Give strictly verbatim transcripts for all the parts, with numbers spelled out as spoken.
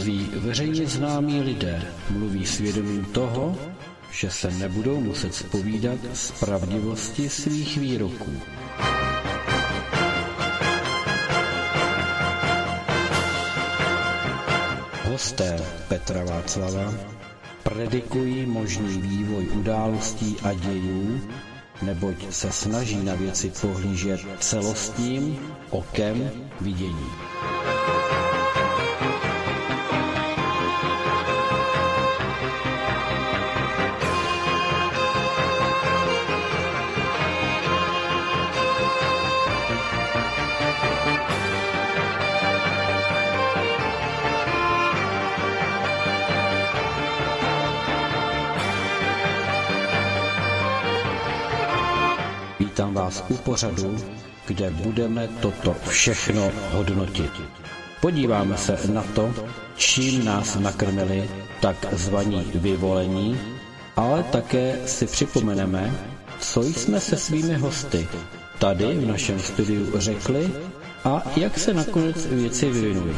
Mnozí veřejně známí lidé mluví svědomím toho, že se nebudou muset zpovídat z pravdivosti svých výroků. Hosté Petra Václava predikují možný vývoj událostí a dějů, neboť se snaží na věci pohlížet celostním okem vidění. Vítám vás u pořadu, kde budeme toto všechno hodnotit. Podíváme se na to, čím nás nakrmili takzvaní vyvolení, ale také si připomeneme, co jsme se svými hosty tady v našem studiu řekli a jak se nakonec věci vyvinuly.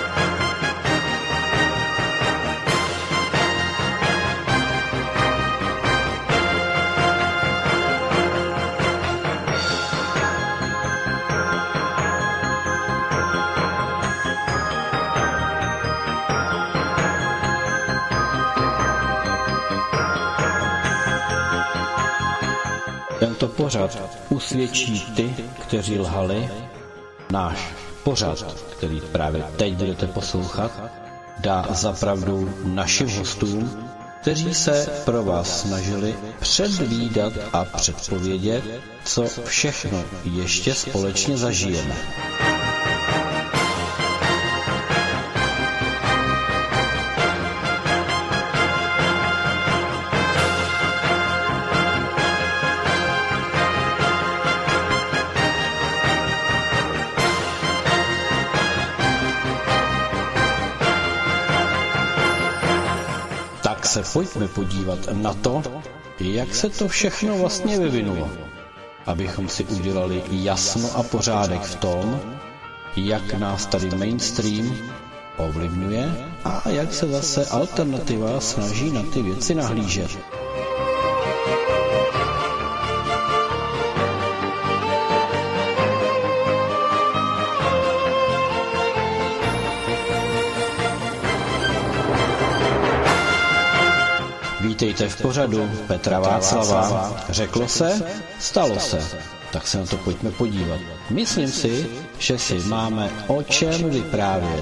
Tento pořad usvědčí ty, kteří lhali. Náš pořad, který právě teď budete poslouchat, dá za pravdu našim hostům, kteří se pro vás snažili předvídat a předpovědět, co všechno ještě společně zažijeme. Se pojďme podívat na to, jak se to všechno vlastně vyvinulo, abychom si udělali jasno a pořádek v tom, jak nás tady mainstream ovlivňuje a jak se zase alternativa snaží na ty věci nahlížet. Vítejte v pořadu Petra Václava. Řeklo se, stalo se. Tak se na to pojďme podívat. Myslím si, že si máme o čem vyprávět.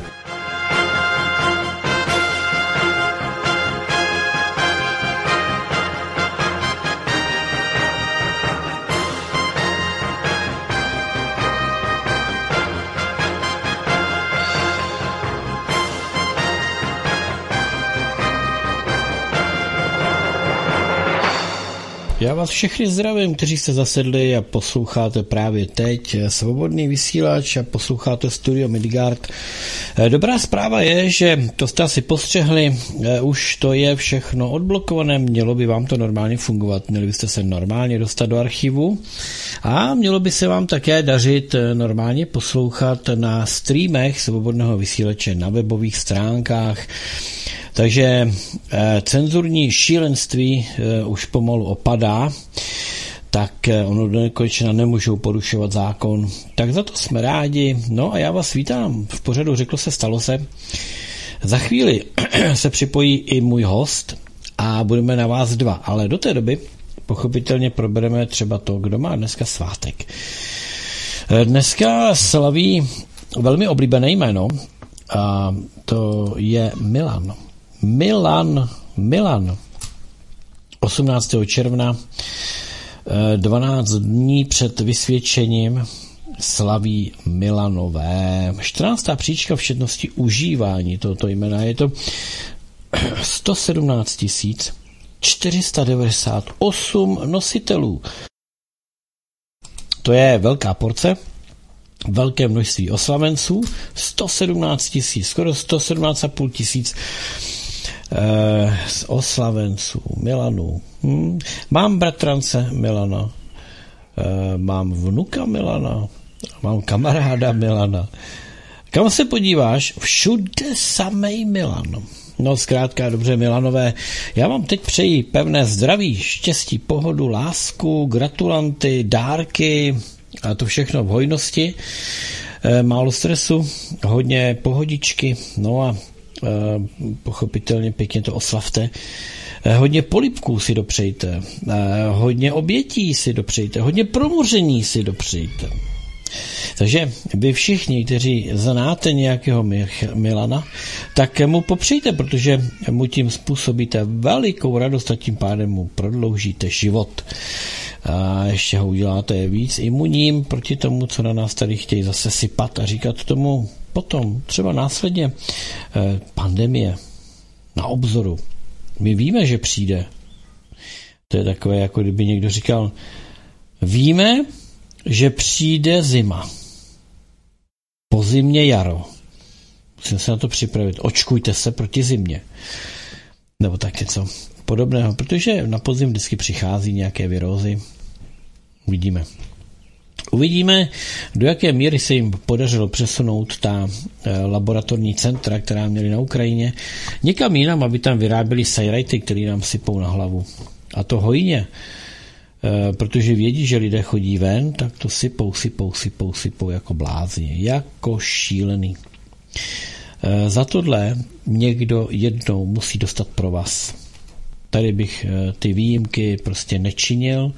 Já vás všechny zdravím, kteří jste zasedli a posloucháte právě teď Svobodný vysílač a posloucháte Studio Midgard. Dobrá zpráva je, že to jste asi postřehli, už to je všechno odblokované, mělo by vám to normálně fungovat, měli byste se normálně dostat do archivu a mělo by se vám také dařit normálně poslouchat na streamech Svobodného vysílače na webových stránkách. Takže eh, cenzurní šílenství eh, už pomalu opadá, tak eh, ono do nekonečna nemůžou porušovat zákon. Tak za to jsme rádi. No a já vás vítám. V pořadu Řeklo se, stalo se. Za chvíli se připojí i můj host a budeme na vás dva. Ale do té doby pochopitelně probereme třeba to, kdo má dneska svátek. Eh, dneska slaví velmi oblíbené jméno a to je Milan. Milan, Milan, osmnáctého června, dvanáct dní před vysvědčením slaví Milanové. čtrnáctá příčka v četnosti užívání tohoto jména je to sto sedmnáct tisíc čtyři sta devadesát osm nositelů. To je velká porce, velké množství oslavenců, sto sedmnáct tisíc, skoro sto sedmnáct a půl tisíc eh, oslavenců, Milanů. Hm. Mám bratrance Milana, eh, mám vnuka Milana, mám kamaráda Milana. Kam se podíváš, všude samej Milan. No zkrátka, dobře, Milanové, já vám teď přeji pevné zdraví, štěstí, pohodu, lásku, gratulanty, dárky a to všechno v hojnosti. E, málo stresu, hodně pohodičky, no a e, pochopitelně pěkně to oslavte. E, hodně polibků si dopřejte, e, hodně obětí si dopřejte, hodně promoření si dopřejte. Takže vy všichni, kteří znáte nějakého Milana, tak mu popřejte, protože mu tím způsobíte velikou radost a tím pádem mu prodloužíte život. A ještě ho uděláte víc imunním proti tomu, co na nás tady chtějí zase sypat a říkat tomu potom, třeba následně pandemie na obzoru. My víme, že přijde. To je takové, jako kdyby někdo říkal, víme, že přijde zima. Po zimě jaro. Musím se na to připravit. Očkujte se proti zimě. Nebo tak něco podobného, protože na podzim vždycky přichází nějaké virózy. Uvidíme. Uvidíme, do jaké míry se jim podařilo přesunout ta laboratorní centra, která měli na Ukrajině, někam jinam, aby tam vyráběli sajrajty, který nám sypou na hlavu. A to hojně. Protože vědí, že lidé chodí ven, tak to sypou, sypou, sypou, sypou jako blázni, jako šílený. Za tohle někdo jednou musí dostat pro vás. Tady bych ty výjimky prostě nečinil,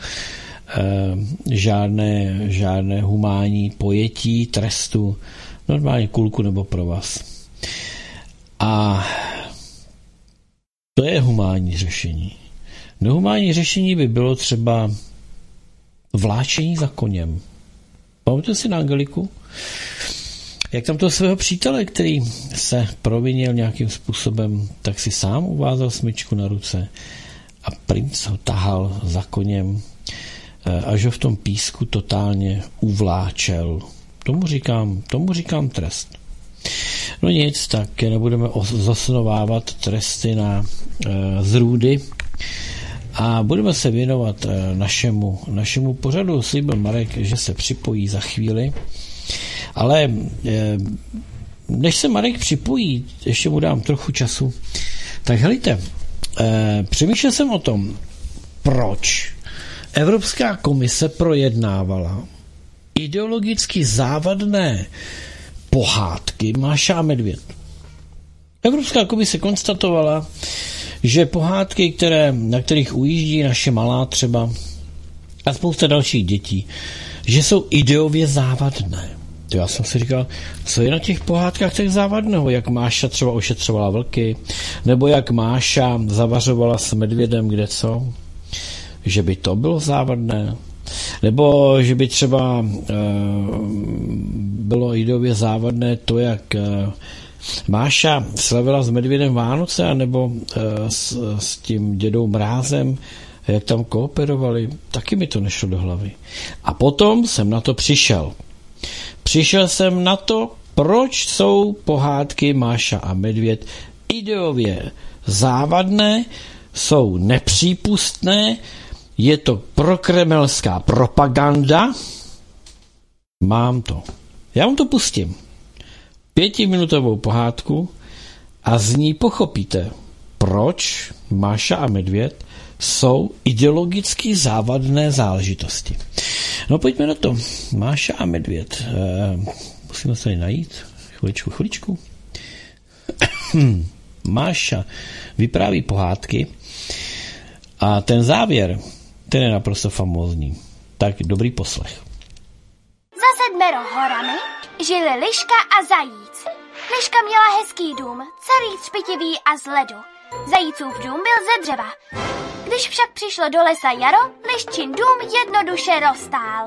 žádné, žádné humánní pojetí, trestu, normálně kulku nebo pro vás. A to je humánní řešení. Nehumánní řešení by bylo třeba vláčení za koněm. Pamatujete si na Angeliku? Jak tam toho svého přítele, který se provinil nějakým způsobem, tak si sám uvázal smyčku na ruce a princ ho tahal za koněm, až ho v tom písku totálně uvláčel. Tomu říkám, tomu říkám trest. No nic, tak nebudeme zasnovávat tresty na e, zrůdy, a budeme se věnovat našemu, našemu pořadu. Slíbil Marek, že se připojí za chvíli. Ale než se Marek připojí, ještě mu dám trochu času. Tak helejte, přemýšlel jsem o tom, proč Evropská komise projednávala ideologicky závadné pohádky Máša a medvěd. Evropská komise konstatovala, že pohádky, které, na kterých ujíždí naše malá třeba a spousta dalších dětí, že jsou ideově závadné. To já jsem si říkal, co je na těch pohádkách tak závadného, jak Máša třeba ošetřovala vlky, nebo jak Máša zavařovala s medvědem kde co, že by to bylo závadné, nebo že by třeba e, bylo ideově závadné to, jak e, Máša slavila s medvědem Vánoce, anebo e, s, s tím dědou Mrázem, jak tam kooperovali, taky mi to nešlo do hlavy. A potom jsem na to přišel. Přišel jsem na to, proč jsou pohádky Máša a medvěd ideově závadné, jsou nepřípustné, je to prokremelská propaganda. Mám to. Já vám to pustím. Pětiminutovou pohádku a z ní pochopíte, proč Máša a medvěd jsou ideologicky závadné záležitosti. No pojďme na to. Máša a medvěd. E, musíme se tady najít. Chviličku, chviličku. Máša vypráví pohádky a ten závěr, ten je naprosto famózní. Tak dobrý poslech. Za sedmero horami žili liška a zajíc. Liška měla hezký dům, celý třpitivý a z ledu. Zajícův dům byl ze dřeva. Když však přišlo do lesa jaro, liščin dům jednoduše roztál.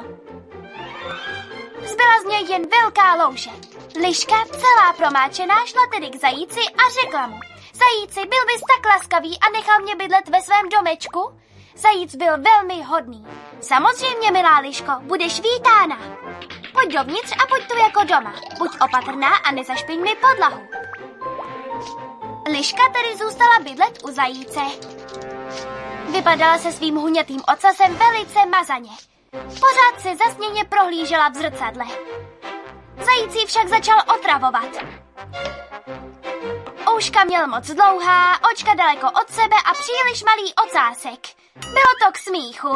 Zbyla z něj jen velká louže. Liška, celá promáčená, šla tedy k zajíci a řekla mu: Zajíci, byl bys tak laskavý a nechal mě bydlet ve svém domečku? Zajíc byl velmi hodný. Samozřejmě, milá liško, budeš vítána. Pojď dovnitř a pojď tu jako doma. Buď opatrná a nezašpiň mi podlahu. Liška tedy zůstala bydlet u zajíce. Vypadala se svým hunětým ocasem velice mazaně. Pořád se zasněně prohlížela v zrcadle. Zajíc ji však začal otravovat. Ouška měl moc dlouhá, očka daleko od sebe a příliš malý ocásek. Bylo to k smíchu.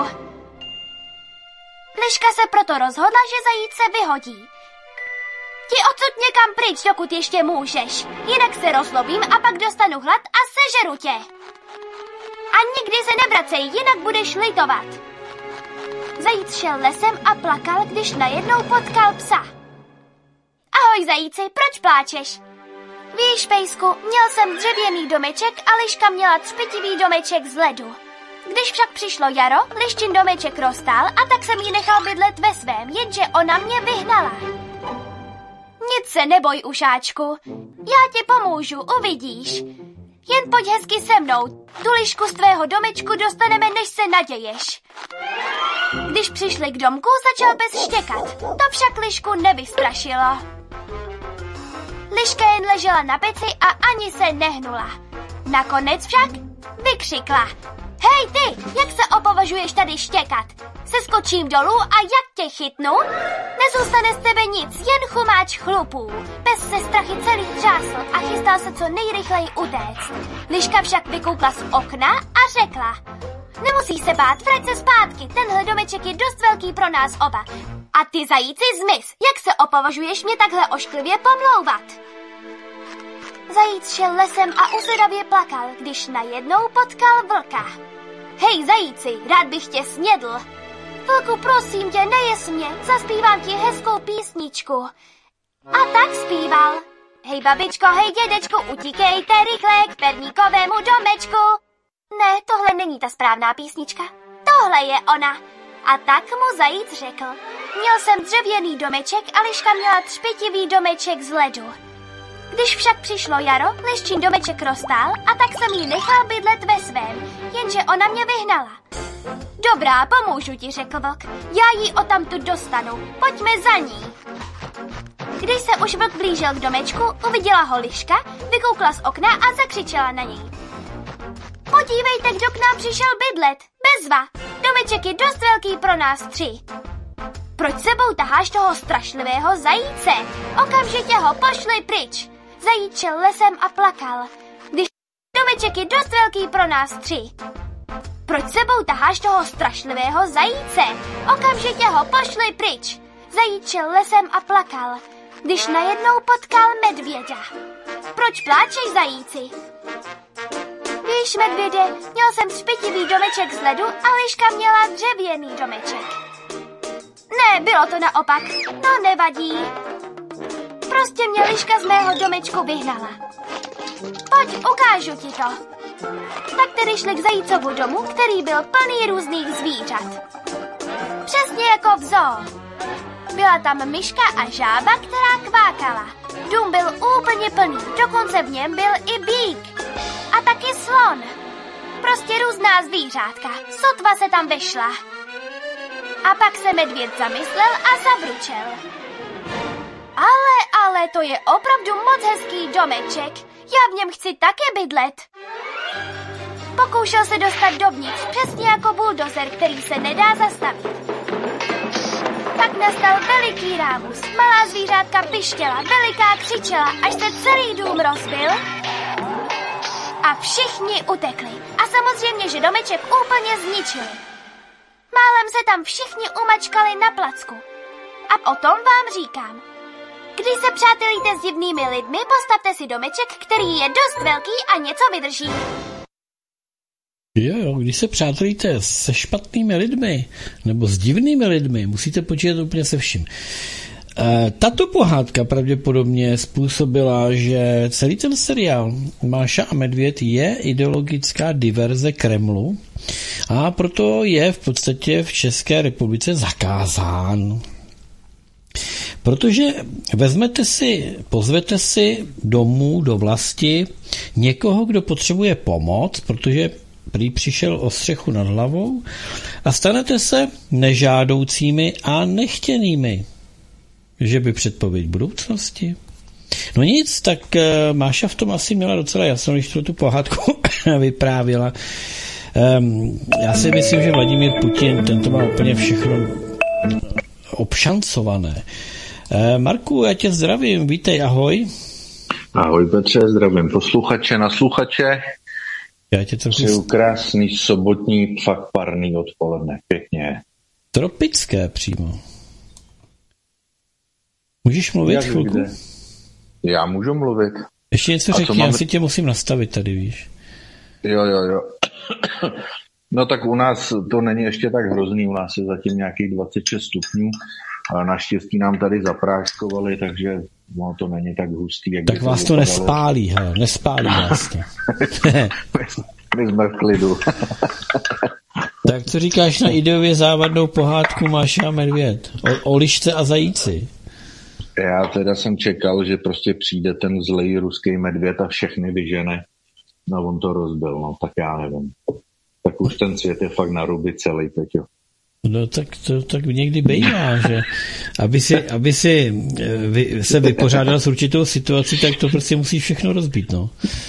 Liška se proto rozhodla, že zajíc se vyhodí. Ti odsud někam pryč, dokud ještě můžeš. Jinak se rozlobím a pak dostanu hlad a sežeru tě. A nikdy se nevracej, jinak budeš litovat. Zajíc šel lesem a plakal, když najednou potkal psa. Ahoj zajíci, proč pláčeš? Víš, pejsku, měl jsem dřevěný domeček a Liška měla třpitivý domeček z ledu. Když však přišlo jaro, Liščin domeček roztál a tak jsem ji nechal bydlet ve svém, jenže ona mě vyhnala. Nic se neboj, ušáčku, já ti pomůžu, uvidíš. Jen pojď hezky se mnou, tu Lišku z tvého domečku dostaneme, než se naděješ. Když přišli k domku, začal pes štěkat, to však Lišku nevystrašilo. Liška jen ležela na peci a ani se nehnula. Nakonec však vykřikla. Hej ty, jak se opovažuješ tady štěkat? Seskočím dolů a jak tě chytnu? Nezůstane z tebe nic, jen chumáč chlupů. Pes se strachy celý třásl a chystal se co nejrychleji utéct. Liška však vykoukla z okna a řekla. Nemusíš se bát, vrať se zpátky, tenhle domeček je dost velký pro nás oba. A ty zajíci zmiz, jak se opovažuješ mě takhle ošklivě pomlouvat? Zajíc šel lesem a uzravě plakal, když najednou potkal vlka. Hej zajíci, rád bych tě snědl. Vlku, prosím tě, nejes mě, zaspívám ti hezkou písničku. A tak zpíval. Hej babičko, hej dědečku, utíkejte rychle k perníkovému domečku. Ne, tohle není ta správná písnička. Tohle je ona. A tak mu zajíc řekl. Měl jsem dřevěný domeček a Liška měla třpitivý domeček z ledu. Když však přišlo jaro, Liščin domeček roztál a tak jsem ji nechal bydlet ve svém, jenže ona mě vyhnala. Dobrá, pomůžu ti, řekl vlk. Já ji odtamtud dostanu. Pojďme za ní. Když se už vlk blížil k domečku, uviděla ho Liška, vykoukla z okna a zakřičela na něj. Podívejte, kdo k nám přišel bydlet. Bezva. Domeček je dost velký pro nás tři. Proč sebou taháš toho strašlivého zajíce? Okamžitě ho pošli pryč. Zajíc šel lesem a plakal. Když domeček je dost velký pro nás tři. Proč sebou taháš toho strašlivého zajíce? Okamžitě ho pošli pryč. Zajíc šel lesem a plakal. Když najednou potkal medvěda. Proč pláčeš, zajíci? Víš, medvěde, měl jsem třpitivý domeček z ledu a Liška měla dřevěný domeček. Ne, bylo to naopak. To nevadí. Prostě mě Liška z mého domečku vyhnala. Pojď, ukážu ti to. Tak tedy šli k zajícovu domu, který byl plný různých zvířat. Přesně jako v zoo. Byla tam myška a žába, která kvákala. Dům byl úplně plný, dokonce v něm byl i býk. A taky slon. Prostě různá zvířátka. Sotva se tam vešla. A pak se medvěd zamyslel a zabručel. Ale, ale, to je opravdu moc hezký domeček. Já v něm chci také bydlet. Pokoušel se dostat dovnitř, přesně jako buldozer, který se nedá zastavit. Pak nastal veliký rámus. Malá zvířátka pištěla, veliká křičela, až se celý dům rozbil. A všichni utekli. A samozřejmě, že domeček úplně zničili. Málem se tam všichni umačkali na placku. A o tom vám říkám. Když se přátelíte s divnými lidmi, postavte si domeček, který je dost velký a něco vydrží. Jo, jo, když se přátelíte se špatnými lidmi nebo s divnými lidmi, musíte počítat úplně se vším. E, tato pohádka pravděpodobně způsobila, že celý ten seriál Máša a medvěd je ideologická diverze Kremlu a proto je v podstatě v České republice zakázán. Protože vezmete si, pozvete si domů do vlasti někoho, kdo potřebuje pomoc, protože prý přišel o střechu nad hlavou a stanete se nežádoucími a nechtěnými. Že by předpověď budoucnosti? No nic, tak uh, Máša v tom asi měla docela jasno, když tu pohádku vyprávěla. Um, já si myslím, že Vladimír Putin, ten to má úplně všechno obšancované. Marku, já tě zdravím, vítej, ahoj. Ahoj Petře, zdravím posluchače, nasluchače. Já tě trochu... Přeju krásný sobotní, fakt parný odpoledne, pěkně. Tropické přímo. Můžeš mluvit Jak chvilku? Kde? Já můžu mluvit. Ještě něco A řekni, mám... já si tě musím nastavit tady, víš. Jo, jo, jo. No tak u nás to není ještě tak hrozný, u nás je zatím nějakých dvacet šest stupňů, ale naštěstí nám tady zapráškovali, takže no, to není tak hustý. Jak tak vás to, to nespálí, hele, nespálí vás to. My jsme v klidu. Tak co říkáš na ideově závadnou pohádku Máša a medvěd? O, o lišce a zajíci. Já teda jsem čekal, že prostě přijde ten zlej ruský medvěd a všechny vyžene. No on to rozbil, no tak já nevím. Tak už ten svět je fakt na ruby celý teď, jo. No tak to tak někdy bývá, že aby si, aby si vy, se vypořádal s určitou situací, tak to prostě musí všechno rozbít, no.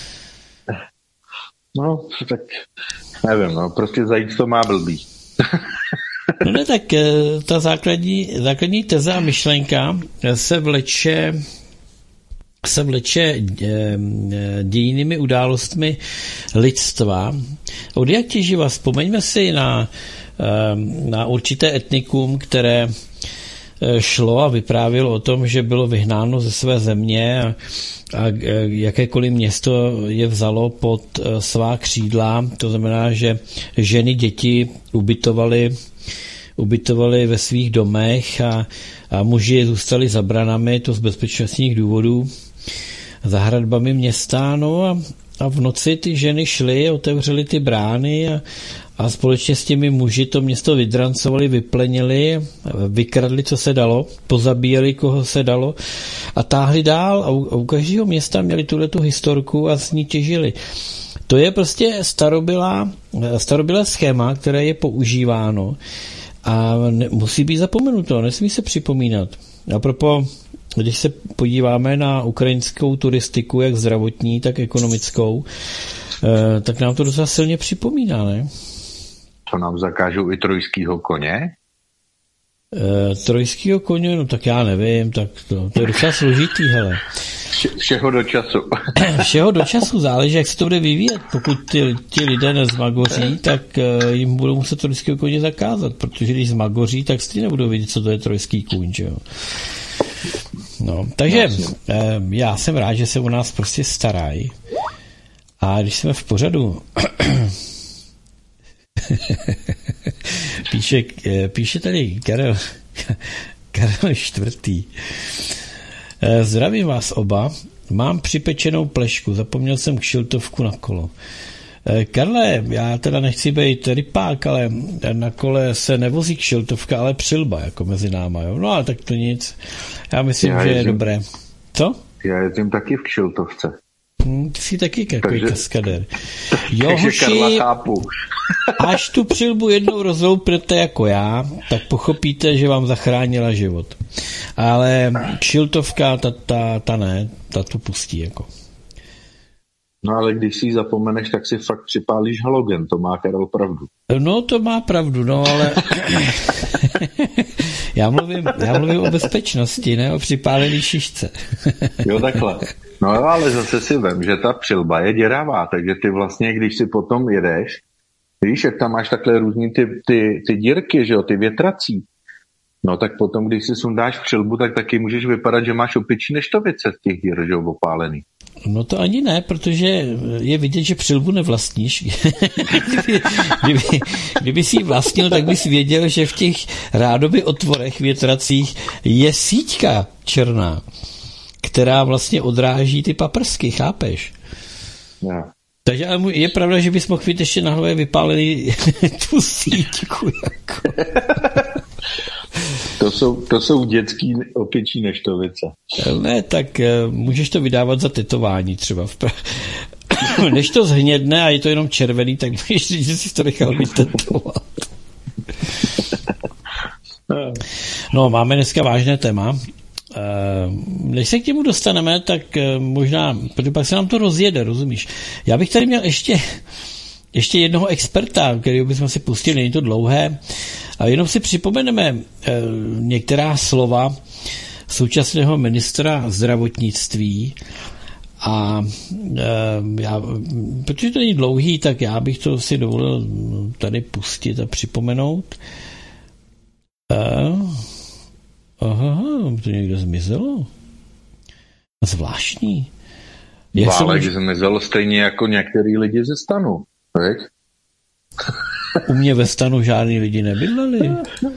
No, tak nevím, no, prostě zajíc to má blbý. No ne, tak ta základní, základní teze a myšlenka se vleče se vleče dějinými událostmi lidstva. Od jak těživa, vzpomeňme si na, na určité etnikum, které šlo a vyprávělo o tom, že bylo vyhnáno ze své země a, a jakékoliv město je vzalo pod svá křídla. To znamená, že ženy, děti ubytovaly ubytovali ve svých domech a, a muži zůstali za branami, to z bezpečnostních důvodů, za hradbami města, no a, a v noci ty ženy šly, otevřely ty brány a, a společně s těmi muži to město vydrancovali, vyplenili, vykradli, co se dalo, pozabíjeli, koho se dalo a táhli dál a u, a u každého města měli tuhletu historku a s ní těžili. To je prostě starobylá, starobylé schéma, které je používáno a ne, musí být zapomenuto, nesmí se připomínat. A propo, když se podíváme na ukrajinskou turistiku, jak zdravotní, tak ekonomickou, eh, tak nám to docela silně připomíná, ne? To nám zakážou i trojskýho koně? Eh, trojskýho koně, no tak já nevím, tak to, to je docela složitý, hele. Vše, všeho do času. Všeho do času, záleží, jak se to bude vyvíjet. Pokud ty, ti lidé nezmagoří, tak uh, jim budou muset trojského koně zakázat, protože když zmagoří, tak stejně nebudou vidět, co to je trojský kůň, že jo. No, takže uh, já jsem rád, že se o nás prostě starají. A když jsme v pořadu píše, píše tady Karel Karel čtvrtý. Zdravím vás oba. Mám připečenou plešku. Zapomněl jsem kšiltovku na kolo. Karle, já teda nechci být rypák, ale na kole se nevozí kšiltovka, ale přilba, jako mezi náma. Jo? No ale tak to nic. Já myslím, já že jezdím, je dobré. Co? Já jezdím taky v kšiltovce. Hmm, ty jsi taky takový takže, kaskader. Jo, takže hoši, Karla chápu. Až tu přilbu jednou rozloupnete jako já, tak pochopíte, že vám zachránila život. Ale kšiltovka, ta, ta, ta ne, ta to pustí jako. No ale když si ji zapomeneš, tak si fakt připálíš halogen, to má Karel pravdu. No to má pravdu, no ale já mluvím, já mluvím o bezpečnosti, ne o připálený šišce. Jo, takhle. No ale zase si vem, že ta přilba je děravá, takže ty vlastně, když si potom jedeš, víš, jak tam máš takhle různý ty, ty, ty dírky, že jo, ty větrací, no tak potom, když si sundáš přilbu, tak taky můžeš vypadat, že máš opičí neštovice z těch dír, že jo, opálený. No to ani ne, protože je vidět, že přilbu nevlastníš. kdyby, kdyby, kdyby si ji vlastnil, tak bys věděl, že v těch rádoby otvorech větracích je síťka černá, která vlastně odráží ty paprsky, chápeš? No. Takže je pravda, že bys mohl mít ještě na hlavě vypálený tu síťku. Jako. To jsou, to jsou dětský opičí neštovice. Ne, tak uh, můžeš to vydávat za tetování třeba. V pra... Než to zhnědne a je to jenom červený, tak můžeš říct, že jsi to nechal vytetovat. No, máme dneska vážné téma. Uh, než se k němu dostaneme, tak uh, možná, protože pak se nám to rozjede, rozumíš? Já bych tady měl ještě, ještě jednoho experta, kterého bychom si pustili, není to dlouhé, a jenom si připomeneme uh, některá slova současného ministra zdravotnictví a já, protože to není dlouhý, tak já bych to si dovolil tady pustit a připomenout. Aha, to někde zmizelo. Zvláštní. Jak Válek jsem... zmizel stejně jako některý lidi ze Stanu, tak? U mě ve Stanu žádný lidi nebydleli.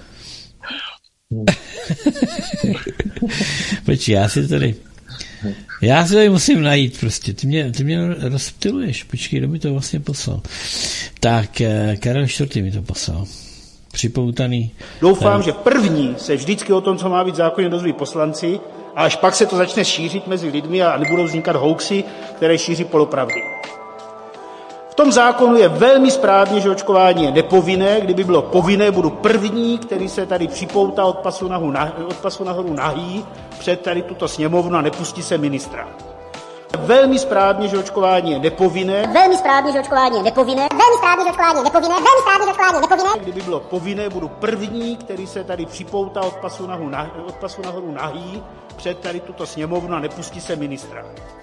Počkej, já si tady já si tady musím najít prostě. Ty mě, ty mě rozptiluješ. Počkej, kdo mi to vlastně poslal. Tak, Karel čtvrtý mi to poslal. Připoutaný. Doufám, že první se vždycky o tom, co má být zákonně, dozví poslanci, a až pak se to začne šířit mezi lidmi a nebudou vznikat hoaxy, které šíří polopravdy. V tom zákonu je velmi správně, že očkování je nepovinné. Kdyby bylo povinné, budu první, který se tady připoutá od pasu, nahu, od pasu nahoru nahý před tady tuto sněmovnu a nepustí se ministra. Velmi správně, že očkování je nepovinné. Velmi správně, že očkování je nepovinné. Velmi správně, že očkování je nepovinné. Velmi správně, že očkování je nepovinné. Kdyby bylo povinné, budu první, který se tady připoutá od pasu, nahu, od pasu nahoru nahý před tady tuto sněmovnu a nepustí se ministra.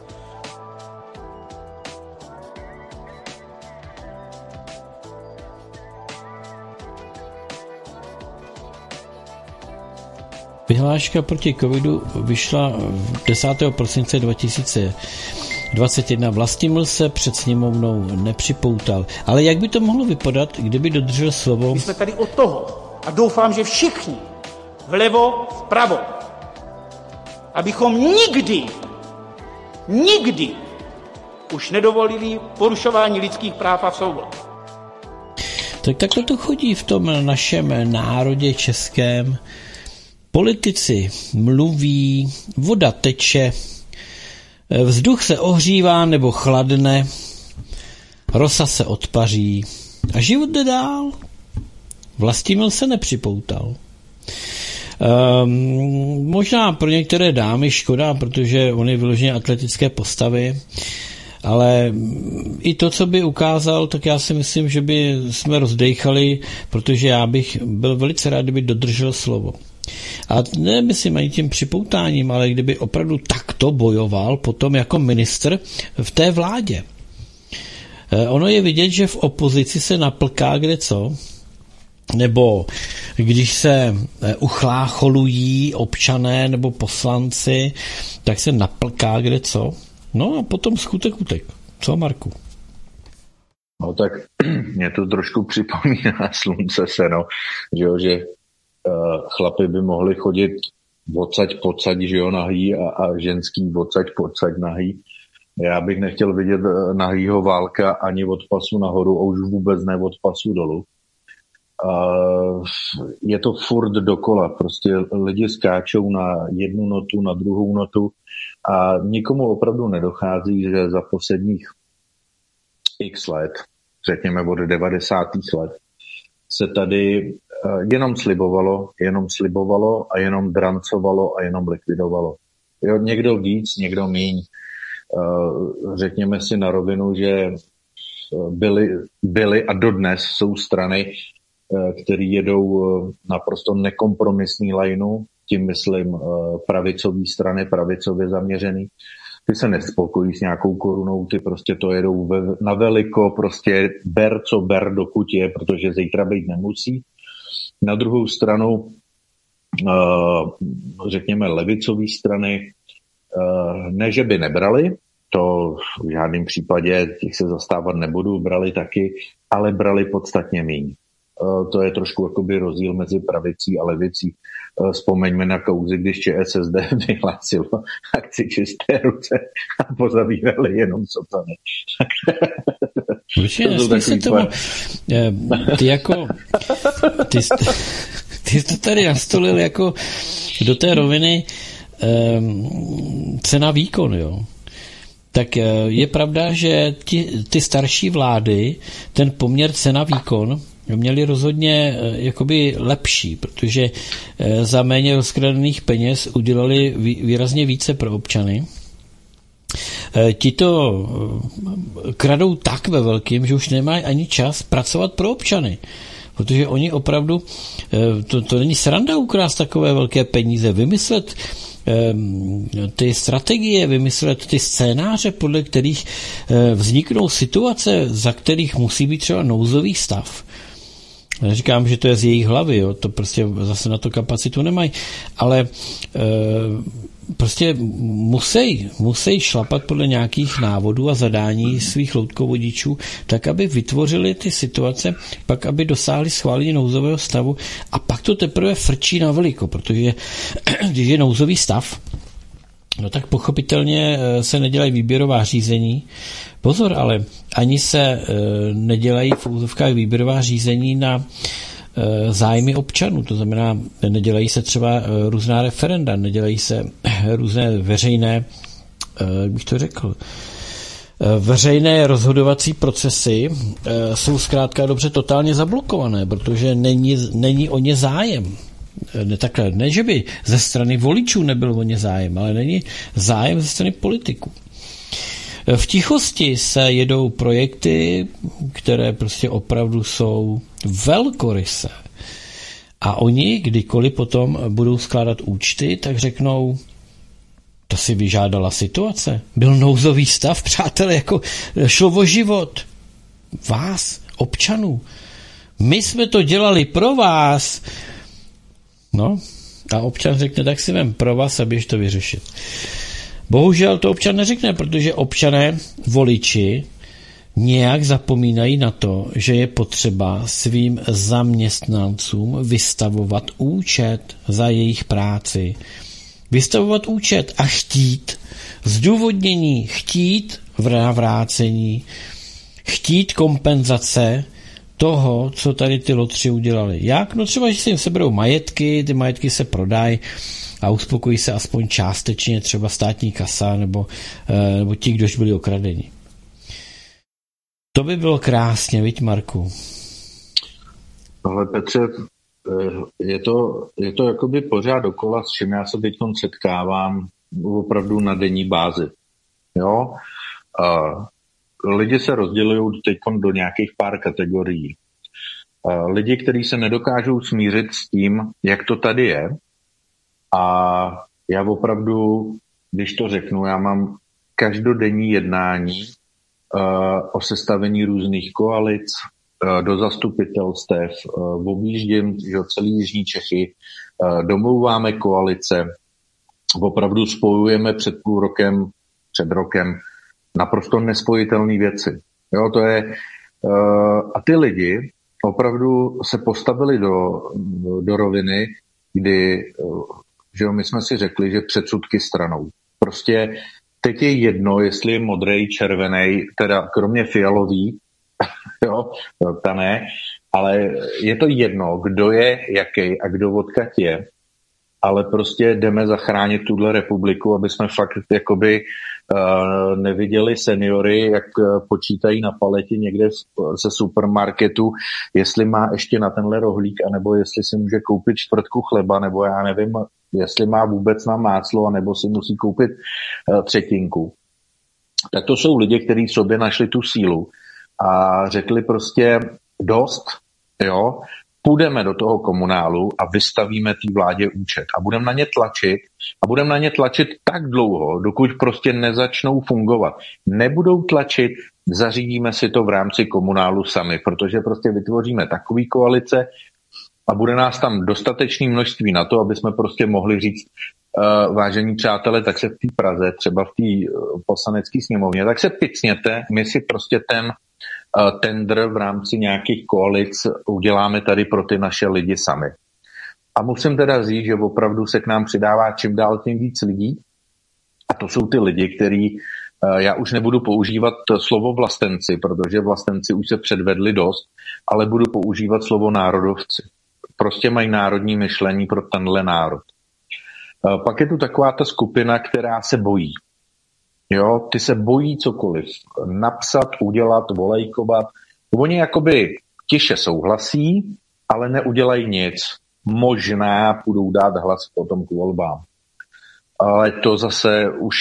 Vyhláška proti covidu vyšla desátého prosince dva tisíce dvacet jedna. Vlastimil se před sněmovnou nepřipoutal. Ale jak by to mohlo vypadat, kdyby dodržel slovo? My jsme tady od toho a doufám, že všichni vlevo, vpravo, abychom nikdy, nikdy už nedovolili porušování lidských práv a svobod. Tak takhle to chodí v tom našem národě českém. Politici mluví, voda teče, vzduch se ohřívá nebo chladne, rosa se odpaří a život jde dál. Vlastimil se nepřipoutal. Um, možná pro některé dámy škoda, protože on je vyloženě atletické postavy, ale i to, co by ukázal, tak já si myslím, že by jsme rozdejchali, protože já bych byl velice rád, kdyby dodržel slovo. A ne myslím ani tím připoutáním, ale kdyby opravdu takto bojoval potom jako ministr v té vládě. Ono je vidět, že v opozici se naplká kde co, nebo když se uchlácholují občané nebo poslanci, tak se naplká kde co. No a potom skutek utek. Co, Marku? No tak mě to trošku připomíná slunce seno, že jo, že chlapi by mohli chodit odsaď pocať, že jo, nahý a, a ženský odsaď pocať nahý. Já bych nechtěl vidět nahýho Válka ani od pasu nahoru a už vůbec ne od pasu dolů. A je to furt dokola, prostě lidi skáčou na jednu notu, na druhou notu a nikomu opravdu nedochází, že za posledních x let, řekněme od devadesátých let, se tady jenom slibovalo, jenom slibovalo a jenom drancovalo a jenom likvidovalo. Jo, někdo víc, někdo míň. Řekněme si na rovinu, že byly, byly a dodnes jsou strany, které jedou naprosto nekompromisní lajnu, tím myslím pravicové strany, pravicově zaměřený. Ty se nespokojí s nějakou korunou, ty prostě to jedou ve, na veliko, prostě ber co ber, dokud je, protože zítra být nemusí. Na druhou stranu, řekněme, levicové strany, ne, že by nebrali, to v žádném případě těch se zastávat nebudu, brali taky, ale brali podstatně míň. To je trošku jakoby rozdíl mezi pravicí a levicí. Vzpomeňme na kauzy, když ČSSD vyhlásilo akci čisté ruce a pozavírali jenom sotany. To se tomu, ty jako ty, ty jsi to tady nastolil jako do té roviny um, cena výkon, jo. Tak je pravda, že ti, ty starší vlády ten poměr cena výkon měli rozhodně jakoby lepší, protože za méně rozkradených peněz udělali výrazně více pro občany. Ti to kradou tak ve velkým, že už nemají ani čas pracovat pro občany. Protože oni opravdu, to, to není sranda ukrást takové velké peníze, vymyslet ty strategie, vymyslet ty scénáře, podle kterých vzniknou situace, za kterých musí být třeba nouzový stav. Neříkám, že to je z jejich hlavy, jo, to prostě zase na to kapacitu nemají, ale e, prostě musí, musí šlapat podle nějakých návodů a zadání svých loutkovodičů, tak, aby vytvořili ty situace, pak, aby dosáhli schválení nouzového stavu a pak to teprve frčí na veliko, protože když je nouzový stav, no tak pochopitelně se nedělají výběrová řízení. Pozor, ale ani se e, nedělají v úzovkách výběrová řízení na e, zájmy občanů. To znamená, nedělají se třeba e, různá referenda, nedělají se e, různé veřejné, e, jak bych to řekl, e, veřejné rozhodovací procesy e, jsou zkrátka dobře totálně zablokované, protože není, není o ně zájem. Ne, takhle, ne, že by ze strany voličů nebyl o ně zájem, ale není zájem ze strany politiků. V tichosti se jedou projekty, které prostě opravdu jsou velkorysé. A oni, kdykoliv potom budou skládat účty, tak řeknou, to si vyžádala situace. Byl nouzový stav, přátelé, jako šlo o život. Vás, občanů. My jsme to dělali pro vás. No, a občan řekne, tak si vem pro vás a běž to vyřešit. Bohužel to občan neřekne, protože občané, voliči, nějak zapomínají na to, že je potřeba svým zaměstnancům vystavovat účet za jejich práci. Vystavovat účet a chtít zdůvodnění, chtít navrácení, chtít kompenzace toho, co tady ty lotři udělali. Jak? No třeba, že si jim seberou majetky, ty majetky se prodají a uspokojí se aspoň částečně třeba státní kasa nebo, nebo ti, kdož byli okradeni. To by bylo krásně, viď, Marku? Ale Petře, je to, je to jakoby pořád dokola, s čím já se teď setkávám opravdu na denní bázi. Jo? A lidi se rozdělují teď do nějakých pár kategorií. Lidi, kteří se nedokážou smířit s tím, jak to tady je. A já opravdu, když to řeknu, já mám každodenní jednání uh, o sestavení různých koalic uh, do zastupitelstev, uh, objíždím že, celý jižní Čechy, uh, domlouváme koalice, opravdu spojujeme před půl rokem, před rokem naprosto nespojitelné věci. Jo, to je, uh, a ty lidi opravdu se postavili do, do roviny, kdy uh, že jo, my jsme si řekli, že předsudky stranou. Prostě teď je jedno, jestli je modrej, červenej, teda kromě fialový, jo, ta ne, ale je to jedno, kdo je jaký a kdo odkud je, ale prostě jdeme zachránit tuhle republiku, aby jsme fakt jakoby uh, neviděli seniory, jak uh, počítají na paletě někde ze supermarketu, jestli má ještě na tenhle rohlík, anebo jestli si může koupit čtvrtku chleba, nebo já nevím, jestli má vůbec na máslo, anebo si musí koupit uh, třetinku. Tak to jsou lidi, kteří sobě našli tu sílu a řekli prostě dost, jo, půjdeme do toho komunálu a vystavíme té vládě účet a budeme na ně tlačit a budeme na ně tlačit tak dlouho, dokud prostě nezačnou fungovat. Nebudou tlačit, zařídíme si to v rámci komunálu sami, protože prostě vytvoříme takový koalice a bude nás tam dostatečné množství na to, aby jsme prostě mohli říct, uh, vážení přátelé, tak se v té Praze, třeba v té uh, poslanecké sněmovně, tak se picněte, my si prostě ten tender v rámci nějakých koalic uděláme tady pro ty naše lidi sami. A musím teda říct, že opravdu se k nám přidává čím dál tím víc lidí a to jsou ty lidi, který, já už nebudu používat slovo vlastenci, protože vlastenci už se předvedli dost, ale budu používat slovo národovci. Prostě mají národní myšlení pro tenhle národ. Pak je tu taková ta skupina, která se bojí. Jo, ty se bojí cokoliv napsat, udělat, volejkovat. Oni jakoby tiše souhlasí, ale neudělají nic. Možná půjdou dát hlas potom k volbám. Ale to zase už,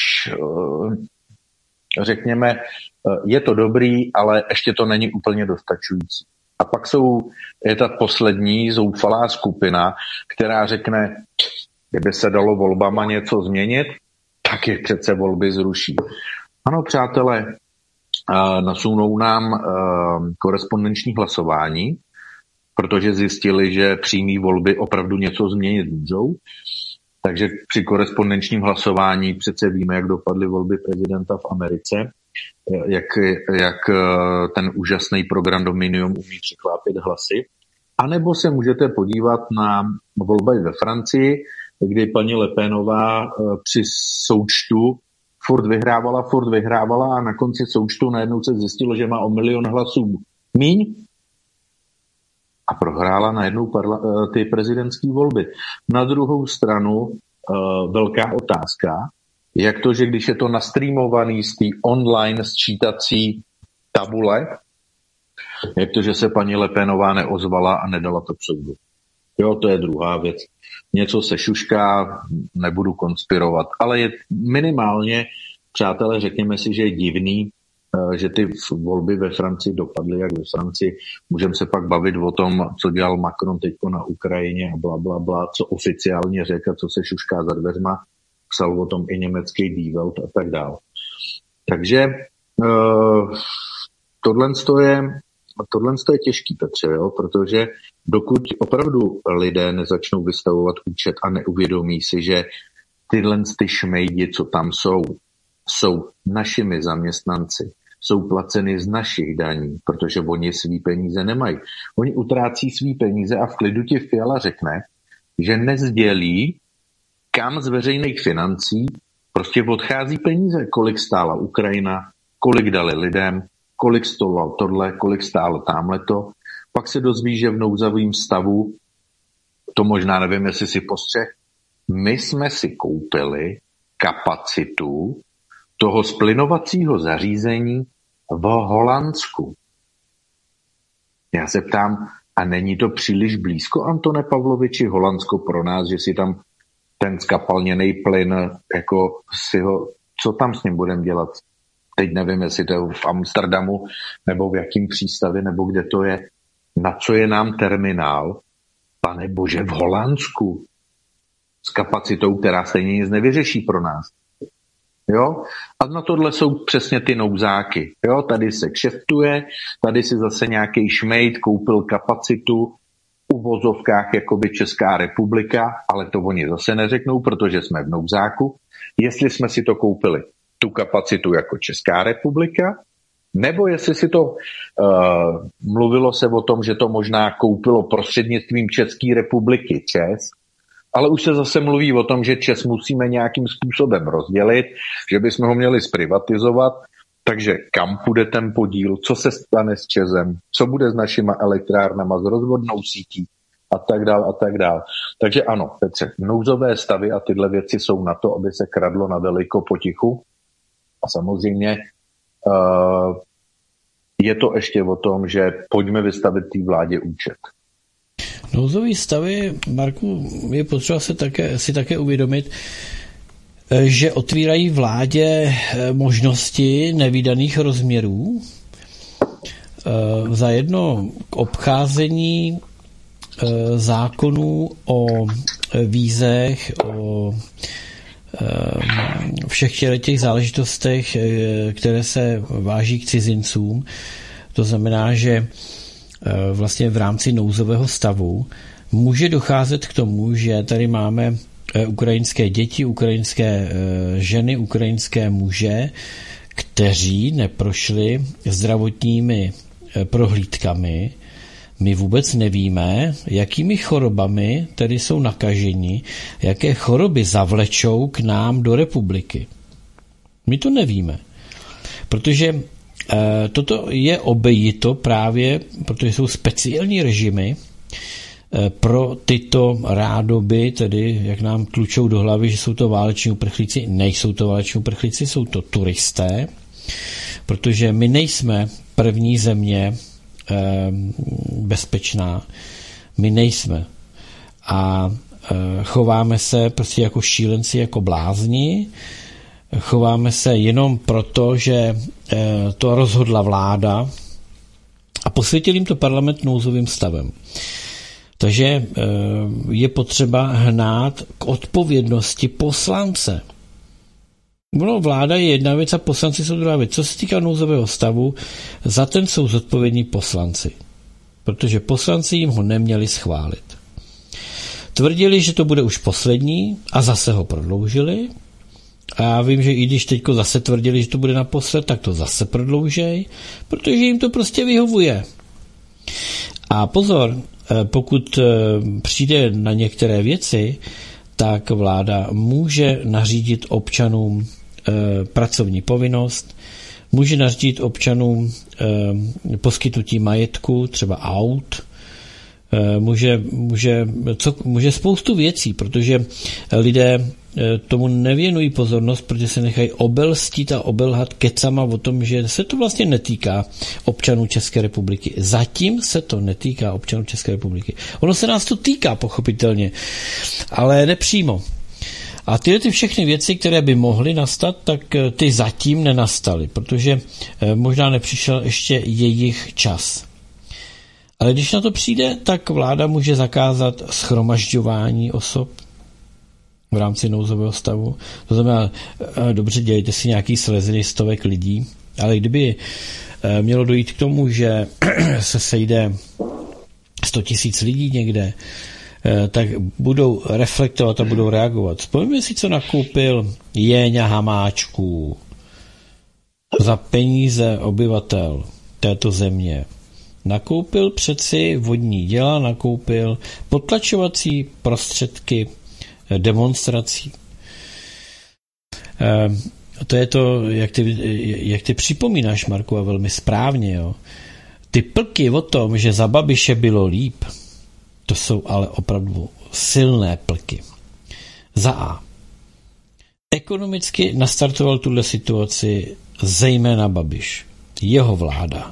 řekněme, je to dobrý, ale ještě to není úplně dostačující. A pak jsou, je ta poslední zoufalá skupina, která řekne, kdyby se dalo volbama něco změnit, tak je přece volby zruší. Ano, přátelé, nasunou nám korespondenční hlasování, protože zjistili, že přímé volby opravdu něco změnit můžou. Takže při korespondenčním hlasování přece víme, jak dopadly volby prezidenta v Americe, jak, jak ten úžasný program Dominion umí překlápit hlasy. A nebo se můžete podívat na volby ve Francii, kdy paní Le Penová při součtu furt vyhrávala, furt vyhrávala a na konci součtu najednou se zjistilo, že má o milion hlasů míň a prohrála najednou parla- ty prezidentské volby. Na druhou stranu uh, velká otázka, jak to, že když je to nastreamovaný z té online sčítací tabule, jak to, že se paní Le Penová neozvala a nedala to k soudu. Jo, to je druhá věc. Něco se šušká, nebudu konspirovat, ale je minimálně, přátelé, řekněme si, že je divný, že ty volby ve Francii dopadly jak ve Francii. Můžeme se pak bavit o tom, co dělal Macron teďko na Ukrajině a bla, bla, bla, co oficiálně řekl, co se šušká za dveřma, psal o tom i německý Die Welt a tak dále. Takže uh, tohle je Tohle je těžký, Petře, jo? Protože dokud opravdu lidé nezačnou vystavovat účet a neuvědomí si, že tyhle ty šmejdi, co tam jsou, jsou našimi zaměstnanci, jsou placeny z našich daní, protože oni svý peníze nemají. Oni utrácí svý peníze a v klidu ti Fiala řekne, že nezdělí, kam z veřejných financí prostě odchází peníze, kolik stála Ukrajina, kolik dali lidem, kolik stoloval tohle, kolik stálo támhleto. Pak se dozví, že v nouzovém stavu, to možná nevím, jestli si postřeh, my jsme si koupili kapacitu toho splynovacího zařízení v Holandsku. Já se ptám, a není to příliš blízko, Antone Pavloviči, Holandsko pro nás, že si tam ten skapalněný plyn, jako si ho, co tam s ním budeme dělat? Teď nevím, jestli to je v Amsterdamu, nebo v jakým přístavě, nebo kde to je. Na co je nám terminál? Pane bože, v Holandsku. S kapacitou, která stejně nic nevyřeší pro nás. Jo? A na tohle jsou přesně ty nouzáky. Jo? Tady se kšeftuje, tady si zase nějaký šmejd koupil kapacitu u vozovkách jakoby Česká republika, ale to oni zase neřeknou, protože jsme v nouzáku. Jestli jsme si to koupili tu kapacitu jako Česká republika, nebo jestli si to uh, mluvilo se o tom, že to možná koupilo prostřednictvím České republiky Čes, ale už se zase mluví o tom, že Čes musíme nějakým způsobem rozdělit, že bychom ho měli zprivatizovat, takže kam půjde ten podíl, co se stane s Česem, co bude s našima elektrárnama, s rozvodnou sítí a tak dál a tak dál. Takže ano, Petře, nouzové stavy a tyhle věci jsou na to, aby se kradlo na veliko potichu. A samozřejmě uh, je to ještě o tom, že pojďme vystavit té vládě účet. Nouzový stavy, Marku, je potřeba se také, si také uvědomit, že otvírají vládě možnosti nevídaných rozměrů, zajedno k obcházení zákonů o vízech, o všech těch záležitostech, které se váží k cizincům. To znamená, že vlastně v rámci nouzového stavu může docházet k tomu, že tady máme ukrajinské děti, ukrajinské ženy, ukrajinské muže, kteří neprošli zdravotními prohlídkami. My vůbec nevíme, jakými chorobami tedy jsou nakaženi, jaké choroby zavlečou k nám do republiky. My to nevíme, protože e, toto je obejito právě, protože jsou speciální režimy e, pro tyto rádoby, tedy jak nám tlučou do hlavy, že jsou to váleční uprchlíci. Nejsou to váleční uprchlíci, jsou to turisté, protože my nejsme první země bezpečná. My nejsme. A chováme se prostě jako šílenci, jako blázni. Chováme se jenom proto, že to rozhodla vláda a posvětil jim to parlament nouzovým stavem. Takže je potřeba hnát k odpovědnosti poslance. No, vláda je jedna věc a poslanci jsou druhá věc. Co se týká nouzového stavu, za ten jsou zodpovědní poslanci. Protože poslanci jim ho neměli schválit. Tvrdili, že to bude už poslední a zase ho prodloužili. A já vím, že i když teďko zase tvrdili, že to bude naposled, tak to zase prodloužej, protože jim to prostě vyhovuje. A pozor, pokud přijde na některé věci, tak vláda může nařídit občanům pracovní povinnost, může nařídit občanům poskytnutí majetku, třeba aut, může, může, co, může spoustu věcí, protože lidé tomu nevěnují pozornost, protože se nechají obelstít a obelhat kecama o tom, že se to vlastně netýká občanů České republiky. Zatím se to netýká občanů České republiky. Ono se nás to týká, pochopitelně, ale nepřímo. A tyhle ty všechny věci, které by mohly nastat, tak ty zatím nenastaly, protože možná nepřišel ještě jejich čas. Ale když na to přijde, tak vláda může zakázat shromažďování osob v rámci nouzového stavu. To znamená, dobře, dělejte si nějaký sleziny stovek lidí, ale kdyby mělo dojít k tomu, že se sejde sto tisíc lidí někde, tak budou reflektovat a budou reagovat. Vzpomeňme si, co nakoupil Jéňa Hamáčků za peníze obyvatel této země. Nakoupil přeci vodní děla, nakoupil potlačovací prostředky demonstrací. E, to je to, jak ty, jak ty připomínáš, Marku, a velmi správně. Jo. Ty plky o tom, že za Babiše bylo líp, to jsou ale opravdu silné plky. Za A. Ekonomicky nastartoval tuhle situaci zejména Babiš, jeho vláda.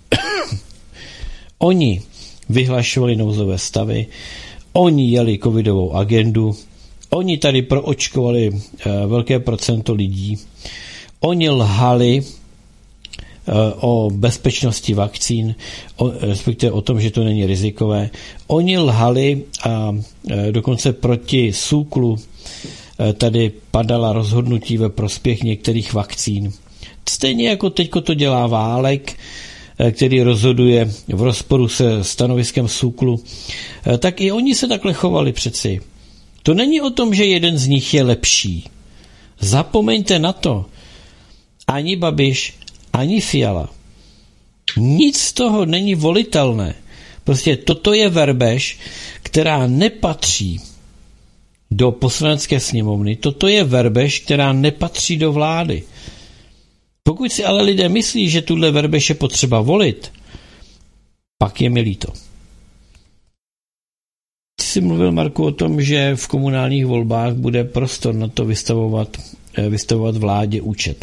Oni vyhlašovali nouzové stavy, oni jeli covidovou agendu, oni tady proočkovali uh, velké procento lidí, oni lhali uh, o bezpečnosti vakcín, o, respektive o tom, že to není rizikové. Oni lhali a uh, dokonce proti SÚKLu uh, tady padala rozhodnutí ve prospěch některých vakcín. Stejně jako teďko to dělá Válek, který rozhoduje v rozporu se stanoviskem SÚKLu, tak i oni se takhle chovali přeci. To není o tom, že jeden z nich je lepší. Zapomeňte na to. Ani Babiš, ani Fiala. Nic z toho není volitelné. Prostě toto je verbež, která nepatří do Poslanecké sněmovny. Toto je verbež, která nepatří do vlády. Pokud si ale lidé myslí, že tuhle verbež je potřeba volit, pak je mi líto. Ty jsi mluvil, Marku, o tom, že v komunálních volbách bude prostor na to vystavovat, vystavovat vládě účet.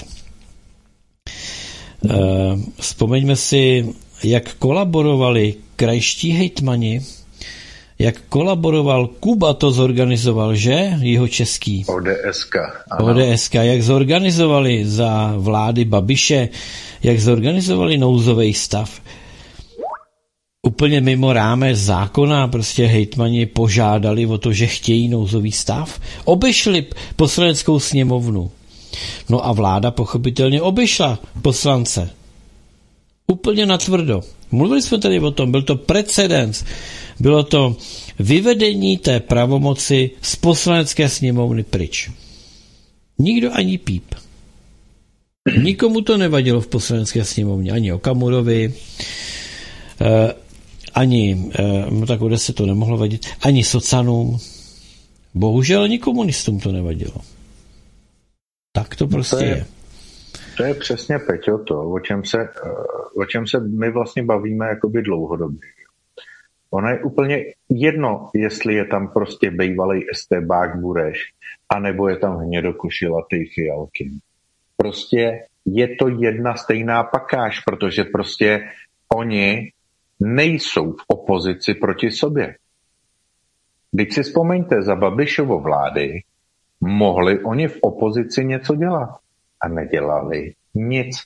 Vzpomeňme si, jak kolaborovali krajští hejtmani, jak kolaboroval Kuba, to zorganizoval, že? Jihočeský. ODSka. ODSka, jak zorganizovali za vlády Babiše, jak zorganizovali nouzový stav. Úplně mimo rámec zákona, prostě hejtmani požádali o to, že chtějí nouzový stav. Obešli poslaneckou sněmovnu. No a vláda pochopitelně obešla poslance. Úplně natvrdo. Mluvili jsme tady o tom, byl to precedens. Bylo to vyvedení té pravomoci z poslanecké sněmovny pryč. Nikdo ani píp. Nikomu to nevadilo v poslanecké sněmovně. Ani Okamurovi, eh, ani, eh, no tak ode se to nemohlo vadit, ani socanům. Bohužel ani komunistům to nevadilo. Tak to prostě to je. je. To je přesně, Peťo, to, o čem se, o čem se my vlastně bavíme jakoby dlouhodobě. Ono je úplně jedno, jestli je tam prostě bejvalej estébák Bureš, anebo je tam hnědokošilatý Fialkin. Prostě je to jedna stejná pakáž, protože prostě oni nejsou v opozici proti sobě. Když si vzpomeňte, za Babišovo vlády mohli oni v opozici něco dělat a nedělali nic.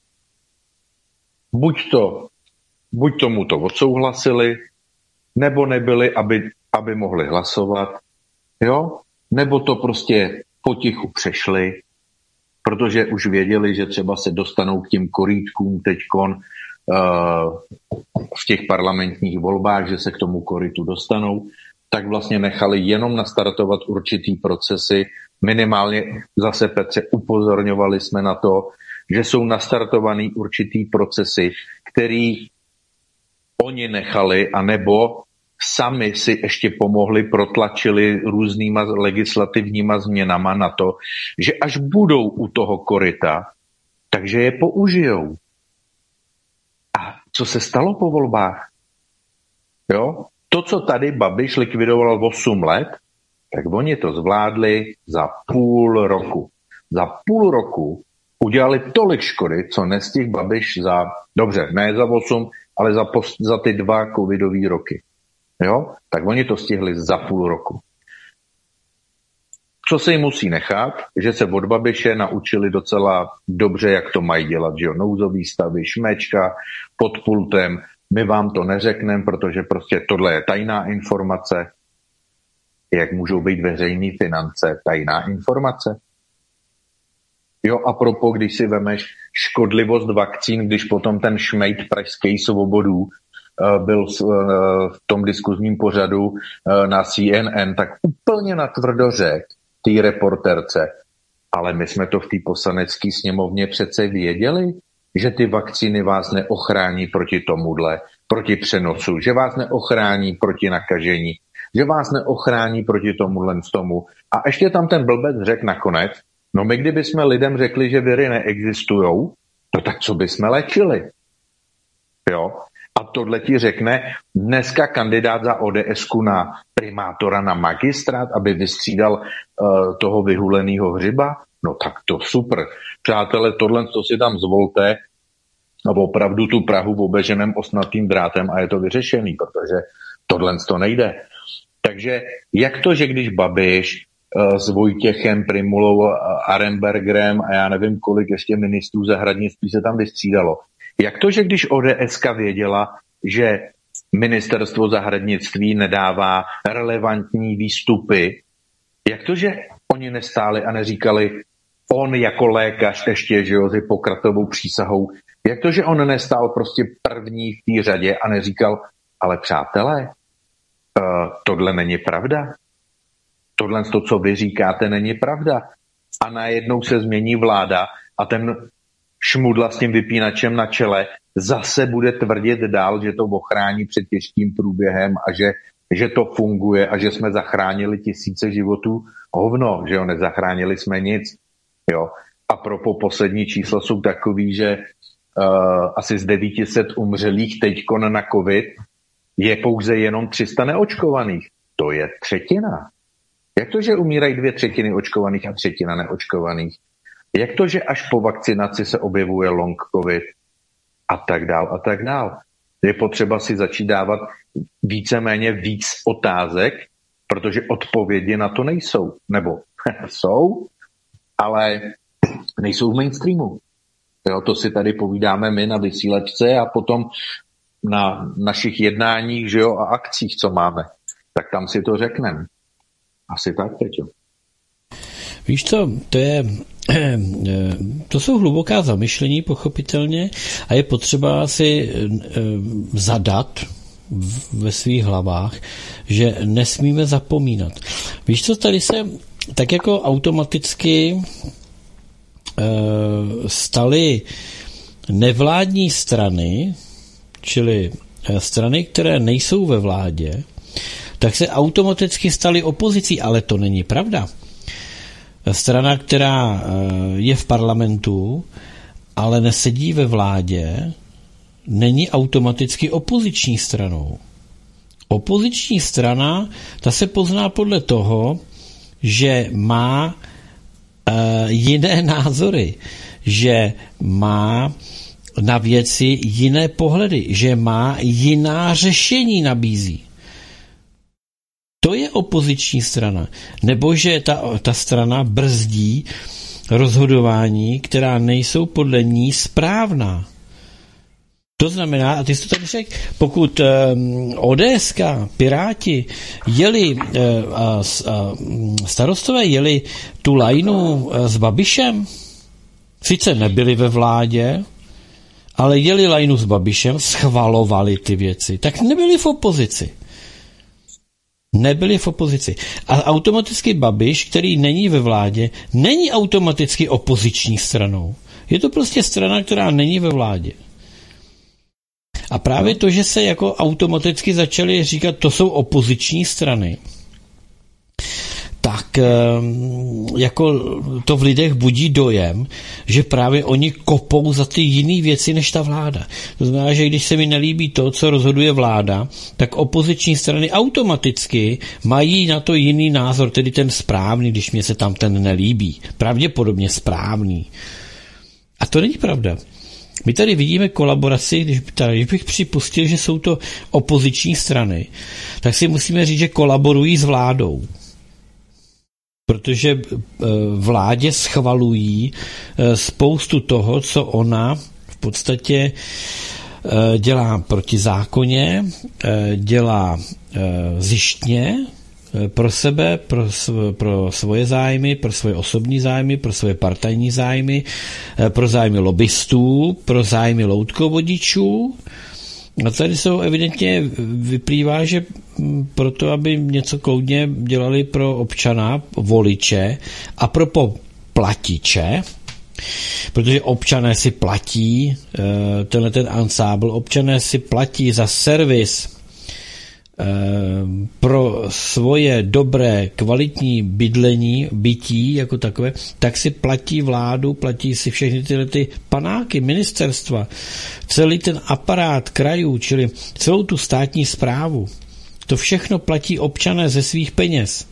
Buď to, buď tomu to odsouhlasili, nebo nebyli, aby aby mohli hlasovat, jo? Nebo to prostě potichu přešli, protože už věděli, že třeba se dostanou k těm korýtkům teďkon uh, v těch parlamentních volbách, že se k tomu korytu dostanou, tak vlastně nechali jenom nastartovat určitý procesy. Minimálně zase, Petře, upozorňovali jsme na to, že jsou nastartovaný určitý procesy, který oni nechali, anebo sami si ještě pomohli, protlačili různýma legislativníma změnama na to, že až budou u toho koryta, takže je použijou. A co se stalo po volbách? Jo? To, co tady Babiš likvidoval osm let, tak oni to zvládli za půl roku. Za půl roku udělali tolik škody, co nestihl Babiš za, dobře, ne za osm, ale za, post, za ty dva covidový roky. Jo? Tak oni to stihli za půl roku. Co se jim musí nechat, že se od Babiše naučili docela dobře, jak to mají dělat, že jo? Nouzový stavy, šmečka pod pultem, my vám to neřekneme, protože prostě tohle je tajná informace. Jak můžou být veřejné finance tajná informace? Jo, a propo, když si vemeš škodlivost vakcín, když potom ten šmejt pražský Svobodů uh, byl uh, v tom diskuzním pořadu uh, na C N N, tak úplně natvrdo řekl té reporterce, ale my jsme to v té poslanecké sněmovně přece věděli, že ty vakcíny vás neochrání proti tomuhle, proti přenosu, že vás neochrání proti nakažení, že vás neochrání proti tomuhle tomu. A ještě tam ten blbec řekl nakonec, no my kdybychom lidem řekli, že viry neexistujou, no tak co bychom léčili? Jo? A tohle ti řekne dneska kandidát za O D S ku na primátora na magistrát, aby vystřídal uh, toho vyhulenýho hřiba? No tak to super. Přátelé, tohle to si tam zvolte a opravdu tu Prahu obeženem osnatým drátem a je to vyřešený, protože tohle to nejde. Takže jak to, že když Babiš uh, s Vojtěchem, Primulou, uh, Arenbergerem a já nevím, kolik ještě ministrů zahraničí se tam vystřídalo, jak to, že když O D S ka věděla, že ministerstvo zahraničí nedává relevantní výstupy, jak to, že oni nestáli a neříkali, on jako lékař ještě, že jo, s Hippokratovou přísahou, jak to, že on nestál prostě první v té řadě a neříkal, ale přátelé, uh, tohle není pravda. Tohle, to, co vy říkáte, není pravda. A najednou se změní vláda a ten šmudla s tím vypínačem na čele zase bude tvrdit dál, že to ochrání před těžkým průběhem a že, že to funguje a že jsme zachránili tisíce životů. Hovno, že jo, nezachránili jsme nic. Jo. A propo poslední čísla jsou takový, že uh, asi z devět set umřelých teďkon na covid je pouze jenom tři sta neočkovaných. To je třetina. Jak to, že umírají dvě třetiny očkovaných a třetina neočkovaných? Jak to, že až po vakcinaci se objevuje long covid a tak dál a tak dál? Je potřeba si začít dávat víceméně víc otázek, protože odpovědi na to nejsou. Nebo jsou, ale nejsou v mainstreamu. Jo, to si tady povídáme my na vysílačce a potom na našich jednáních, že jo, a akcích, co máme. Tak tam si to řekneme. Asi tak, Peťo. Víš co, to je, to jsou hluboká zamyšlení, pochopitelně, a je potřeba si zadat ve svých hlavách, že nesmíme zapomínat. Víš co, tady se tak jako automaticky staly nevládní strany, čili strany, které nejsou ve vládě, tak se automaticky staly opozicí, ale to není pravda. Strana, která je v parlamentu, ale nesedí ve vládě, není automaticky opoziční stranou. Opoziční strana, ta se pozná podle toho, že má uh, jiné názory, že má na věci jiné pohledy, že má jiná řešení nabízí. To je opoziční strana. Nebo že ta, ta strana brzdí rozhodování, která nejsou podle ní správná. To znamená, a ty jsi to tady řekl, pokud um, ODSka, Piráti jeli, uh, a, a starostové jeli tu lajnu uh, s Babišem, sice nebyli ve vládě, ale jeli lajnu s Babišem, schvalovali ty věci, tak nebyli v opozici. Nebyli v opozici. A automaticky Babiš, který není ve vládě, není automaticky opoziční stranou. Je to prostě strana, která není ve vládě. A právě to, že se jako automaticky začali říkat, to jsou opoziční strany, tak jako to v lidech budí dojem, že právě oni kopou za ty jiné věci než ta vláda. To znamená, že když se mi nelíbí to, co rozhoduje vláda, tak opoziční strany automaticky mají na to jiný názor, tedy ten správný, když mě se tam ten nelíbí. Pravděpodobně správný. A to není pravda. My tady vidíme kolaboraci, když, tady, když bych připustil, že jsou to opoziční strany, tak si musíme říct, že kolaborují s vládou. Protože vládě schvalují spoustu toho, co ona v podstatě dělá proti zákoně, dělá zjištně pro sebe, pro, pro svoje zájmy, pro svoje osobní zájmy, pro svoje partajní zájmy, pro zájmy lobbystů, pro zájmy loutkovodičů. A tady jsou evidentně vyplývá, že proto, aby něco kloudně dělali pro občana, voliče a pro platiče, protože občané si platí, tenhle ten ansábl, občané si platí za servis pro svoje dobré, kvalitní bydlení, bytí jako takové, tak si platí vládu, platí si všechny tyhle ty panáky, ministerstva, celý ten aparát krajů, čili celou tu státní správu. To všechno platí občané ze svých peněz.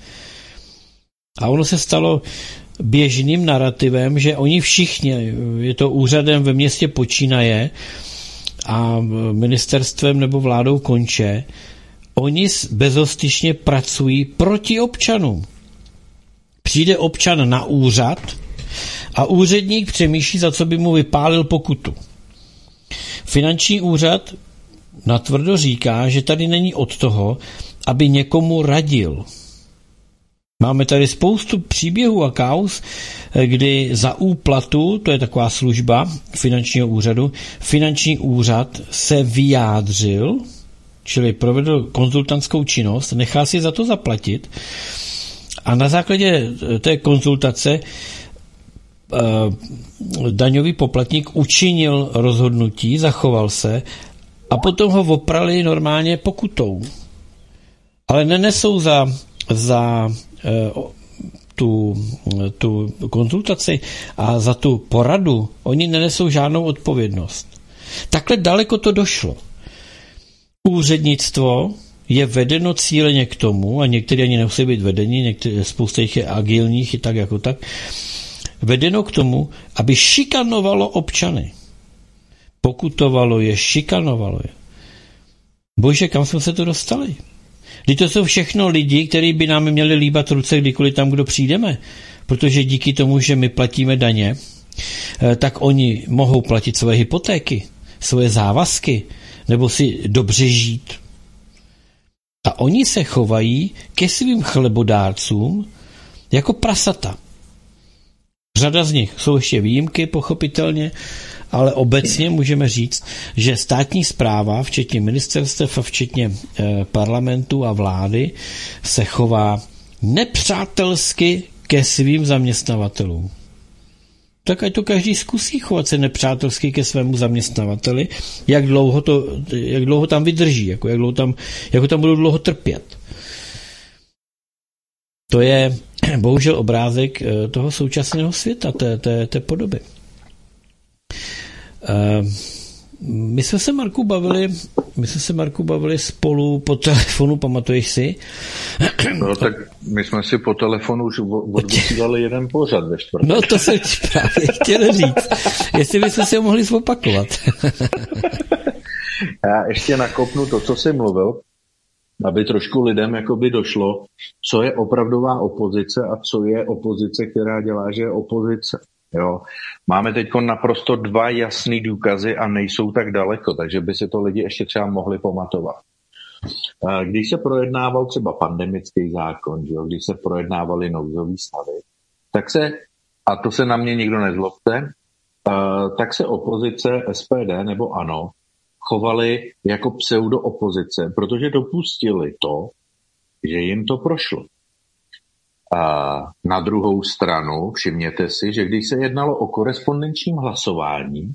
A ono se stalo běžným narrativem, že oni všichni, je to úřadem ve městě počínaje a ministerstvem nebo vládou konče, oni bezostyšně pracují proti občanům. Přijde občan na úřad a úředník přemýšlí, za co by mu vypálil pokutu. Finanční úřad natvrdo říká, že tady není od toho, aby někomu radil. Máme tady spoustu příběhů a kauz, kdy za úplatu, to je taková služba finančního úřadu, finanční úřad se vyjádřil, čili provedl konzultantskou činnost, nechal si za to zaplatit a na základě té konzultace uh, daňový poplatník učinil rozhodnutí, zachoval se a potom ho oprali normálně pokutou. Ale nenesou za, za uh, tu, tu konzultaci a za tu poradu, oni nenesou žádnou odpovědnost. Takhle daleko to došlo. Úřednictvo je vedeno cíleně k tomu, a někteří ani nemusí být vedení, některé, spousta jich je agilních i tak jako tak, vedeno k tomu, aby šikanovalo občany. Pokutovalo je, šikanovalo je. Bože, kam jsme se to dostali? Vždyť to jsou všechno lidi, kteří by nám měli líbat ruce, kdykoliv tam, kdo přijdeme. Protože díky tomu, že my platíme daně, tak oni mohou platit svoje hypotéky, svoje závazky, nebo si dobře žít. A oni se chovají ke svým chlebodárcům jako prasata. Řada z nich jsou ještě výjimky, pochopitelně, ale obecně můžeme říct, že státní správa, včetně ministerstev a včetně eh, parlamentu a vlády, se chová nepřátelsky ke svým zaměstnavatelům. Tak ať to každý zkusí chovat se nepřátelsky ke svému zaměstnavateli, jak dlouho, to, jak dlouho tam vydrží, jako jak dlouho tam, jako tam budou dlouho trpět. To je bohužel obrázek toho současného světa, té, té, té podoby. My jsme se, Marku, bavili, my jsme se, Marku, bavili spolu po telefonu, pamatuješ si? No tak my jsme si po telefonu už odvysílali jeden pořad ve čtvrtek. No to jsem právě chtěl říct. Jestli bychom si ho mohli zopakovat. Já ještě nakopnu to, co jsi mluvil, aby trošku lidem jakoby došlo, co je opravdová opozice a co je opozice, která dělá, že je opozice. Jo. Máme teď naprosto dva jasný důkazy a nejsou tak daleko, takže by si to lidi ještě třeba mohli pamatovat. Když se projednával třeba pandemický zákon, jo, když se projednávaly nouzový stavy, tak se, a to se na mě nikdo nezlobte, tak se opozice S P D nebo ANO chovali jako pseudo-opozice, protože dopustili to, že jim to prošlo. A na druhou stranu všimněte si, že když se jednalo o korespondenčním hlasování,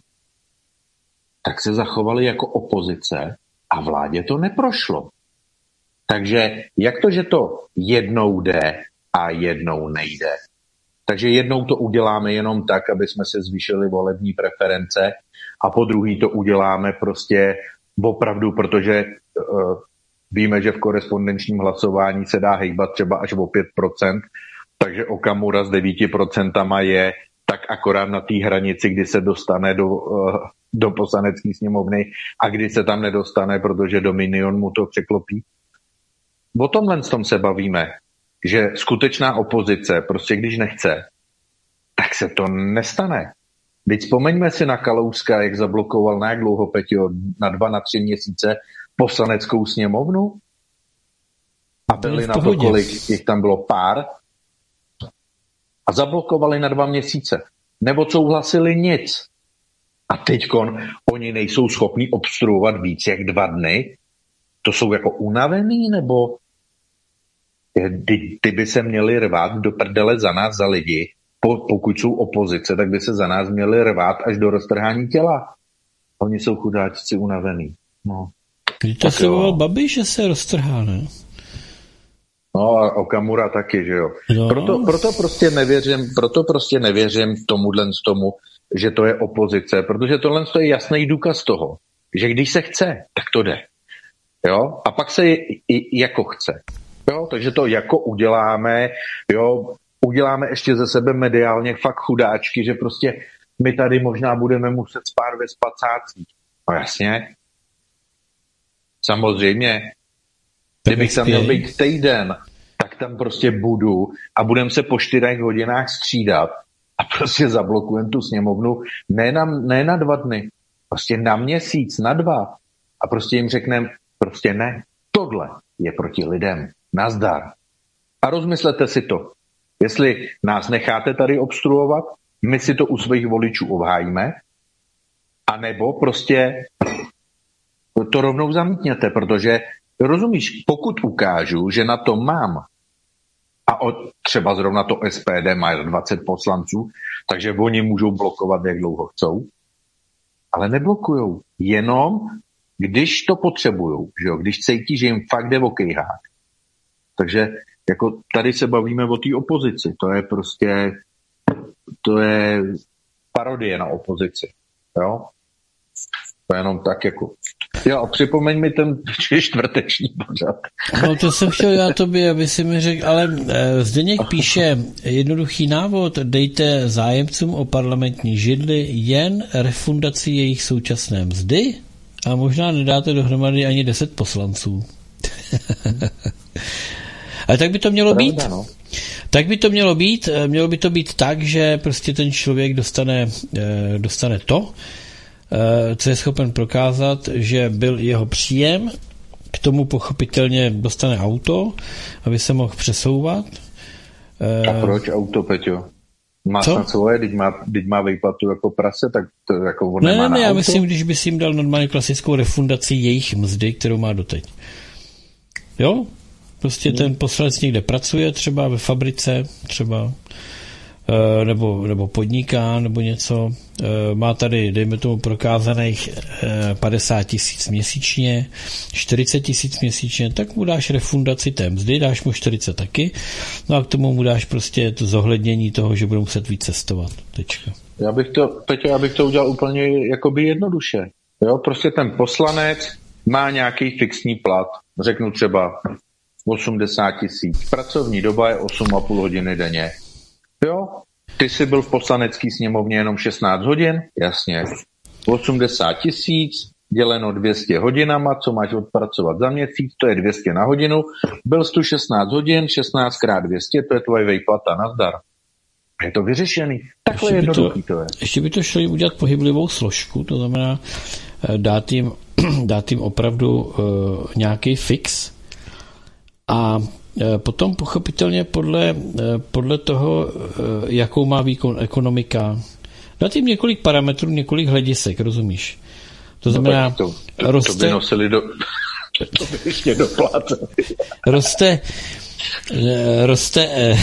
tak se zachovali jako opozice a vládě to neprošlo. Takže jak to, že to jednou jde a jednou nejde? Takže jednou to uděláme jenom tak, aby jsme se zvýšili volební preference a po druhý to uděláme prostě opravdu, protože uh, víme, že v korespondenčním hlasování se dá hejbat třeba až o pět procent, takže Okamura s devět procent je tak akorát na té hranici, kdy se dostane do, uh, do poslanecké sněmovny a kdy se tam nedostane, protože Dominion mu to překlopí. O tomhle tom se bavíme, že skutečná opozice, prostě když nechce, tak se to nestane. Teď vzpomeňme si na Kalouska, jak zablokoval na jak dlouho, Peťo, na dva, na tři měsíce poslaneckou sněmovnu? A byli na to, kolik jich tam bylo pár? A zablokovali na dva měsíce. Nebo souhlasili nic. A teďkon oni nejsou schopni obstruovat víc jak dva dny? To jsou jako unavený, nebo ty, ty by se měli rvát do prdele za nás, za lidi. Po, pokud jsou opozice, tak by se za nás měli rvát až do roztrhání těla. Oni jsou chudáčci unavený. No. Když to slovoval Babiš, že se roztrhá, ne? No a Okamura taky, že jo. No. Proto, proto, prostě nevěřím, proto prostě nevěřím tomuhle z tomu, že to je opozice, protože tohle je jasný důkaz toho, že když se chce, tak to jde. Jo? A pak se i jako chce. Jo? Takže to jako uděláme, jo, uděláme ještě ze sebe mediálně fakt chudáčky, že prostě my tady možná budeme muset spát ve spacácích. No jasně. Samozřejmě. Kdybych tam měl být týden, tak tam prostě budu a budeme se po čtyřech hodinách střídat a prostě zablokujeme tu sněmovnu ne na, ne na dva dny, prostě na měsíc, na dva. A prostě jim řekneme, prostě ne, tohle je proti lidem. Nazdar. A rozmyslete si to. Jestli nás necháte tady obstruovat, my si to u svých voličů obhájíme, anebo prostě to rovnou zamítněte, protože rozumíš, pokud ukážu, že na to mám, a od, třeba zrovna to S P D má dvacet poslanců, takže oni můžou blokovat, jak dlouho chcou, ale neblokujou. Jenom, když to potřebujou, že jo? Když cítí, že jim fakt jde o kejhák. Takže jako tady se bavíme o té opozici. To je prostě, to je parodie na opozici. Jo? To je jenom tak jako... Jo, a připomeň mi ten čtvrteční pořad. No to jsem chtěl já tobě, aby si mi řekl, ale e, Zdeněk píše jednoduchý návod, dejte zájemcům o parlamentní židli jen refundaci jejich současné mzdy a možná nedáte dohromady ani deset poslanců. Ale tak by to mělo Pravda, být. No. Tak by to mělo být. Mělo by to být tak, že prostě ten člověk dostane, dostane to, co je schopen prokázat, že byl jeho příjem, k tomu pochopitelně dostane auto, aby se mohl přesouvat. A proč auto, Peťo? Má snad svoje, teď má, teď má výplatu jako prase, tak to jako on ne, nemá ne, na já auto? myslím, když bys jim dal normálně klasickou refundaci jejich mzdy, kterou má doteď. Jo? Prostě hmm. ten poslanec někde pracuje, třeba ve fabrice, třeba nebo, nebo podniká, nebo něco. Má tady, dejme tomu, prokázaných padesát tisíc měsíčně, čtyřicet tisíc měsíčně, tak mu dáš refundaci té mzdy, dáš mu čtyřicet taky, no a k tomu mu dáš prostě to zohlednění toho, že bude muset víc cestovat. Tečka. Já bych to, Peťo, já bych to udělal úplně jakoby jednoduše. Jo, prostě ten poslanec má nějaký fixní plat, řeknu třeba osmdesát tisíc. Pracovní doba je osm a půl hodiny denně. Jo, ty jsi byl v poslanecké sněmovně jenom šestnáct hodin, jasně. osmdesát tisíc děleno dvě stě hodinama, co máš odpracovat za měsíc, to je dvě stě na hodinu. Byl jsi tu šestnáct hodin, šestnáct krát dvě stě, to je tvoje výplata, nazdar. Je to vyřešený. Takhle ještě jednoduchý to, to je. Ještě by to šlo jim udělat pohyblivou složku, to znamená dát jim, dát jim opravdu uh, nějaký fix a uh, potom pochopitelně podle, uh, podle toho, uh, jakou má výkon ekonomika, dát jim několik parametrů, několik hledisek, rozumíš? To znamená, no, to, to, roste... To by nosili do... To by ještě dopláceli. Roste... Roste...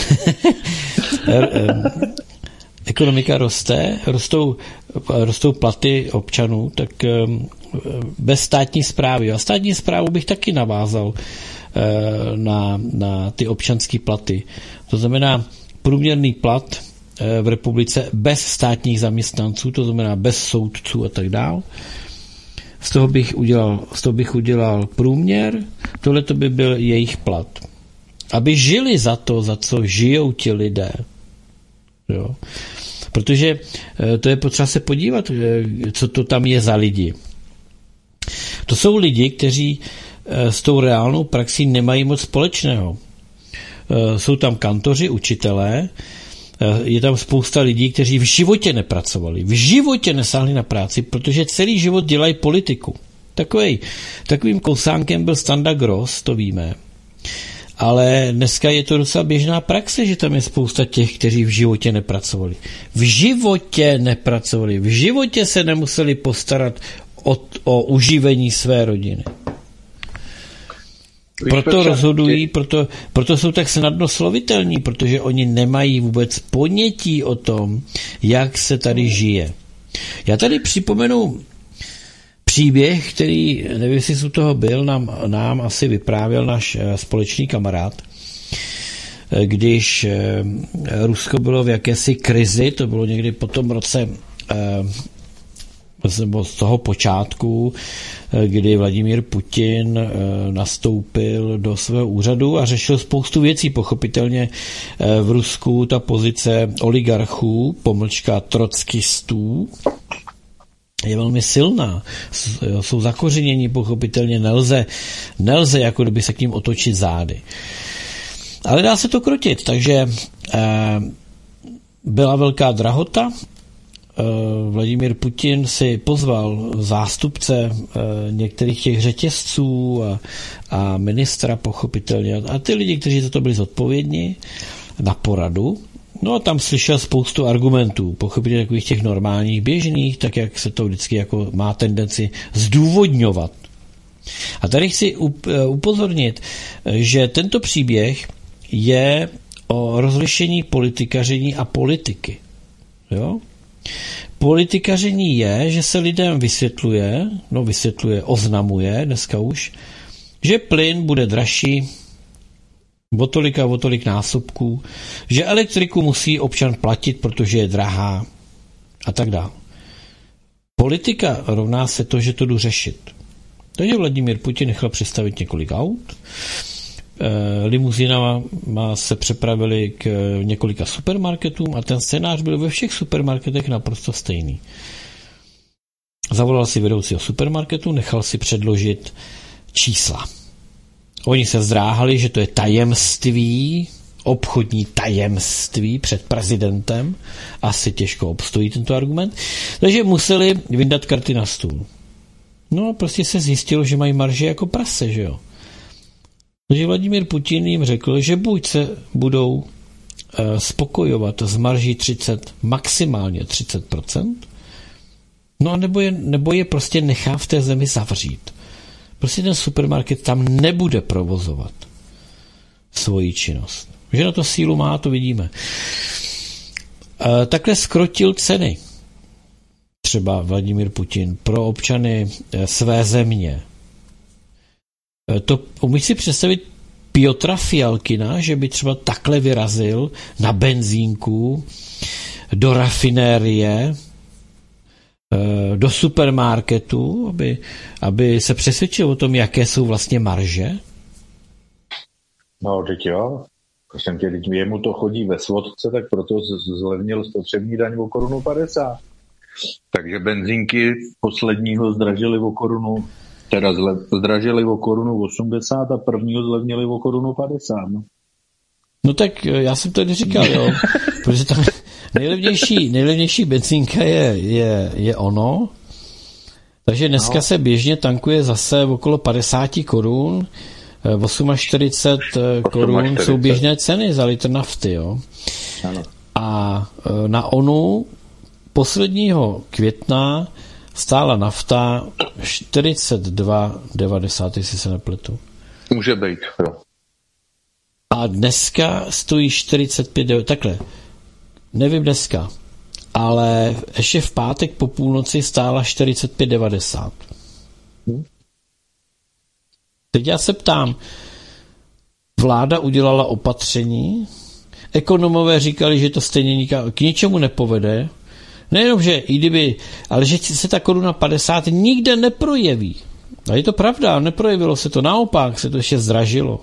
ekonomika roste, rostou, rostou platy občanů, tak bez státní správy. A státní správu bych taky navázal na, na ty občanské platy. To znamená průměrný plat v republice bez státních zaměstnanců, to znamená bez soudců a tak dál. Z toho bych udělal, z toho bych udělal průměr, tohle to by byl jejich plat. Aby žili za to, za co žijou ti lidé. Jo. Protože to je potřeba se podívat, co to tam je za lidi. To jsou lidi, kteří s tou reálnou praxí nemají moc společného. Jsou tam kantoři, učitelé, je tam spousta lidí, kteří v životě nepracovali, v životě nesáhli na práci, protože celý život dělají politiku. Takovej, takovým kousánkem byl Standa Gross, to víme. Ale dneska je to docela běžná praxe, že tam je spousta těch, kteří v životě nepracovali. V životě nepracovali, v životě se nemuseli postarat o, o uživení své rodiny. Proto rozhodují, proto, proto jsou tak snadno slovitelní, protože oni nemají vůbec ponětí o tom, jak se tady žije. Já tady připomenu příběh, který, nevím, jestli jsi u toho byl, nám, nám asi vyprávěl náš společný kamarád, když Rusko bylo v jakési krizi, to bylo někdy po tom roce z toho počátku, kdy Vladimír Putin nastoupil do svého úřadu a řešil spoustu věcí. Pochopitelně v Rusku ta pozice oligarchů, pomlčka trockistů, je velmi silná. Jsou zakořenění, pochopitelně nelze, nelze jako kdyby se k ním otočit zády. Ale dá se to krotit, takže byla velká drahota. Vladimír Putin si pozval zástupce některých těch řetězců a, a ministra pochopitelně a ty lidi, kteří za to byli zodpovědní, na poradu. No a tam slyšel spoustu argumentů, pochopitelně takových těch normálních, běžných, tak jak se to vždycky jako má tendenci zdůvodňovat. A tady chci upozornit, že tento příběh je o rozlišení politikaření a politiky. Jo? Politikaření je, že se lidem vysvětluje, no vysvětluje, oznamuje dneska už, že plyn bude dražší o tolik a o tolik násobků, že elektriku musí občan platit, protože je drahá a tak dále. Politika rovná se to, že to jdu řešit. Takže Vladimír Putin nechal představit několik aut, limuzínama se přepravili k několika supermarketům a ten scénář byl ve všech supermarketech naprosto stejný. Zavolal si vedoucího supermarketu, nechal si předložit čísla. Oni se zdráhali, že to je tajemství, obchodní tajemství před prezidentem. Asi těžko obstojí tento argument. Takže museli vyndat karty na stůl. No prostě se zjistilo, že mají marže jako prase, že jo. Takže Vladimír Putin jim řekl, že buď se budou e, spokojovat s marží třicet, maximálně třicet procent, no a nebo je, nebo je prostě nechá v té zemi zavřít. Prostě ten supermarket tam nebude provozovat svoji činnost. Že na to sílu má, to vidíme. E, takhle skrotil ceny. Třeba Vladimír Putin pro občany e, své země. E, to umíš si představit Piotra Fialkina, že by třeba takhle vyrazil na benzínku, do rafinérie, do supermarketu, aby, aby se přesvědčil o tom, jaké jsou vlastně marže? No, teď jo. Prosím tě, teď jemu to chodí ve svodce, tak proto zlevnil spotřební daň o korunu padesát. Takže benzínky posledního zdražily o korunu, teda zle, zdražily o korunu osmdesát a prvního zlevnili o korunu padesát. No. No tak já jsem to neříkal, jo, protože tam nejlevnější, nejlevnější benzínka je, je, je ono, takže dneska no. se běžně tankuje zase okolo padesát korun, čtyřicet osm korun jsou běžné ceny za litr nafty, jo. Ano. A na onu posledního května stála nafta čtyřicet dva devadesát, jestli se nepletu. Může být, jo. A dneska stojí čtyřicet pět, takhle, nevím dneska, ale ještě v pátek po půlnoci stála čtyřicet pět devadesát. Hmm. Teď já se ptám, vláda udělala opatření, ekonomové říkali, že to stejně k ničemu nepovede, nejenom, že i kdyby, ale že se ta koruna padesát nikde neprojeví. A je to pravda, neprojevilo se to, naopak se to ještě zdražilo.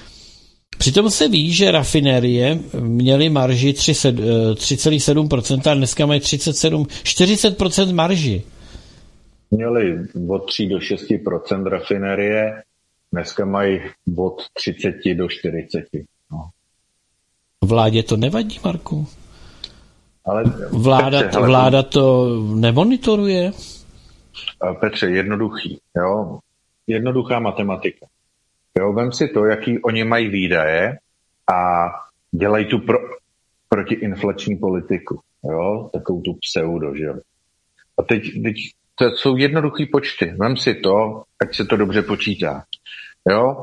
Přitom se ví, že rafinérie měly marži tři celá sedm procenta a dneska mají třicet sedm, čtyřicet procent marži. Měli od tři do šesti procent rafinérie, dneska mají od třicet do čtyřiceti. No. Vládě to nevadí, Marku? Ale vláda, Petře, vláda to nemonitoruje? Petře, jednoduchý, jo? Jednoduchá matematika. Jo, vem si to, jaký oni mají výdaje a dělají tu pro, protiinflační politiku. Jo? Takovou tu pseudo, že jo. A teď, teď to jsou jednoduchý počty. Vem si to, ať se to dobře počítá. Jo?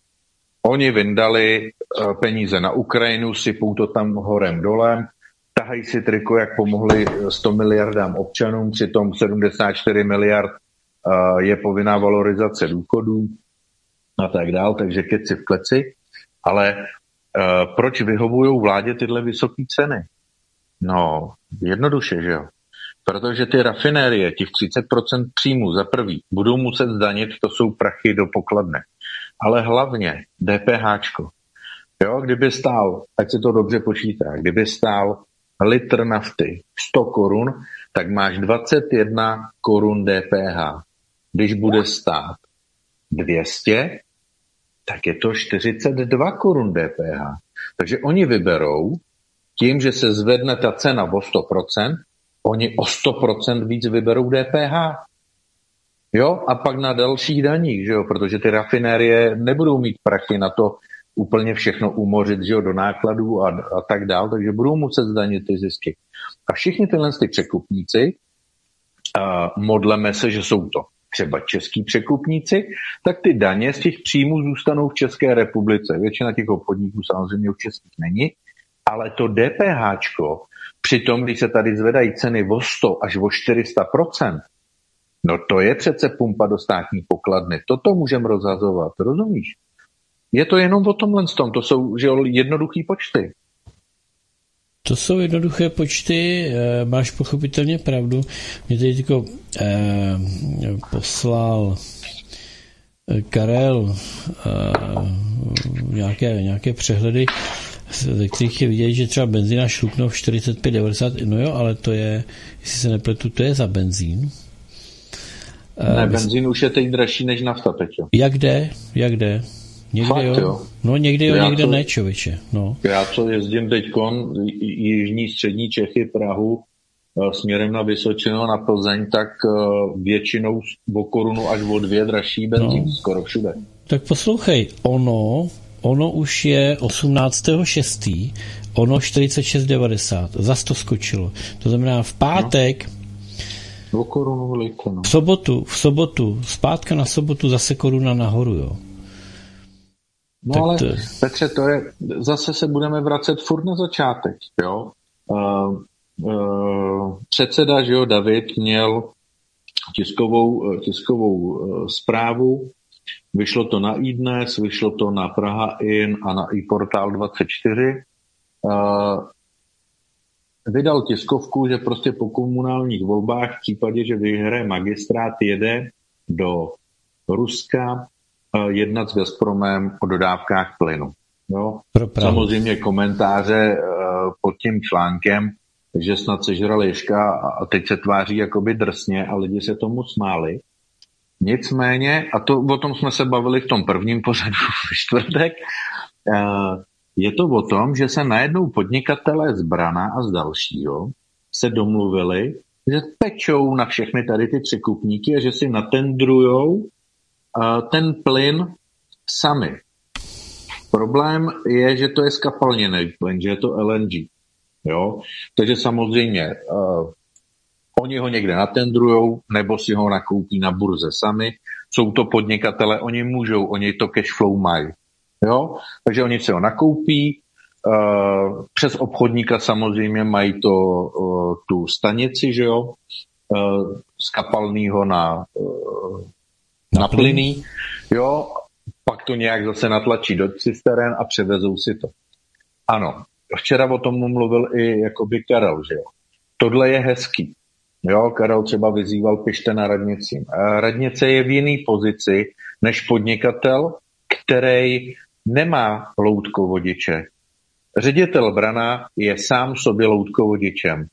Oni vyndali uh, peníze na Ukrajinu, sypou to tam horem dolem, tahají si triko, jak pomohli sto miliardám občanům, přitom sedmdesát čtyři miliard uh, je povinná valorizace důchodů a tak dál, takže keci v kleci. Ale uh, proč vyhovují vládě tyhle vysoké ceny? No, jednoduše, že jo. Protože ty rafinérie, těch třicet procent příjmů za prvý, budou muset zdanit, to jsou prachy do pokladny. Ale hlavně DPHčko. Jo, kdyby stál, ať se to dobře počítá, kdyby stál litr nafty sto korun, tak máš dvacet jedna korun D P H. Když bude stát dvě stě, tak je to čtyřicet dva korun D P H. Takže oni vyberou, tím, že se zvedne ta cena o sto procent, oni o sto procent víc vyberou D P H. Jo, a pak na dalších daních, že jo, protože ty rafinérie nebudou mít prachy na to úplně všechno umořit, že jo, do nákladů a, a tak dál, takže budou muset zdanit ty zisky. A všichni tyhle ty překupníci, uh, modleme se, že jsou to třeba český překupníci, tak ty daně z těch příjmů zůstanou v České republice. Většina těch obchodníků samozřejmě v českých není, ale to DPHčko, přitom, když se tady zvedají ceny o sto až o čtyři sta procent, no to je přece pumpa do státní pokladny. Toto můžeme rozhazovat, rozumíš? Je to jenom o tomhle tom, to jsou že jednoduchý počty. To jsou jednoduché počty, e, máš pochopitelně pravdu. Mě tady tyko e, poslal Karel e, nějaké, nějaké přehledy, ze kterých je vidět, že třeba benzína Šluknov čtyřicet pět devadesát, no jo, ale to je, jestli se nepletu, to je za benzín. Ne, benzín už je teď dražší než nafta, Peťo. Jak jde? Jak jde? Někde Fakt, jo. jo. No někdy jo, já někde to, ne, člověče. No. Já co jezdím teďkon, jižní, střední Čechy, Prahu, směrem na Vysočinu, na Plzeň, tak většinou o korunu až o dvě dražší benzín, no. Skoro všude. Tak poslouchej, ono, ono už je osmnáctého šestého ono čtyřicet šest devadesát, zas to skočilo. To znamená v pátek, no. O korunu litr, no. v sobotu, v sobotu, zpátka na sobotu zase koruna nahoru, jo. No tak ale, to... Petře, to je, zase se budeme vracet furt na začátek, jo. Uh, uh, předseda, že jo, David měl tiskovou, tiskovou uh, zprávu, vyšlo to na iDnes, vyšlo to na Praha In a na iPortál dvacet čtyři. Uh, vydal tiskovku, že prostě po komunálních volbách v případě, že vyhraje magistrát, jede do Ruska jednat s Gazpromem o dodávkách plynu. Jo? Samozřejmě komentáře uh, pod tím článkem, že snad sežral Ježka a teď se tváří jakoby drsně a lidi se tomu smáli. Nicméně, a to o tom jsme se bavili v tom prvním pořadu v čtvrtek, uh, Je to o tom, že se najednou podnikatelé z Brna a z dalšího se domluvili, že pečou na všechny tady ty překupníky a že si natendrujou uh, ten plyn sami. Problém je, že to je skapalněný plyn, že je to L N G. Jo? Takže samozřejmě uh, oni ho někde natendrujou, nebo si ho nakoupí na burze sami. Jsou to podnikatele, oni můžou, oni to cash flow mají. Jo? Takže oni si ho nakoupí, uh, přes obchodníka samozřejmě mají to, uh, tu stanici, že jo, uh, z kapalnýho na, uh, na plyný, jo, pak to nějak zase natlačí do cisteren a převezou si to. Ano, včera o tom mluvil i jakoby Karel, že jo. Tohle je hezký. Jo, Karel třeba vyzýval pište na radnici. Radnice je v jiný pozici než podnikatel, který nemá loutkovodiče. Ředitel Brna je sám sobě loutkovodičem.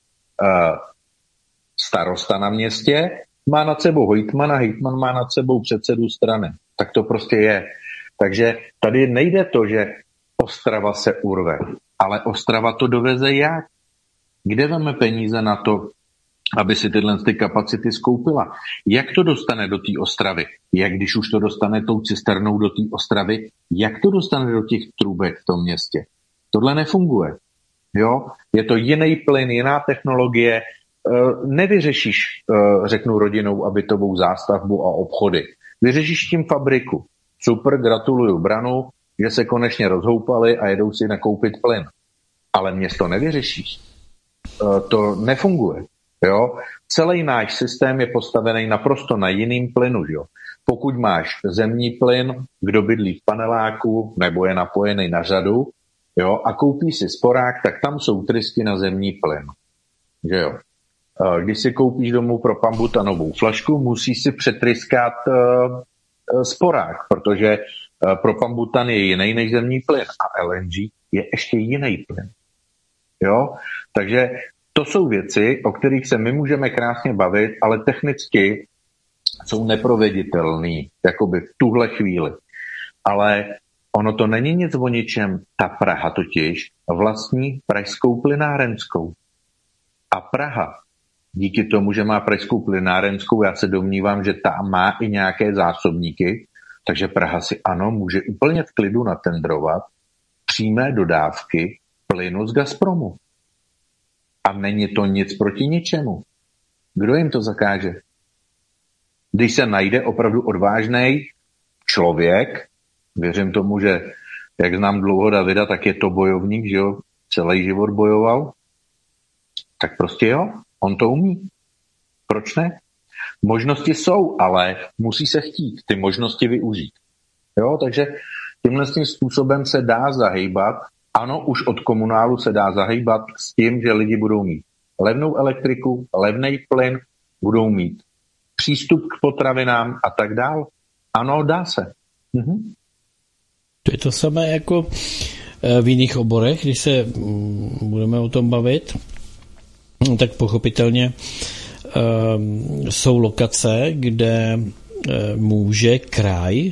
Starosta na městě má nad sebou hejtmana, hejtman má nad sebou předsedu strany. Tak to prostě je. Takže tady nejde to, že Ostrava se urve, ale Ostrava to doveze jak? Kde veme peníze na to, aby si tyhle ty kapacity skoupila? Jak to dostane do té Ostravy? Jak když už to dostane tou cisternou do té Ostravy, jak to dostane do těch trubek v tom městě? Tohle nefunguje. Jo? Je to jiný plyn, jiná technologie. E, nevyřešíš, e, řeknu rodinou a bytovou zástavbu a obchody. Vyřešíš tím fabriku. Super, gratuluju Branu, že se konečně rozhoupali a jedou si nakoupit plyn. Ale město nevyřešíš. E, to nefunguje. Jo? Celý náš systém je postavený naprosto na jiným plynu. Jo? Pokud máš zemní plyn, kdo bydlí v paneláku nebo je napojený na řadu, jo, a koupí si sporák, tak tam jsou trysky na zemní plyn. Že jo? Když si koupíš domů pro pambutanovou flašku, musíš si přetryskat uh, sporák, protože uh, pro pambutan je jiný než zemní plyn a L N G je ještě jiný plyn. Jo? Takže to jsou věci, o kterých se my můžeme krásně bavit, ale technicky jsou neproveditelné, jakoby v tuhle chvíli. Ale ono to není nic o ničem. Ta Praha totiž vlastní pražskou plynárenskou. A Praha, díky tomu, že má pražskou plynárenskou, já se domnívám, že ta má i nějaké zásobníky, takže Praha si ano, může úplně v klidu natendrovat přímé dodávky plynu z Gazpromu. A není to nic proti ničemu. Kdo jim to zakáže? Když se najde opravdu odvážný člověk, věřím tomu, že jak znám dlouho Davida, tak je to bojovník, že jo, celý život bojoval, tak prostě jo, on to umí. Proč ne? Možnosti jsou, ale musí se chtít ty možnosti využít. Jo, takže tímhle tím způsobem se dá zahejbat. Ano, už od komunálu se dá zahejbat s tím, že lidi budou mít levnou elektriku, levný plyn, budou mít přístup k potravinám a tak dál. Ano, dá se. Mhm. To je to samé jako v jiných oborech, když se budeme o tom bavit, tak pochopitelně jsou lokace, kde může kraj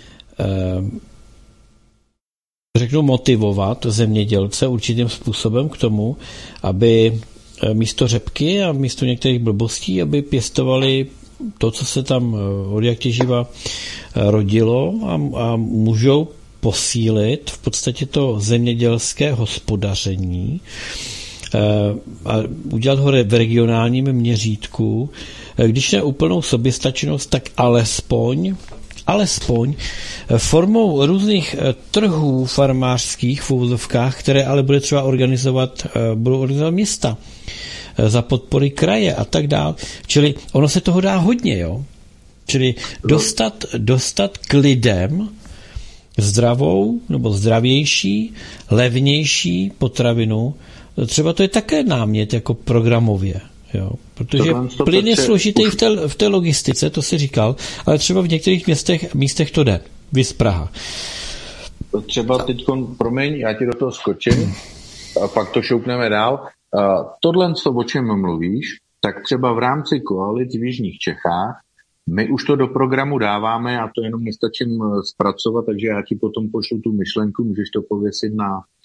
řeknu motivovat zemědělce určitým způsobem k tomu, aby místo řepky a místo některých blbostí, aby pěstovali to, co se tam od jak těživa rodilo a, a můžou posílit v podstatě to zemědělské hospodaření a udělat ho v regionálním měřítku, když ne úplnou soběstačnost, tak alespoň alespoň formou různých trhů farmářských v úvozovkách, které ale bude třeba organizovat, budou organizovat města za podpory kraje a tak dál. Čili ono se toho dá hodně, jo. Čili dostat, dostat k lidem zdravou nebo zdravější, levnější potravinu, třeba to je také námět jako programově. Jo, protože plyn je složitý v té, v té logistice, to si říkal, ale třeba v některých městech, místech to jde. Vys Praha. Třeba teď, promiň, já ti do toho skočím, a pak to šoupneme dál. Tohle, o čem mluvíš, tak třeba v rámci koalic v jižních Čechách, my už to do programu dáváme, já to jenom nestačím zpracovat, takže já ti potom pošlu tu myšlenku, můžeš to pověsit na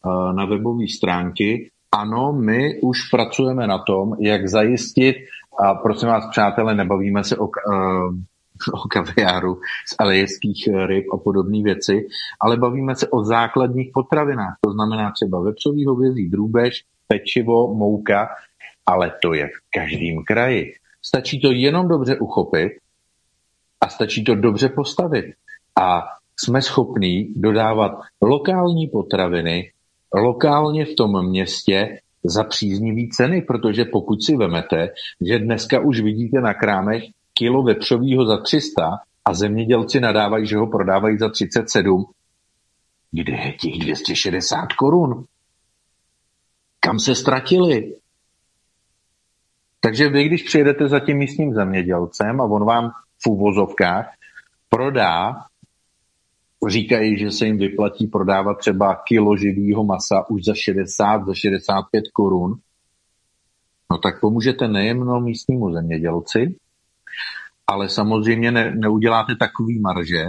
na webové stránky. Ano, my už pracujeme na tom, jak zajistit, a prosím vás, přátelé, nebavíme se o, o kaviáru z alejských ryb a podobné věci, ale bavíme se o základních potravinách. To znamená třeba vepřový, hovězí, drůbež, pečivo, mouka, ale to je v každém kraji. Stačí to jenom dobře uchopit a stačí to dobře postavit. A jsme schopní dodávat lokální potraviny lokálně v tom městě za příznivý ceny, protože pokud si vemete, že dneska už vidíte na krámech kilo vepřovýho za tři sta a zemědělci nadávají, že ho prodávají za třicet sedm, kde je těch dvě stě šedesát korun? Kam se ztratili? Takže vy, když přijedete za tím místním zemědělcem a on vám v uvozovkách prodá, říkají, že se jim vyplatí prodávat třeba kilo živýho masa už za šedesát, za šedesát pět korun, no tak pomůžete nejen místnímu zemědělci, ale samozřejmě ne, neuděláte takový marže.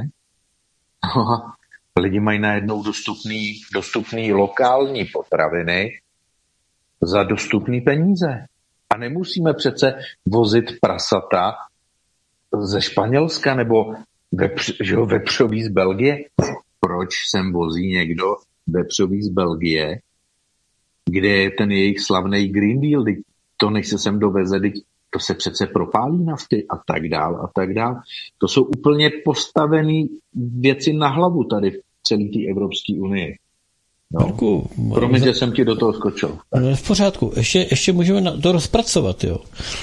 Lidi mají najednou dostupný, dostupný lokální potraviny za dostupný peníze. A nemusíme přece vozit prasata ze Španělska nebo vepř, že ho, vepřový z Belgie. Proč sem vozí někdo vepřový z Belgie, kde je ten jejich slavný Green Deal? To než se sem doveze, to se přece propálí nafty a tak dál a tak dál. To jsou úplně postavené věci na hlavu tady v celé té Evropské unii. No. Marku, promiň, že jsem ti do toho skočil. V pořádku, ještě, ještě můžeme to rozpracovat, jo.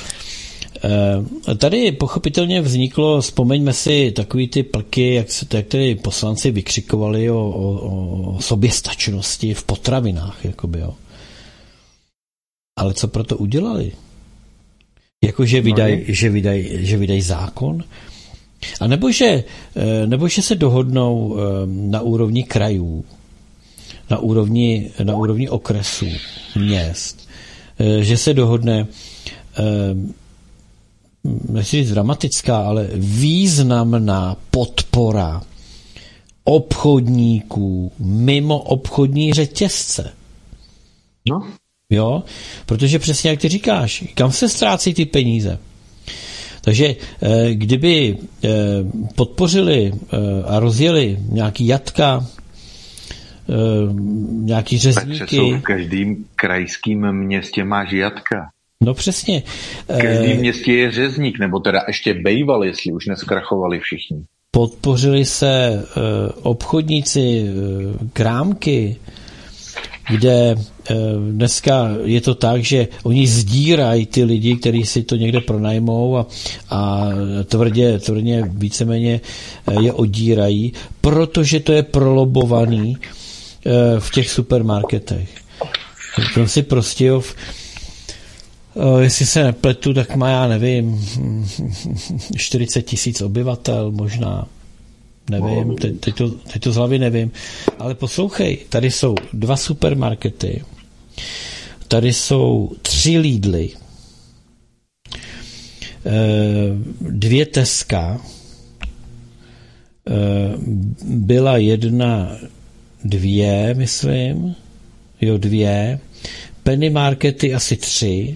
Tady pochopitelně vzniklo, vzpomeňme si takový ty plky, jak se jak tady poslanci vykřikovali o, o, o soběstačnosti v potravinách, jakoby, jo. Ale co proto udělali? Jako, že vydají že vydaj, že vydaj zákon? A nebo že, nebo že se dohodnou na úrovni krajů, na úrovni, na úrovni okresů, měst, že se dohodne, nechci říct dramatická, ale významná podpora obchodníků mimo obchodní řetězce. No. Jo, protože přesně jak ty říkáš, kam se ztrácí ty peníze? Takže kdyby podpořili a rozjeli nějaký jatka, nějaký řezníky. Tak v každém krajském městě máš jatka. No přesně. V každém městě je řezník, nebo teda ještě bejval, jestli už neskrachovali všichni. Podpořili se obchodníci, krámky, kde dneska je to tak, že oni sdírají ty lidi, kteří si to někde pronajmou a, a tvrdě, tvrdě víceméně je odírají, protože to je prolobovaný v těch supermarketech. Tam si prostě jestli se nepletu, tak má, já nevím, čtyřicet tisíc obyvatel možná. Nevím, teď, teď, to, teď to z hlavy nevím. Ale poslouchej, tady jsou dva supermarkety, tady jsou tři Lidly, dvě Teska, byla jedna, dvě, myslím, jo, dvě, Penny Markety asi tři.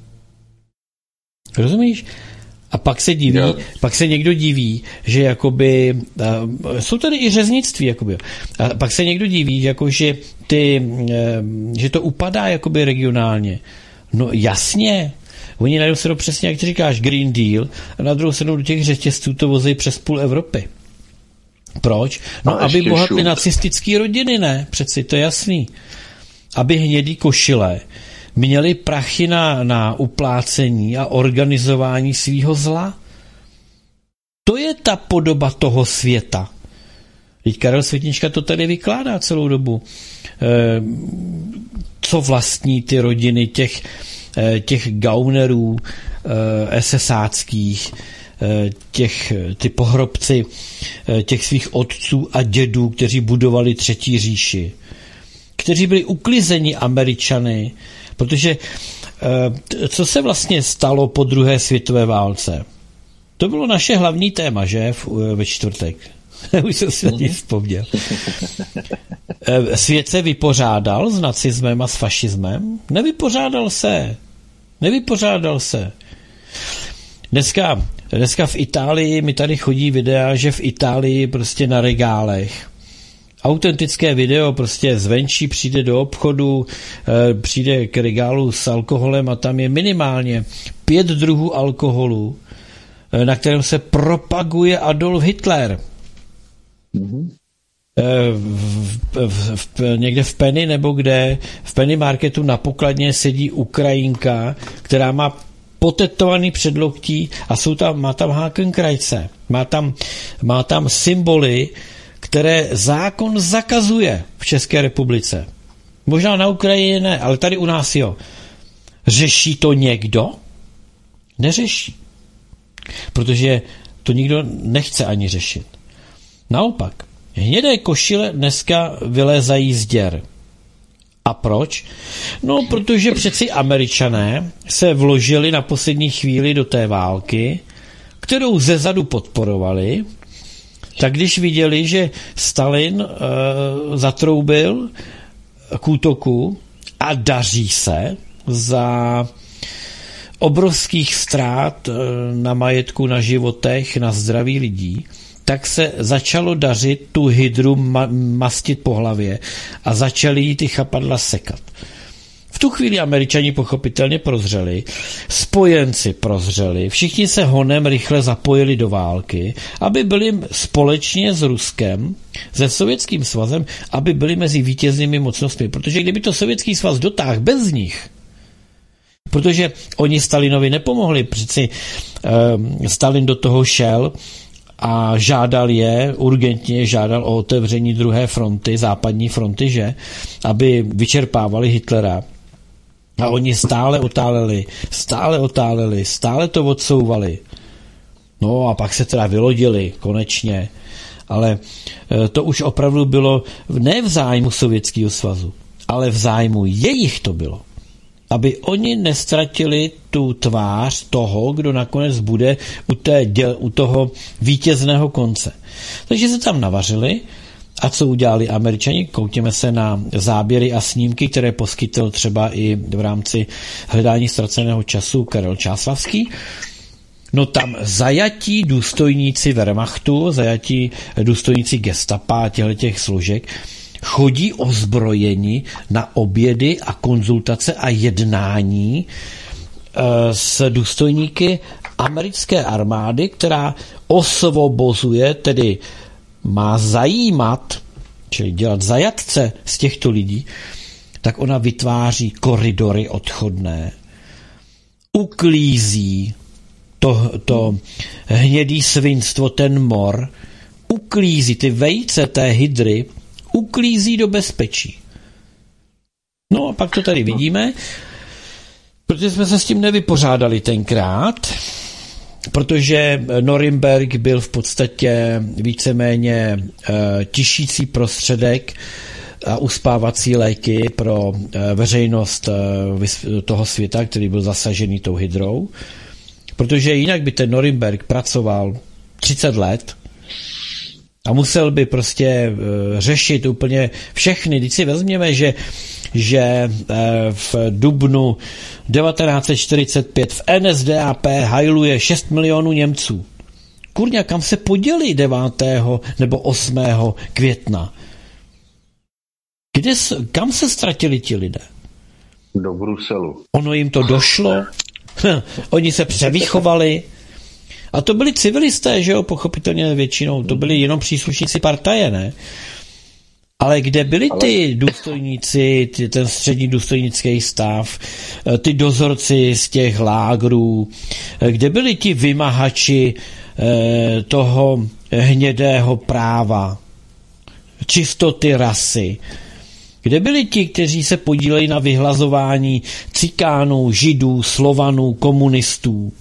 Rozumíš? A pak se diví, no. pak se někdo diví, že jakoby, uh, jsou tady i řeznictví, jakoby, a pak se někdo diví, jako, že, ty, uh, že to upadá jakoby regionálně. No jasně, oni najdou se do přesně, jak ty říkáš, Green Deal, a na druhou stranu do těch řetězců to vozí přes půl Evropy. Proč? No, a aby bohatly nacistický rodiny, ne? Přeci to je jasný. Aby hnědý košile měli prachy na, na uplácení a organizování svýho zla. To je ta podoba toho světa. Teď Karel Světnička to tady vykládá celou dobu. E, co vlastní ty rodiny těch, e, těch gaunerů e, esesáckých, e, těch, ty pohrobci e, těch svých otců a dědů, kteří budovali třetí říši, kteří byli uklizeni Američany. Protože co se vlastně stalo po druhé světové válce? To bylo naše hlavní téma, že? Ve čtvrtek. Už jsem si na ní vzpomněl. Svět se vypořádal s nacismem a s fašismem? Nevypořádal se. Nevypořádal se. Dneska, dneska v Itálii mi tady chodí videa, že v Itálii prostě na regálech autentické video, prostě zvenčí přijde do obchodu, přijde k regálu s alkoholem a tam je minimálně pět druhů alkoholu, na kterém se propaguje Adolf Hitler. Mm-hmm. V, v, v, někde v Penny nebo kde, v Penny Marketu na pokladně sedí Ukrajinka, která má potetovaný předloktí a jsou tam, má tam Hakenkrajce, má tam, má tam symboly, které zákon zakazuje v České republice. Možná na Ukrajině ne, ale tady u nás jo. Řeší to někdo? Neřeší. Protože to nikdo nechce ani řešit. Naopak, hnědé košile dneska vylézají z děr. A proč? No, protože přeci Američané se vložili na poslední chvíli do té války, kterou zezadu podporovali, tak když viděli, že Stalin e, zatroubil k útoku a daří se za obrovských ztrát na majetku, na životech, na zdraví lidí, tak se začalo dařit tu hydru ma- mastit po hlavě a začali jí ty chapadla sekat. V tu chvíli Američani pochopitelně prozřeli, spojenci prozřeli, všichni se honem rychle zapojili do války, aby byli společně s Ruskem, se Sovětským svazem, aby byli mezi vítěznými mocnostmi. Protože kdyby to Sovětský svaz dotáhl bez nich, protože oni Stalinovi nepomohli, přeci um, Stalin do toho šel a žádal je, urgentně žádal o otevření druhé fronty, západní fronty, že, aby vyčerpávali Hitlera. A oni stále otáleli, stále otáleli, stále to odsouvali. No a pak se teda vylodili, konečně. Ale to už opravdu bylo ne v zájmu Sovětského svazu, ale v zájmu jejich to bylo. Aby oni nestratili tu tvář toho, kdo nakonec bude u, té, u toho vítězného konce. Takže se tam navařili. A co udělali Američani? Koukněme se na záběry a snímky, které poskytl třeba i v rámci hledání ztraceného času Karel Čáslavský. No tam zajatí důstojníci Wehrmachtu, zajatí důstojníci gestapa a těchto složek chodí ozbrojeni na obědy a konzultace a jednání s důstojníky americké armády, která osvobozuje, tedy má zajímat, čili dělat zajatce z těchto lidí, tak ona vytváří koridory odchodné, uklízí to, to hnědý svinstvo, ten mor, uklízí ty vejce té hydry, uklízí do bezpečí. No a pak to tady vidíme, protože jsme se s tím nevypořádali tenkrát, protože Norimberk byl v podstatě víceméně e, tišící prostředek a uspávací léky pro e, veřejnost e, toho světa, který byl zasažený tou hydrou, protože jinak by ten Norimberk pracoval třicet let a musel by prostě e, řešit úplně všechny. Když si vezměme, že že v dubnu devatenáct set čtyřicet pět v N S D A P hajluje šest milionů Němců. Kurňa, kam se poděli devátého nebo osmého května? Kde, kam se ztratili ti lidé? Do Bruselu. Ono jim to došlo, oni se převýchovali a to byli civilisté, že jo, pochopitelně většinou, to byli jenom příslušníci partaje, ne? Ale kde byli ty důstojníci, ty, ten střední důstojnický stav, ty dozorci z těch lágrů, kde byli ti vymahači eh, toho hnědého práva, čistoty rasy, kde byli ti, kteří se podílejí na vyhlazování cikánů, židů, slovanů, komunistů.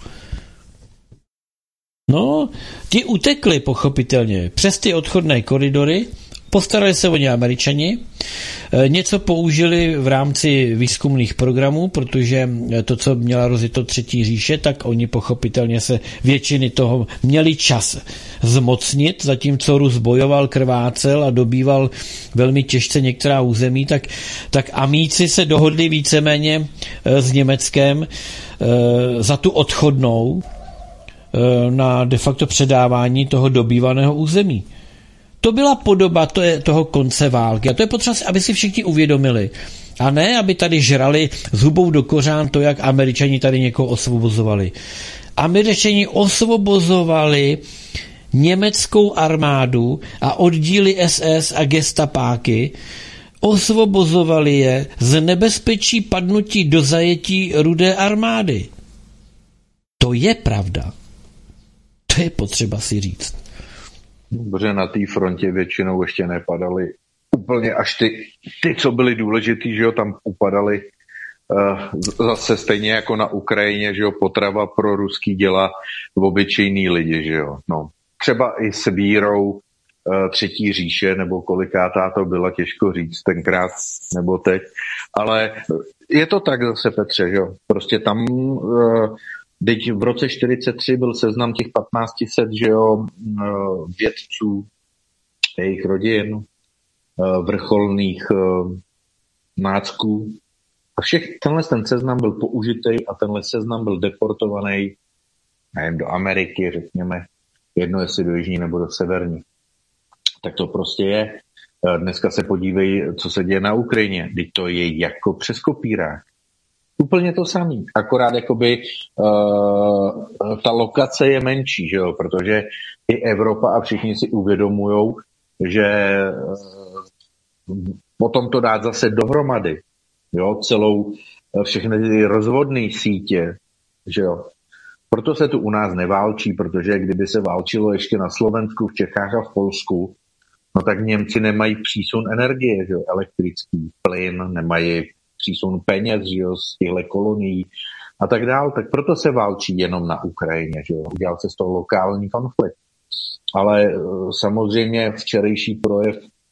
No, ti utekli pochopitelně přes ty odchodné koridory, Postarali se o ně Američani, něco použili v rámci výzkumných programů, protože to, co měla rozjeto třetí říše, tak oni pochopitelně se většiny toho měli čas zmocnit, zatímco Rus bojoval, krvácel a dobýval velmi těžce některá území, tak, tak Amíci se dohodli víceméně s Německem za tu odchodnou na de facto předávání toho dobývaného území. To byla podoba to je, toho konce války. A to je potřeba, aby si všichni uvědomili. A ne, aby tady žrali s hubou do kořán to, jak Američani tady někoho osvobozovali. Američani osvobozovali německou armádu a oddíly es es a gestapáky, osvobozovali je z nebezpečí padnutí do zajetí Rudé armády. To je pravda. To je potřeba si říct. Protože na té frontě většinou ještě nepadaly úplně až ty, ty co byly důležitý, že jo, tam upadaly uh, zase stejně jako na Ukrajině, že jo, potrava pro ruský děla v obyčejný lidi, že jo. No, třeba i s vírou uh, třetí říše, nebo kolikátá to byla, těžko říct tenkrát, nebo teď, ale je to tak zase, Petře, že jo, prostě tam uh, teď v roce čtyřicet tři byl seznam těch patnáct set, že jo, vědců, jejich rodin, vrcholných nácků. A všech, tenhle ten seznam byl použitý a tenhle seznam byl deportovaný, nevím, do Ameriky, řekněme, jedno jestli do jižní nebo do severní. Tak to prostě je. Dneska se podívej, co se děje na Ukrajině. Teď to je jako přes kopírák. Úplně to samý, akorát jakoby uh, ta lokace je menší, že jo, protože i Evropa a všichni si uvědomujou, že uh, potom to dát zase dohromady, jo, celou, všechny ty rozvodné sítě, že jo. Proto se tu u nás neválčí, protože kdyby se válčilo ještě na Slovensku, v Čechách a v Polsku, no tak Němci nemají přísun energie, že jo, elektrický, plyn, nemají přísun peněz, že jo, z těchto kolonií a tak dál, tak proto se válčí jenom na Ukrajině, že jo, udělal se z toho lokální konflikt. Ale samozřejmě včerejší projev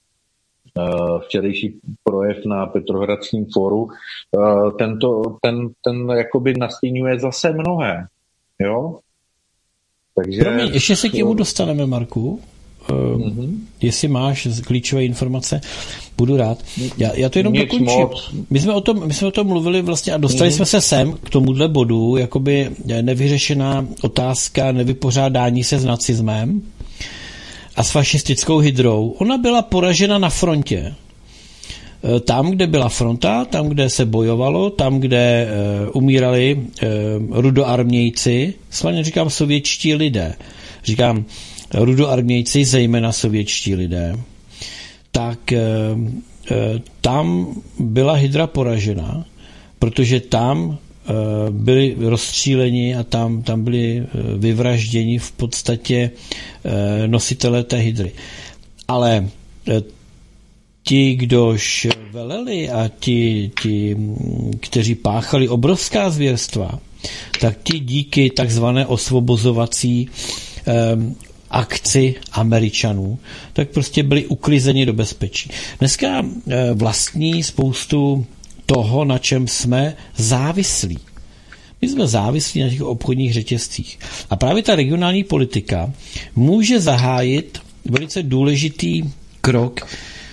včerejší projev na Petrohradském fóru tento, ten, ten jakoby nastínuje zase mnohé, jo. Takže... Promiň, ještě se k němu dostaneme, Marku. Mm-hmm. Jestli máš klíčové informace, budu rád. Já, já to jenom Nic dokončím. Moc. My jsme, o tom, my jsme o tom mluvili vlastně a dostali mm-hmm. jsme se sem k tomuhle bodu, jakoby nevyřešená otázka nevypořádání se s nacismem a s fašistickou hydrou. Ona byla poražena na frontě. Tam, kde byla fronta, tam, kde se bojovalo, tam, kde uh, umírali uh, rudoarmějci, slavně říkám sovětští lidé, říkám rudoarmějci, zejména sovětští lidé, tak e, e, tam byla hydra poražena, protože tam e, byli rozstříleni a tam, tam byli e, vyvražděni v podstatě e, nositelé té hydry. Ale e, ti, kdož veleli a ti, ti, kteří páchali obrovská zvěrstva, tak ti díky takzvané osvobozovací e, akci Američanů, tak prostě byli uklizeni do bezpečí. Dneska vlastní spoustu toho, na čem jsme závislí. My jsme závislí na těch obchodních řetězcích. A právě ta regionální politika může zahájit velice důležitý krok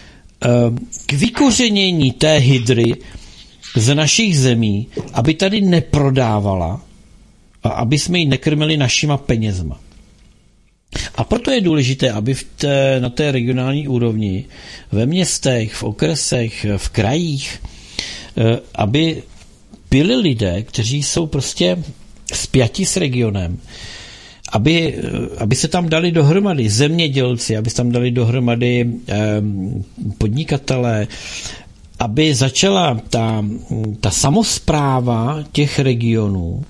k vykořenění té hydry z našich zemí, aby tady neprodávala a aby jsme ji nekrmili našima penězma. A proto je důležité, aby v té, na té regionální úrovni, ve městech, v okresech, v krajích, aby byli lidé, kteří jsou prostě spjati s regionem, aby, aby se tam dali dohromady zemědělci, aby se tam dali dohromady podnikatelé, aby začala ta, ta samospráva těch regionů,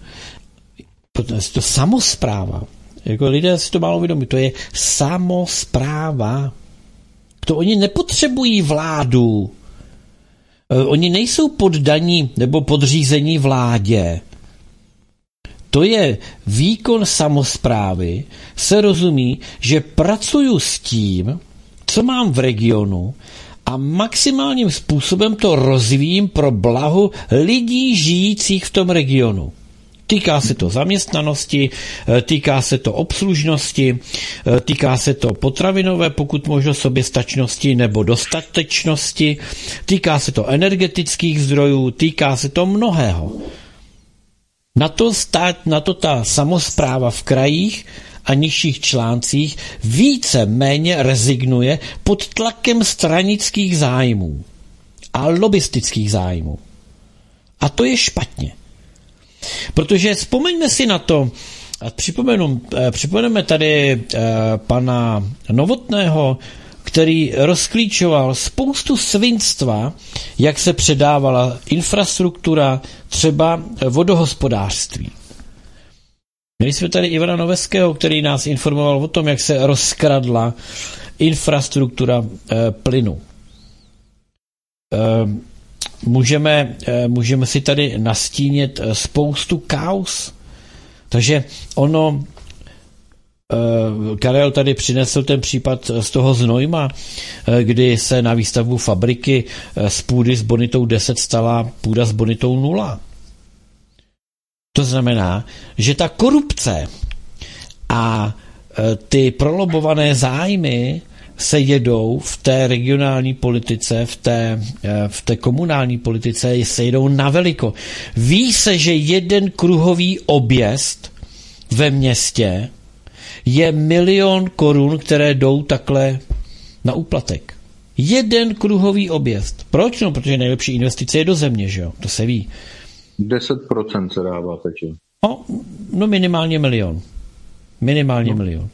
to samospráva, jako lidé si to málo vědomí, to je samospráva. To oni nepotřebují vládu. Oni nejsou poddaní nebo podřízení vládě. To je výkon samosprávy, se rozumí, že pracuju s tím, co mám v regionu a maximálním způsobem to rozvíjím pro blaho lidí žijících v tom regionu. Týká se to zaměstnanosti, týká se to obslužnosti, týká se to potravinové, pokud možno soběstačnosti nebo dostatečnosti, týká se to energetických zdrojů, týká se to mnohého. Na to, stát, na to ta samospráva v krajích a nižších článcích více méně rezignuje pod tlakem stranických zájmů a lobistických zájmů. A to je špatně. Protože vzpomeňme si na to, připomenu, připomeneme tady eh, pana Novotného, který rozklíčoval spoustu svinstva, jak se předávala infrastruktura, třeba vodohospodářství. Měli jsme tady Ivana Noveského, který nás informoval o tom, jak se rozkradla infrastruktura eh, plynu. Eh, můžeme, eh, můžeme si tady nastínit spoustu kauz. Takže ono, eh, Karel tady přinesl ten případ z toho Znojma, eh, kdy se na výstavbu fabriky eh, z půdy s bonitou deset stala půda s bonitou nula. To znamená, že ta korupce a ty prolobované zájmy se jedou v té regionální politice, v té, v té komunální politice, se jedou na veliko. Ví se, že jeden kruhový objezd ve městě je milion korun, které jdou takhle na úplatek. Jeden kruhový objezd. Proč? No, protože nejlepší investice je do země, že jo? To se ví. deset procent se dává teď. No, no minimálně milion. Minimálně no. milion.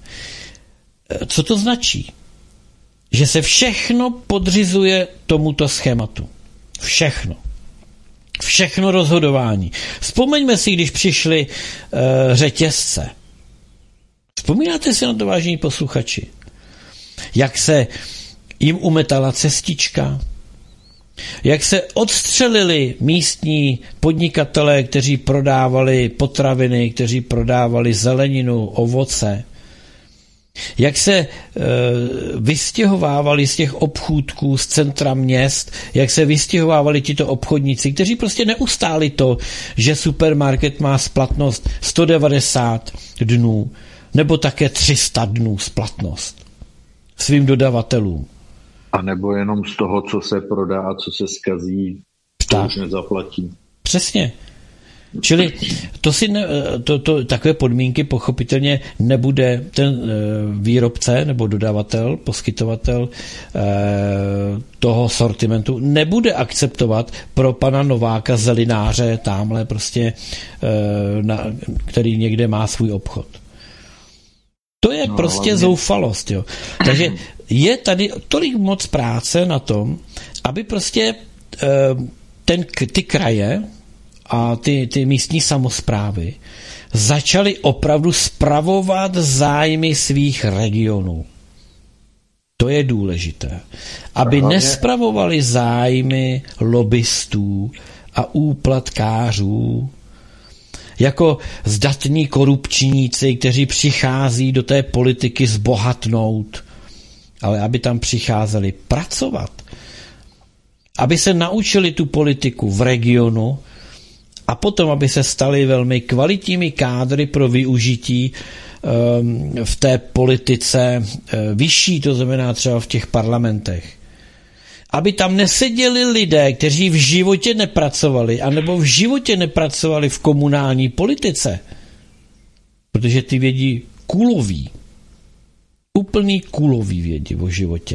Co to značí? Že se všechno podřizuje tomuto schématu. Všechno. Všechno rozhodování. Vzpomeňme si, když přišly uh, řetězce. Vzpomínáte si na to, vážení posluchači? Jak se jim umetala cestička, jak se odstřelili místní podnikatelé, kteří prodávali potraviny, kteří prodávali zeleninu, ovoce, jak se e, vystěhovávali z těch obchůdků z centra měst, jak se vystěhovávali tito obchodníci, kteří prostě neustáli to, že supermarket má splatnost sto devadesát dnů nebo také tři sta dnů splatnost svým dodavatelům. A nebo jenom z toho, co se prodá a co se zkazí, to už nezaplatí. Přesně. Čili to si ne, to, to, takové podmínky pochopitelně nebude ten e, výrobce nebo dodavatel, poskytovatel e, toho sortimentu nebude akceptovat pro pana Nováka zelináře tamhle prostě, e, na, který někde má svůj obchod. To je no, prostě hlavně zoufalost. Jo. Takže je tady tolik moc práce na tom, aby prostě ten, ty kraje a ty, ty místní samosprávy začaly opravdu spravovat zájmy svých regionů. To je důležité. Aby hlavně nespravovali zájmy lobbystů a úplatkářů, jako zdatní korupčníci, kteří přichází do té politiky zbohatnout, ale aby tam přicházeli pracovat, aby se naučili tu politiku v regionu a potom, aby se stali velmi kvalitními kádry pro využití um, v té politice uh, vyšší, to znamená třeba v těch parlamentech. Aby tam neseděli lidé, kteří v životě nepracovali, anebo v životě nepracovali v komunální politice, protože ty vědí kulový, úplný kulový vědí o životě.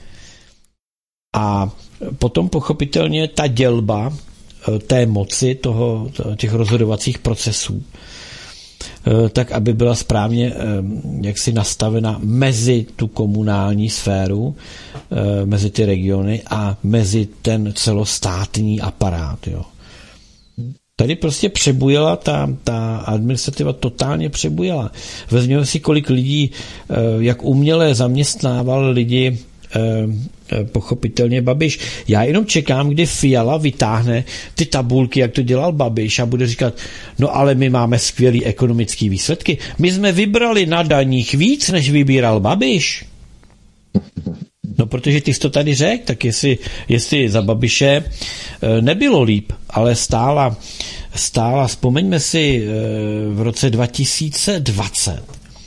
A potom pochopitelně ta dělba té moci, toho, těch rozhodovacích procesů, tak aby byla správně jaksi nastavena mezi tu komunální sféru, mezi ty regiony a mezi ten celostátní aparát. Jo. Tady prostě přebujela ta, ta administrativa, totálně přebujela. Vezměme si, kolik lidí, jak uměle zaměstnával lidi pochopitelně Babiš. Já jenom čekám, kdy Fiala vytáhne ty tabulky, jak to dělal Babiš a bude říkat, no ale my máme skvělý ekonomický výsledky. My jsme vybrali na daních víc, než vybíral Babiš. protože ty jsi to tady řekl, tak jestli, jestli za Babiše nebylo líp, ale stála, stála, vzpomeňme si, v roce dva tisíce dvacet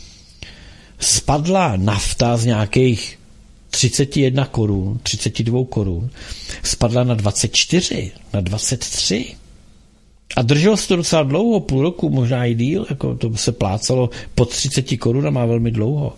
spadla nafta z nějakých třicet jedna korun, třicet dva korun, spadla na dvacet čtyři, na dvacet tři. A drželo se to docela dlouho, půl roku, možná i díl, jako to se plácalo pod třicet korun a má velmi dlouho.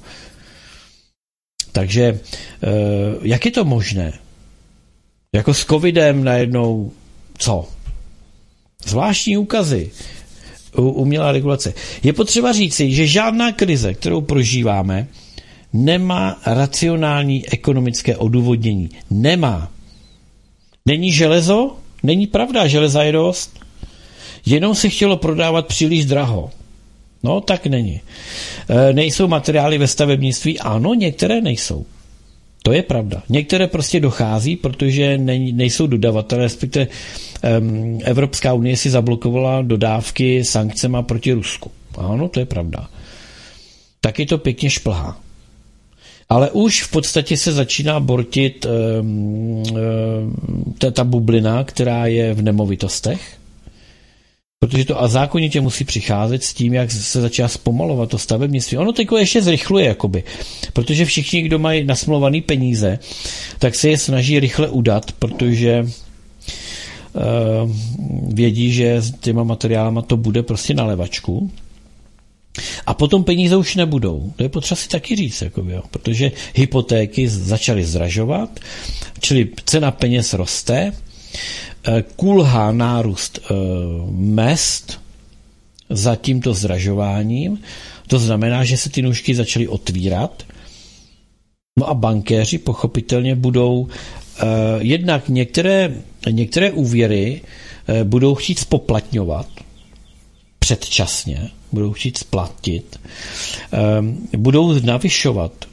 Takže jak je to možné? Jako s covidem najednou co? Zvláštní úkazy, umělá regulace. Je potřeba říci, že žádná krize, kterou prožíváme, nemá racionální ekonomické odůvodnění. Nemá. Není železo? Není pravda, železa je dost. Jenom se chtělo prodávat příliš draho. No, tak není. E, nejsou materiály ve stavebnictví? Ano, některé nejsou. To je pravda. Některé prostě dochází, protože nej, nejsou dodavatelé, respektive um, Evropská unie si zablokovala dodávky sankcema proti Rusku. Ano, to je pravda. Taky to pěkně šplhá. Ale už v podstatě se začíná bortit um, um, ta, ta bublina, která je v nemovitostech, protože to a zákonitě musí přicházet s tím, jak se začíná zpomalovat to stavebnictví. Ono teď ještě zrychluje, jakoby, protože všichni, kdo mají nasmluvaný peníze, tak se je snaží rychle udat, protože uh, vědí, že s těma materiálama to bude prostě na levačku. A potom peníze už nebudou. To je potřeba si taky říct, jakoby, jo, protože hypotéky začaly zdražovat, čili cena peněz roste, kulhá nárůst e, mezd za tímto zdražováním. To znamená, že se ty nůžky začaly otvírat. No a bankéři pochopitelně budou e, jednak některé, některé úvěry e, budou chtít spoplatňovat předčasně, budou chtít splatit, e, budou navyšovat e,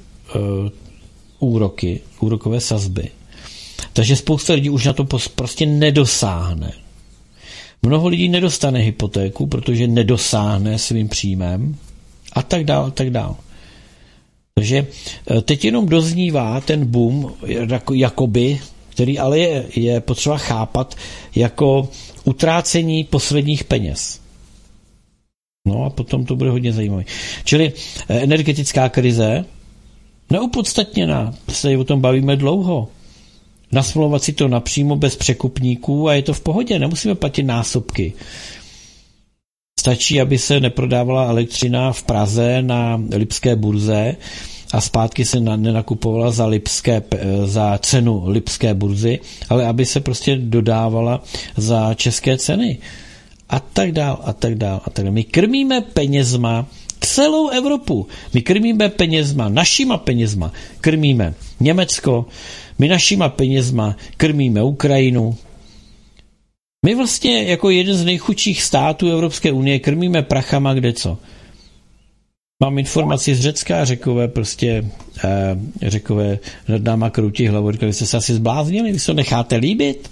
úroky, úrokové sazby. Takže spousta lidí už na to prostě nedosáhne. Mnoho lidí nedostane hypotéku, protože nedosáhne svým příjmem a tak dál, a tak dál. Takže teď jenom doznívá ten boom, jakoby, který ale je, je potřeba chápat jako utrácení posledních peněz. No a potom to bude hodně zajímavé. Čili energetická krize, neopodstatněná, se o tom bavíme dlouho. Nasmlouvat si to napřímo bez překupníků a je to v pohodě, nemusíme platit násobky. Stačí, aby se neprodávala elektřina v Praze na lipské burze a zpátky se nenakupovala za, lipské, za cenu lipské burzy, ale aby se prostě dodávala za české ceny. A tak dál, a tak dál, a tak dál. My krmíme penězma celou Evropu. My krmíme penězma, našima penězma krmíme Německo, my našima penězma krmíme Ukrajinu. My vlastně jako jeden z nejchudších států Evropské unie krmíme prachama kde co. Mám informaci z Řecka, Řekové prostě, eh, Řekové nad náma kroutí hlavu, říkali, vy jste se asi zbláznili, vy se to necháte líbit?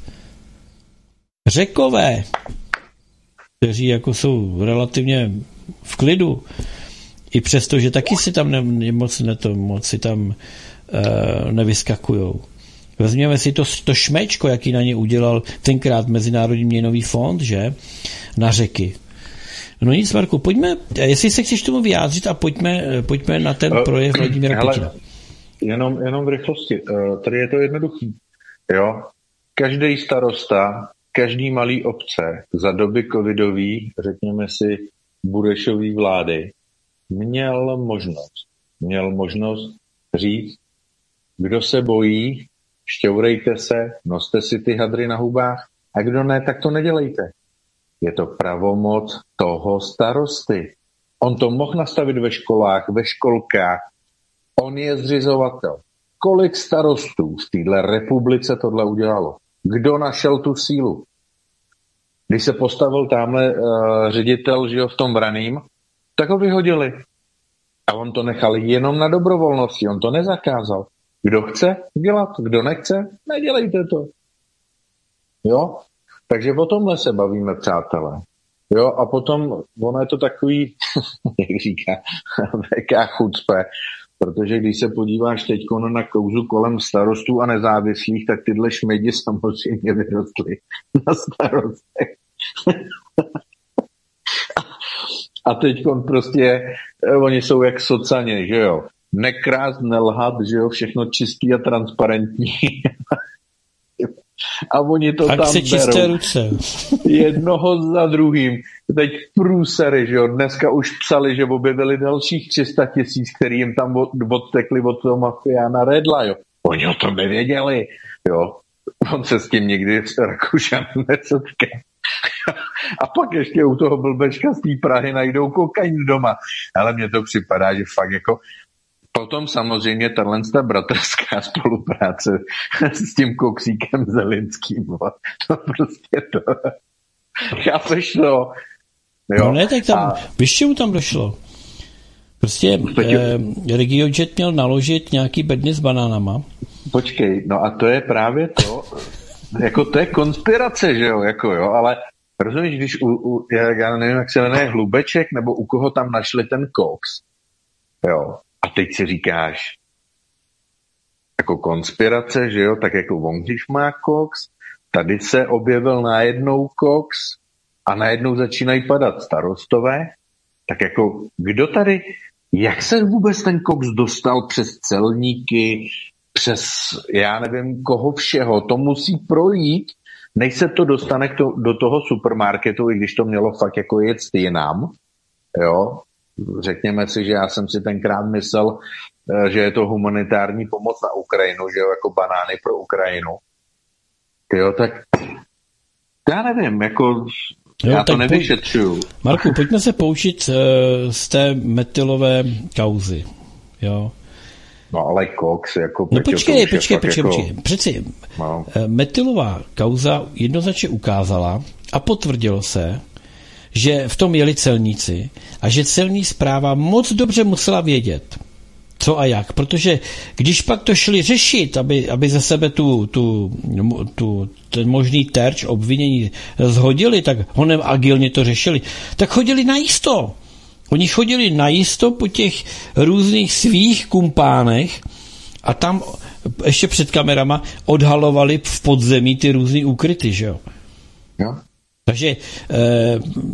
Řekové, kteří jako jsou relativně v klidu, i přesto, že taky si tam ne, moc, ne to, moc si tam eh, nevyskakujou. Vezměme si to, to šmečko, jaký na ně udělal tenkrát Mezinárodní měnový fond, že? Na Řeky. No nic, Marku, pojďme, jestli se chceš tomu vyjádřit a pojďme, pojďme na ten projev Vladimíra Putina. Jenom, jenom v rychlosti. Tady je to jednoduchý. Jo? Každý starosta, každý malý obce za doby covidový, řekněme si, Burešový vlády, měl možnost, měl možnost říct, kdo se bojí, šťourejte se, noste si ty hadry na hubách a kdo ne, tak to nedělejte. Je to pravomoc toho starosty. On to mohl nastavit ve školách, ve školkách. On je zřizovatel. Kolik starostů v téhle republice tohle udělalo? Kdo našel tu sílu? Když se postavil tamhle uh, ředitel, že jo, v tom Braným, tak ho vyhodili. A on to nechal jenom na dobrovolnosti, on to nezakázal. Kdo chce dělat, kdo nechce, nedělejte to. Jo? Takže o tomhle se bavíme, přátelé. Jo, a potom, ono je to takový, jak říká, velká chucpe, Protože když se podíváš teď na kauzu kolem starostů a nezávislých, tak tyhle šmejdi samozřejmě vyrostly na starostech. A teď prostě, oni jsou jak socaně, že jo. Nekrást, nelhat, že jo, všechno čistý a transparentní. A oni to tak tam se čisté berou. ruce. Jednoho za druhým. Teď průsery, že jo, dneska už psali, že objevili dalších tři sta tisíc, který jim tam od, odtekli od toho mafiána Redla, jo. Oni o tom nevěděli, jo. On se s tím nikdy Rakušan nesetká. A pak ještě u toho blbečka z té Prahy najdou kokain doma. Ale mně to připadá, že fakt jako potom samozřejmě tato bratrská spolupráce s tím koksíkem Zelinským. To prostě to... Chápeš to? Jo. No ne, tak tam, a... víš, čemu tam došlo? Prostě eh, RegioJet měl naložit nějaký bedny s banánama. Počkej, no a to je právě to, jako to je konspirace, že jo, jako jo, ale rozumíš, když u, u já, já nevím, jak se jmenuje Hlubeček, nebo u koho tam našli ten koks, jo, a teď si říkáš, jako konspirace, že jo, tak jako on, když má koks, tady se objevil najednou koks a najednou začínají padat starostové, tak jako kdo tady, jak se vůbec ten koks dostal přes celníky, přes, já nevím, koho všeho, to musí projít, než se to dostane k to, do toho supermarketu, i když to mělo fakt jako jet jinam, jo. Řekněme si, že já jsem si tenkrát myslel, že je to humanitární pomoc na Ukrajinu, že jo, jako banány pro Ukrajinu. Jo, tak já nevím, jako jo, já to nevyšetřuju. Marku, pojďme se poučit uh, z té metylové kauzy, jo. No ale koks, jako... No počkej, počkej, počkej, jako... počkej. Přeci no. metylová kauza jednoznačně ukázala a potvrdilo se, že v tom jeli celníci a že celní správa moc dobře musela vědět, co a jak, protože když pak to šli řešit, aby, aby ze sebe tu, tu, tu, ten možný terč obvinění zhodili, tak honem agilně to řešili, tak chodili najisto. Oni chodili najisto po těch různých svých kumpánech a tam ještě před kamerama odhalovali v podzemí ty různý úkryty, že jo? Jo. Takže eh,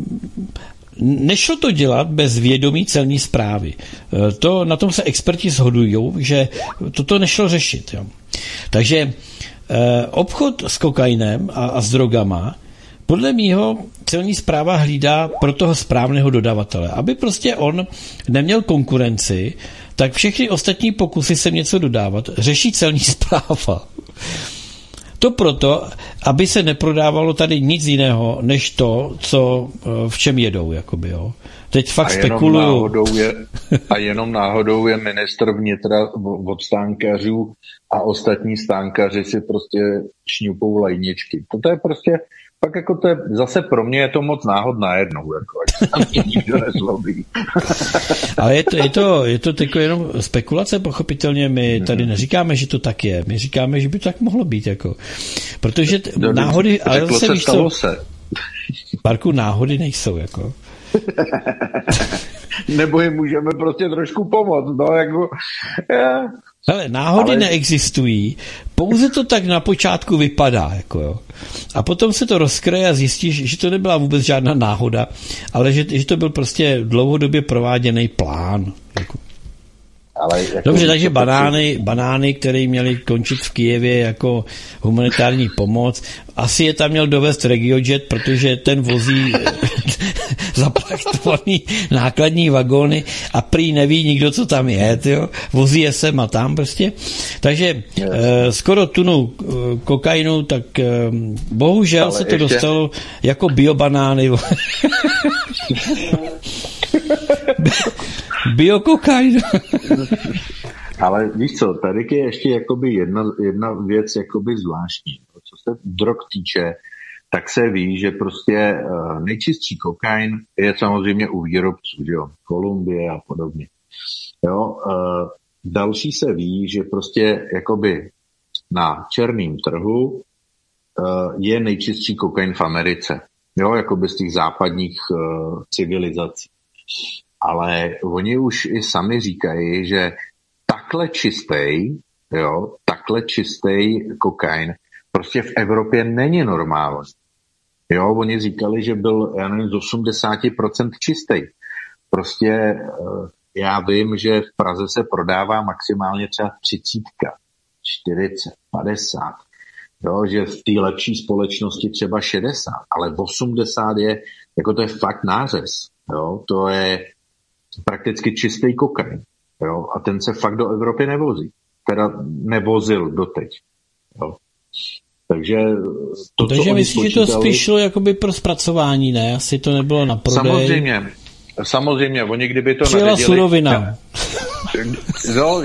nešlo to dělat bez vědomí celní správy. Eh, to, na tom se experti shodují, že toto nešlo řešit. Jo. Takže eh, obchod s kokainem a, a s drogama podle mýho celní správa hlídá pro toho správného dodavatele. Aby prostě on neměl konkurenci, tak všechny ostatní pokusy se něco dodávat řeší celní správa. To proto, aby se neprodávalo tady nic jiného, než to, co v čem jedou, jakoby, jo. Teď fakt spekuluju. A jenom náhodou je ministr vnitra od stánkařů a ostatní stánkaři si prostě šňupou lajničky. To je prostě, pak jako to je, zase pro mě je to moc náhod najednou, jako, ať tam mě nikdo nezlobí. Ale je to, je to, je to jako jenom spekulace, pochopitelně my tady neříkáme, že to tak je, my říkáme, že by to tak mohlo být, jako. Protože t- no, náhody, ale zase víš co, Parku, náhody nejsou, jako. Nebo jim můžeme prostě trošku pomoct, no, jako... Yeah. Hele, náhody ale... neexistují, pouze to tak na počátku vypadá, jako jo. A potom se to rozkryje a zjistíš, že to nebyla vůbec žádná náhoda, ale že, že to byl prostě dlouhodobě prováděný plán. Jako. Ale jako dobře, takže banány, banány, které měly končit v Kyjevě jako humanitární pomoc, asi je tam měl dovést RegioJet, protože ten vozí zaplachtovaný nákladní vagóny a prý neví nikdo, co tam je, tyjo. Vozí je sem a tam prostě. Takže eh, skoro tunu eh, kokainu, tak eh, bohužel ale se to ještě... dostalo jako biobanány. Biokokain. Ale víš co, tady je ještě jakoby jedna, jedna věc jakoby zvláštní. Co se drog týče, tak se ví, že prostě uh, nejčistší kokain je samozřejmě u výrobců, jo, Kolumbie a podobně. Jo, uh, další se ví, že prostě jakoby na černém trhu uh, je nejčistší kokain v Americe. Jo, jakoby z těch západních uh, civilizací. Ale oni už i sami říkají, že takhle čistý, jo, takhle čistý kokain prostě v Evropě není normální. Jo, oni říkali, že byl, já nevím, z osmdesát procent čistý. Prostě já vím, že v Praze se prodává maximálně třeba třicet, čtyřicet, padesát. Jo, že v té lepší společnosti třeba šedesát, ale osmdesát je, jako to je fakt nářez. Jo, to je prakticky čistý kokain. Jo, a ten se fakt do Evropy nevozí. Teda nevozil doteď. Jo. Takže to, Takže myslíš, že to spíš šlo jakoby pro zpracování, ne? Asi to nebylo na prodej. Samozřejmě. Samozřejmě, oni kdyby to přijela naředili... surovina. No,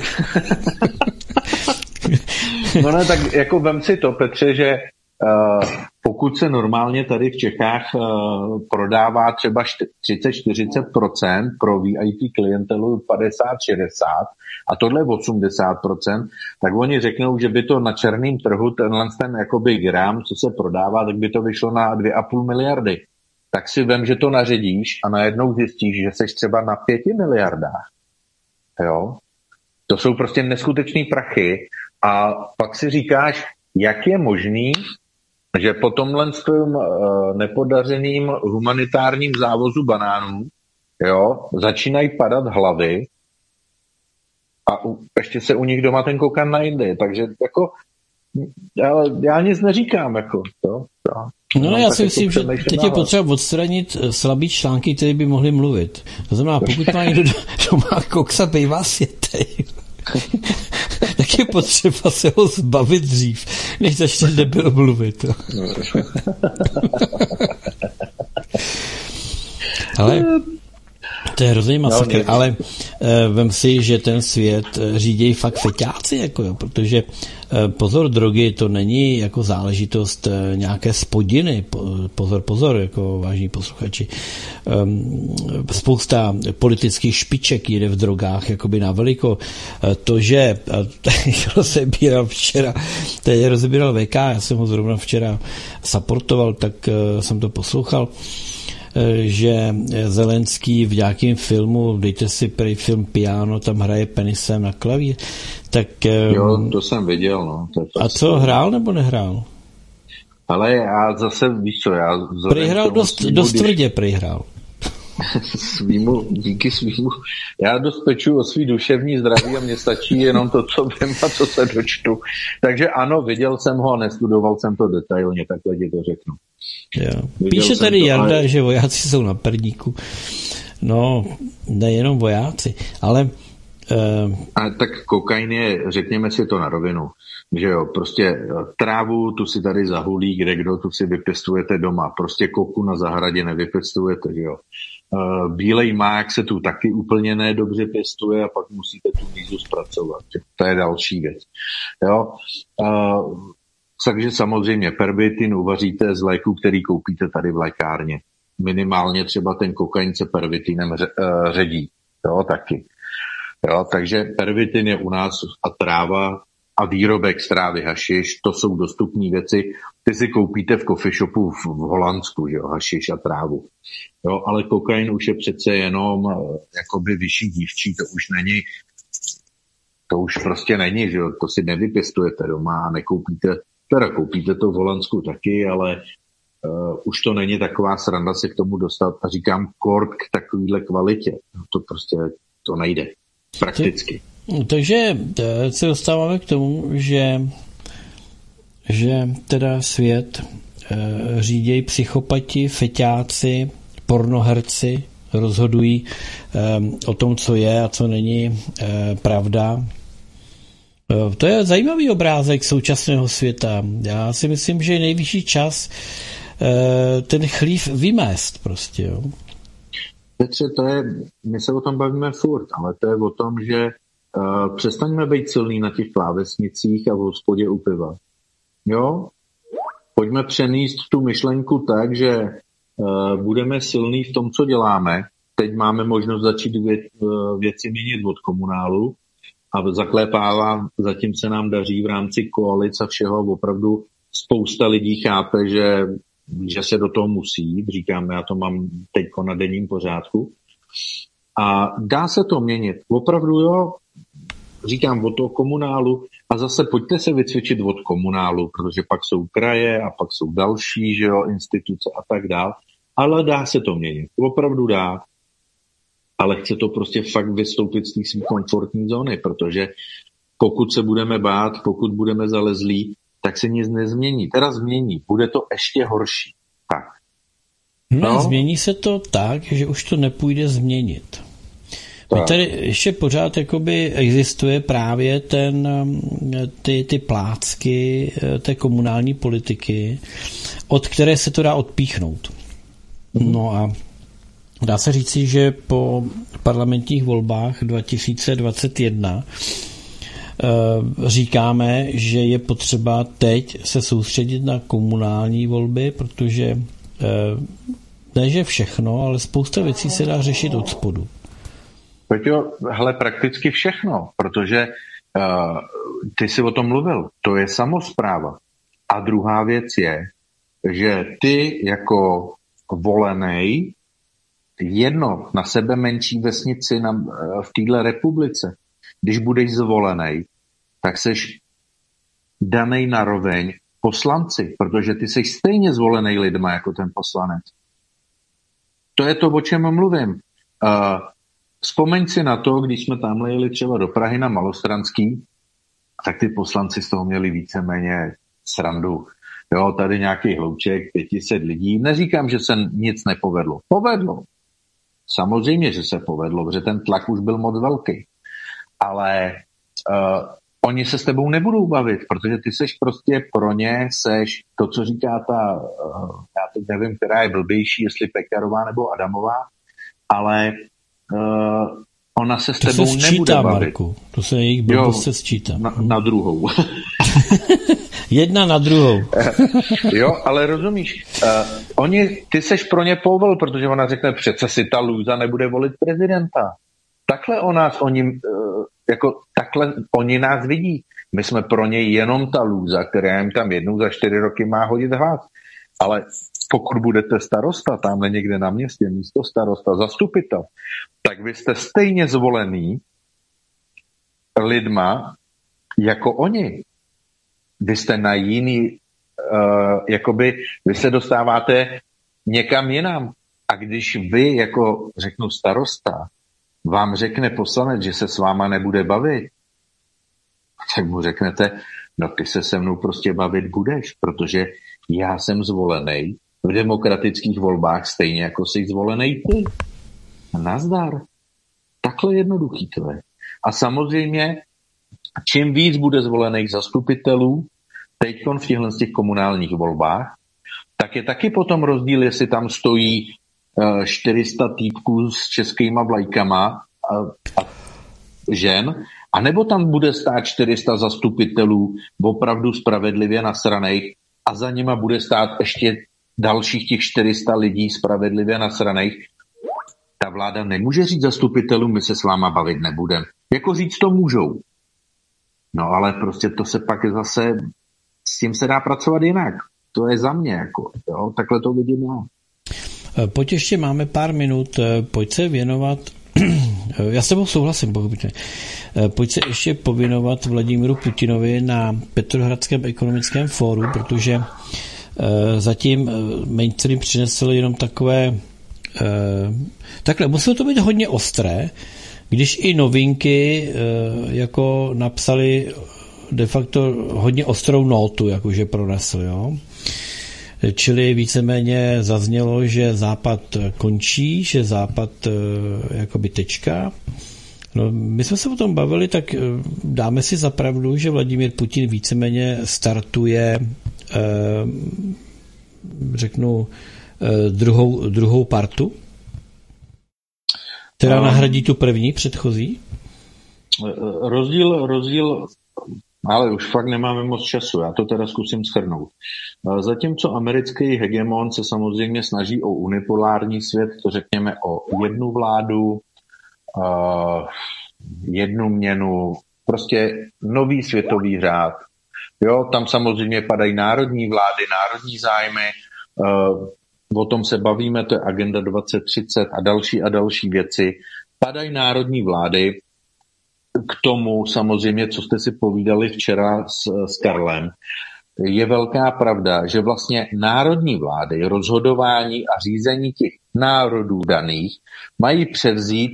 no ne, tak jako vem si to, Petře, že uh, pokud se normálně tady v Čechách uh, prodává třeba třicet až čtyřicet procent pro V I P klientelu padesát až šedesát a tohle osmdesát procent, tak oni řeknou, že by to na černém trhu tenhle ten jakoby gram, co se prodává, tak by to vyšlo na dvě a půl miliardy. Tak si vem, že to naředíš a najednou zjistíš, že seš třeba na pěti miliardách. Jo? To jsou prostě neskutečný prachy a pak si říkáš, jak je možný, že po tomhle svým uh, nepodařeným humanitárním závozu banánů, jo, začínají padat hlavy a u, ještě se u nich doma ten kokan najde. Takže jako já, já nic neříkám. Jako, to, to. No, já si myslím, že teď je potřeba odstranit slabý články, které by mohly mluvit. To znamená, pokud má někdo doma koksa, bývá světej, tak je potřeba se ho zbavit dřív, než začne debil mluvit. Ale to je hrozně masakr, no, ale uh, vem si, že ten svět uh, řídějí fakt feťáci, jako jo, protože uh, pozor, drogy to není jako záležitost uh, nějaké spodiny, po, pozor, pozor, jako vážní posluchači. Um, spousta politických špiček jde v drogách, jakoby na veliko. Uh, to, že uh, rozebíral včera, teď rozebíral V K, já jsem ho zrovna včera supportoval, tak uh, jsem to poslouchal, že Zelenský v nějakém filmu, dejte si prej film Piano, tam hraje penisem na klavír, tak... Jo, to jsem viděl, no. A co, hrál nebo nehrál? Ale já zase, víš co, já... Prehrál dost, dost tvrdě, prehrál. svýmu, díky svýmu, já dost peču o svý duševní zdraví a mně stačí jenom to, co vím a co se dočtu. Takže ano, viděl jsem ho a nestudoval jsem to detailně, takhle ti to řeknu. Jo. Píše tady to, Jarda, ale... že vojáci jsou na prdníku. No, nejenom vojáci, ale... Uh... A tak kokain je, řekněme si to na rovinu, že jo, prostě trávu tu si tady zahulí, kde kdo tu si vypěstujete doma, prostě koku na zahradě nevypěstujete, že jo. Uh, bílej mák se tu taky úplně nedobře pěstuje a pak musíte tu mízu zpracovat. To je další věc. Jo. Uh, takže samozřejmě pervitin uvaříte z léku, který koupíte tady v lékárně. Minimálně třeba ten kokain se pervitinem ře, uh, ředí. Jo, taky. Jo, takže pervitin je u nás a tráva a výrobek z trávy hašiš, to jsou dostupné věci. Ty si koupíte v coffee shopu v, v Holandsku, že jo, hašiš a trávu. Jo, ale kokain už je přece jenom jakoby vyšší dívčí, to už není, to už prostě není, že jo, to si nevypěstujete doma a nekoupíte, teda koupíte to v Holandsku taky, ale uh, už to není taková sranda se k tomu dostat a říkám kort k takovýhle kvalitě. No, to prostě, to nejde. Prakticky. Takže se dostáváme k tomu, že, že teda svět e, řídějí psychopati, feťáci, pornoherci, rozhodují e, o tom, co je a co není e, pravda. E, to je zajímavý obrázek současného světa. Já si myslím, že je nejvyšší čas e, ten chlív vymést prostě, jo. Petře, to je, my se o tom bavíme furt, ale to je o tom, že uh, přestaňme být silný na těch klávesnicích a v hospodě u piva. Jo? Pojďme přenést tu myšlenku tak, že uh, budeme silný v tom, co děláme. Teď máme možnost začít vě, uh, věci měnit od komunálu a zaklepává, zatím se nám daří v rámci koalic a všeho, opravdu spousta lidí chápe, že že se do toho musí jít, říkám, já to mám teďko na denním pořádku. A dá se to měnit. Opravdu jo, říkám od toho komunálu a zase pojďte se vycvičit od komunálu, protože pak jsou kraje a pak jsou další, že jo, instituce a tak dál. Ale dá se to měnit, opravdu dá. Ale chce to prostě fakt vystoupit z té své komfortní zóny, protože pokud se budeme bát, pokud budeme zalezlí, tak se nic nezmění. Teda změní, bude to ještě horší. Tak. No, no. Změní se to tak, že už to nepůjde změnit. Tak. Tady ještě pořád jakoby existuje právě ten, ty, ty plácky té komunální politiky, od které se to dá odpíchnout. Mm. No a dá se říci, že po parlamentních volbách dva tisíce dvacet jedna říkáme, že je potřeba teď se soustředit na komunální volby, protože ne, že všechno, ale spousta věcí se dá řešit od spodu. Peťo, hele, prakticky všechno, protože uh, ty jsi o tom mluvil, to je samospráva. A druhá věc je, že ty jako volenej jedno na sebe menší vesnici na, v téhle republice, když budeš zvolenej, tak seš danej naroveň poslanci, protože ty jsi stejně zvolený lidma jako ten poslanec. To je to, o čem mluvím. Uh, vzpomeň si na to, když jsme tam jeli třeba do Prahy na Malostranský, tak ty poslanci z toho měli víceméně srandu. Jo, tady nějaký hlouček, pět set lidí. Neříkám, že se nic nepovedlo. Povedlo. Samozřejmě, že se povedlo, protože ten tlak už byl moc velký. Ale uh, oni se s tebou nebudou bavit, protože ty seš prostě pro ně, seš to, co říká ta, uh, já teď nevím, která je blbější, jestli Pekarová nebo Adamová, ale uh, ona se s to tebou se nebude sčítá, bavit. Marku. To se jejich blbost se sčítá. Na, na druhou. Jedna na druhou. Jo, ale rozumíš, uh, oni, ty seš pro ně povel, protože ona řekne, přece si ta lůza nebude volit prezidenta. Takhle o nás, oni, uh, jako takhle oni nás vidí. My jsme pro něj jenom ta lůza, která jim tam jednou za čtyři roky má hodit hlas. Ale pokud budete starosta, tamhle někde na městě, místo starosta, zastupitel, tak vy jste stejně zvolený lidma jako oni. Vy jste na jiný, uh, jakoby, vy se dostáváte někam jinam. A když vy, jako řeknu starosta, vám řekne poslanec, že se s váma nebude bavit, tak mu řeknete, no ty se se mnou prostě bavit budeš, protože já jsem zvolený v demokratických volbách stejně jako jsi zvolený ty. Nazdar. Takhle jednoduchý to je. A samozřejmě, čím víc bude zvolených zastupitelů teďkon v těchto z těch komunálních volbách, tak je taky potom rozdíl, jestli tam stojí uh, čtyři sta týpků s českýma vlajkama a, a žen, anebo tam bude stát čtyři sta zastupitelů opravdu spravedlivě nasraných a za nima bude stát ještě dalších těch čtyři sta lidí spravedlivě nasraných. Ta vláda nemůže říct zastupitelům, my se s váma bavit nebudeme. Jako říct to můžou. No ale prostě to se pak zase, s tím se dá pracovat jinak. To je za mě, jako, jo, takhle to vidím já. Pojď ještě, máme pár minut, pojď se věnovat, já s tebou souhlasím, pochopitelně. Pojď se ještě pověnovat Vladimíru Putinovi na Petrohradském ekonomickém fóru, protože zatím mainstream přinesl jenom takové, takhle, muselo to být hodně ostré, když i novinky jako napsali de facto hodně ostrou nótu, jakože pronesl, jo. Čili víceméně zaznělo, že Západ končí, že Západ jakoby tečka. No, my jsme se o tom bavili, tak dáme si za pravdu, že Vladimír Putin víceméně startuje, řeknu, druhou, druhou partu, která um, nahradí tu první, předchozí? Rozdíl, rozdíl, ale už fakt nemáme moc času, já to teda zkusím shrnout. Zatímco americký hegemon se samozřejmě snaží o unipolární svět, to řekněme o jednu vládu, jednu měnu, prostě nový světový řád. Jo, tam samozřejmě padají národní vlády, národní zájmy, o tom se bavíme, to je agenda dvacet třicet a další a další věci. Padají národní vlády k tomu samozřejmě, co jste si povídali včera s, s Karlem, je velká pravda, že vlastně národní vlády, rozhodování a řízení těch národů daných mají převzít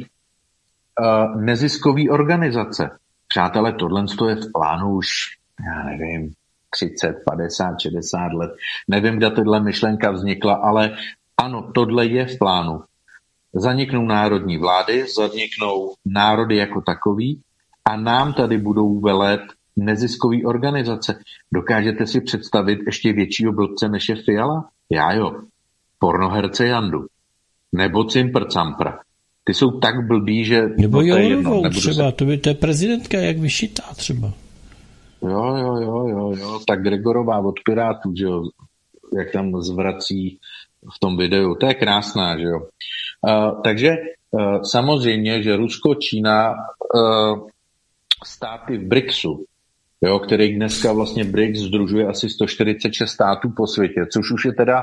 uh, neziskové organizace. Přátelé, tohle je v plánu už, já nevím, třicet, padesát, šedesát let. Nevím, kde tato myšlenka vznikla, ale ano, tohle je v plánu. Zaniknou národní vlády, zaniknou národy jako takový a nám tady budou velet neziskové organizace. Dokážete si představit ještě většího blbce, než je Fiala? Já jo. Pornoherce Jandu. Nebo Cimpr Campra. Ty jsou tak blbí, že... Nebo no, Jourovou třeba, se... to by to je prezidentka, jak vyšitá třeba. Jo, jo, jo, jo, jo. Tak Gregorová od Pirátů, že jo, jak tam zvrací v tom videu. To je krásná, že jo. Uh, takže uh, samozřejmě, že Rusko, Čína, uh, státy v BRICSu, jo, který dneska vlastně B R I C S sdružuje asi sto čtyřicet šest států po světě, což už je teda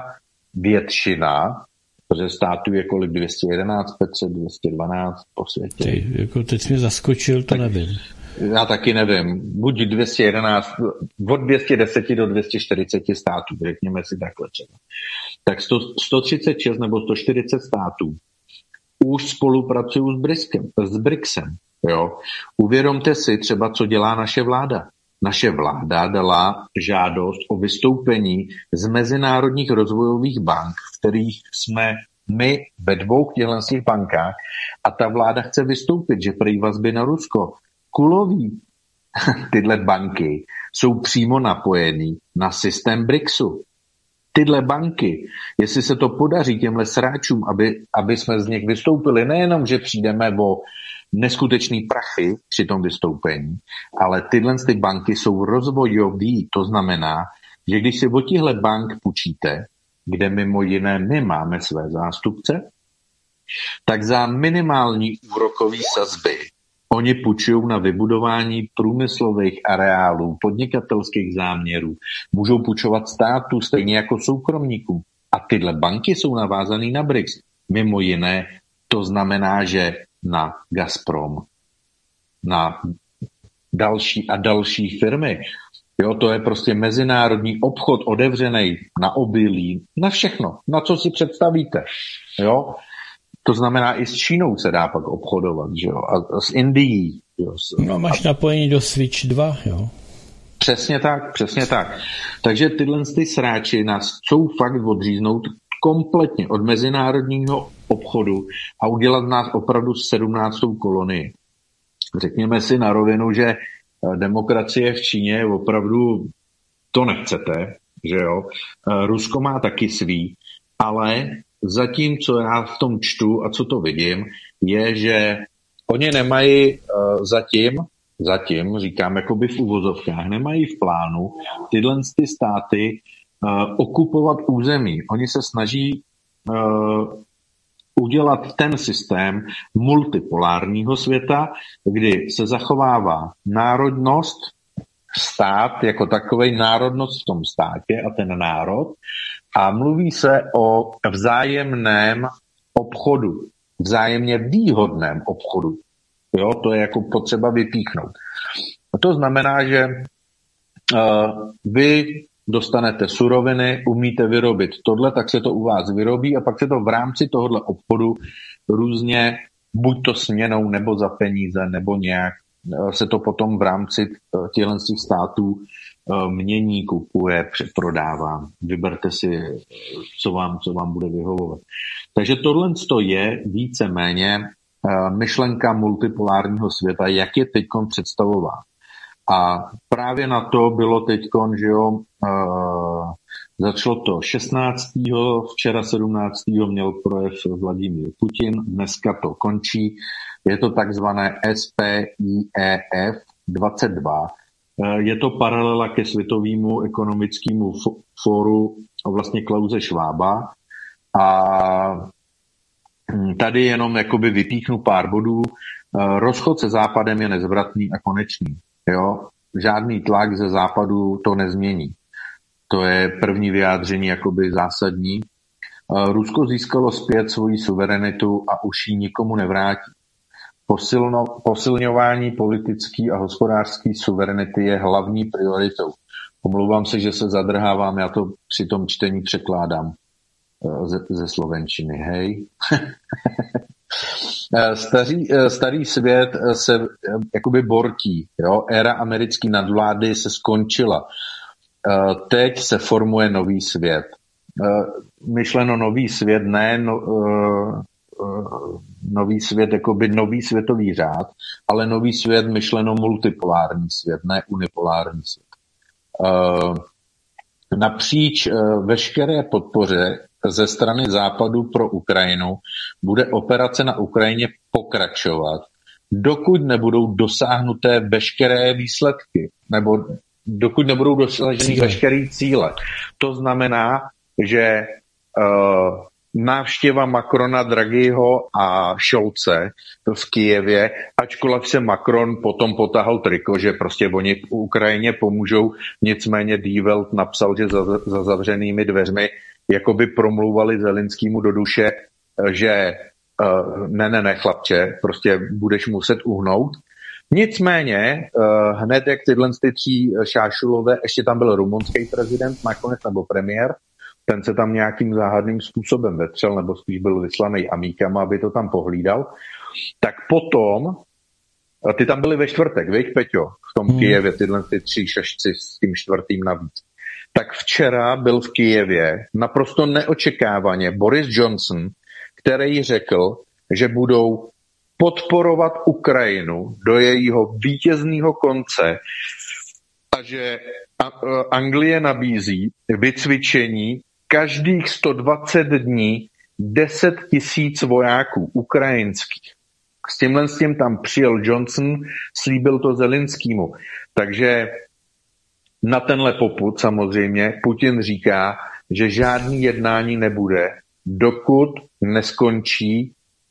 většina, protože států je kolik dvě stě jedenáct, Petře, dvě stě dvanáct po světě. Ty, jako teď jsi mě zaskočil, to tak, nevím. Já taky nevím. Buď dvě stě jedenáct, od dvě stě deset do dvě stě čtyřicet států, řekněme si takhle třeba. Tak sto, sto třicet šest nebo sto čtyřicet států už spolupracují s BRICSem. S BRICSem, jo. Uvědomte si třeba, co dělá naše vláda. Naše vláda dala žádost o vystoupení z mezinárodních rozvojových bank, v kterých jsme my ve dvou těchto bankách, a ta vláda chce vystoupit, že prý vazby na Rusko. Kulový tyhle banky jsou přímo napojený na systém BRICSu. Tyhle banky, jestli se to podaří těmhle sráčům, aby, aby jsme z nich vystoupili, nejenom, že přijdeme o neskutečný prachy při tom vystoupení, ale tyhle ty banky jsou rozvojový. To znamená, že když si od těchto bank půjčíte, kde mimo jiné my máme své zástupce, tak za minimální úrokové sazby oni půjčují na vybudování průmyslových areálů, podnikatelských záměrů, můžou půjčovat státu stejně jako soukromníkům. A tyhle banky jsou navázané na BRICS. Mimo jiné, to znamená, že na Gazprom, na další a další firmy. Jo, to je prostě mezinárodní obchod otevřený na obilí, na všechno, na co si představíte. Jo? To znamená, i s Čínou se dá pak obchodovat, že jo, a s Indií. Jo. No, máš a... napojení do Switch dva, jo. Přesně tak, přesně tak. Takže tyhle ty sráči nás chcou fakt odříznout kompletně od mezinárodního obchodu a udělat z nás opravdu sedmnáctou kolonii. Řekněme si na rovinu, že demokracie v Číně opravdu to nechcete, že jo. Rusko má taky svý, ale zatím, co já v tom čtu a co to vidím, je, že oni nemají uh, zatím, zatím, říkám jakoby v uvozovkách, nemají v plánu tyhle ty státy uh, okupovat území. Oni se snaží uh, udělat ten systém multipolárního světa, kdy se zachovává národnost, stát jako takovej, národnost v tom státě a ten národ, a mluví se o vzájemném obchodu, vzájemně výhodném obchodu. Jo, to je jako potřeba vypíchnout. A to znamená, že uh, vy dostanete suroviny, umíte vyrobit tohle, tak se to u vás vyrobí a pak se to v rámci tohohle obchodu různě, buď to směnou, nebo za peníze, nebo nějak, se to potom v rámci těchto států mění, kupuje, přeprodává. Vyberte si, co vám, co vám bude vyhovovat. Takže tohle je víceméně myšlenka multipolárního světa, jak je teďkon představová. A právě na to bylo teďkon, že jo, uh, začalo to šestnáctého včera sedmnáctého měl projev Vladimír Putin, dneska to končí. Je to takzvané S P I E F dvacet dva. Je to paralela ke Světovému ekonomickému fóru vlastně Klause Schwaba. A tady jenom jakoby vypíchnu pár bodů. Rozchod se Západem je nezvratný a konečný. Jo? Žádný tlak ze Západu to nezmění. To je první vyjádření jakoby zásadní. Rusko získalo zpět svoji suverenitu a už ji nikomu nevrátí. Posilno, posilňování politický a hospodářský suverenity je hlavní prioritou. Omlouvám se, že se zadrhávám, já to při tom čtení překládám ze, ze slovenčiny, hej. Staří, starý svět se jakoby bortí, jo? Éra americké nadvlády se skončila. Teď se formuje nový svět. Myšleno nový svět, ne no, nový svět, jakoby nový světový řád, ale nový svět myšleno multipolární svět, ne unipolární svět. Napříč veškeré podpoře ze strany Západu pro Ukrajinu bude operace na Ukrajině pokračovat, dokud nebudou dosáhnuté veškeré výsledky, nebo dokud nebudou dosaženy veškeré cíle. To znamená, že uh, návštěva Macrona, Draghiho a Scholze v Kyjevě, ačkoliv se Macron potom potahal triko, že prostě oni Ukrajině pomůžou, nicméně Die Welt napsal, že za, za zavřenými dveřmi jakoby promlouvali Zelenskýmu do duše, že uh, ne, ne, ne, chlapče, prostě budeš muset uhnout. Nicméně, uh, hned jak tyhle ty tří šášulové, ještě tam byl rumunský prezident nakonec, nebo premiér, ten se tam nějakým záhadným způsobem vetřel, nebo spíš byl vyslaný amíkama, aby to tam pohlídal, tak potom, ty tam byli ve čtvrtek, viď, Peťo, v tom hmm. Kyjevě, tyhle ty tři šašci s tím čtvrtým navíc. Tak včera byl v Kyjevě naprosto neočekávaně Boris Johnson, který řekl, že budou podporovat Ukrajinu do jejího vítězného konce a že Anglie nabízí vycvičení každých sto dvacet dní deset tisíc vojáků ukrajinských. S tímhle s tím tam přijel Johnson, slíbil to Zelenskýmu. Takže na tenhle popud samozřejmě Putin říká, že žádný jednání nebude, dokud neskončí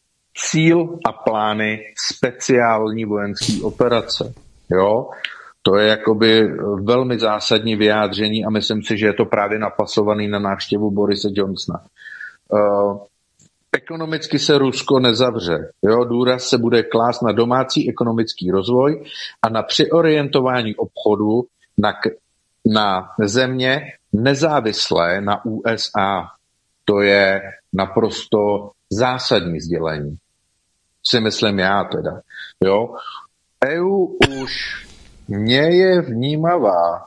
cíl a plány speciální vojenské operace. Jo? To je jakoby velmi zásadní vyjádření a myslím si, že je to právě napasovaný na návštěvu Borise Johnsona. Uh, ekonomicky se Rusko nezavře. Jo? Důraz se bude klást na domácí ekonomický rozvoj a na přeorientování obchodu na, na země nezávislé na U S A. To je naprosto zásadní sdělení. Si myslím já teda. Jo? E U už nie je vnímavá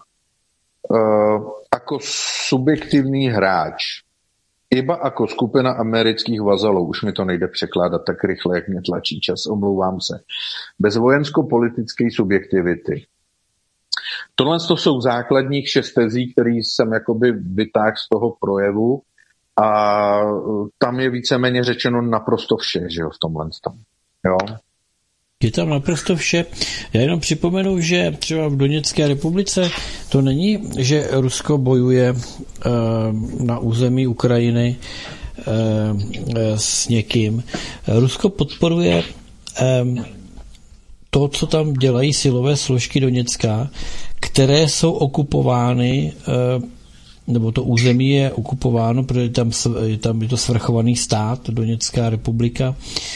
uh, ako subjektivní hráč, iba ako skupina amerických vazalů. Už mi to nejde překládat tak rychle, jak mě tlačí čas, omlouvám se. Bez vojensko-politické subjektivity. Tohle to jsou základních šest tezí, které jsem jakoby vytáhl z toho projevu a tam je víceméně řečeno naprosto vše, že jo, v tomhle tom. Jo. Je tam naprosto vše. Já jenom připomenu, že třeba v Doněcké republice to není, že Rusko bojuje uh, na území Ukrajiny uh, s někým. Rusko podporuje um, to, co tam dělají silové složky Doněcka, které jsou okupovány, uh, nebo to území je okupováno, protože tam, tam je to svrchovaný stát, Doněcká republika,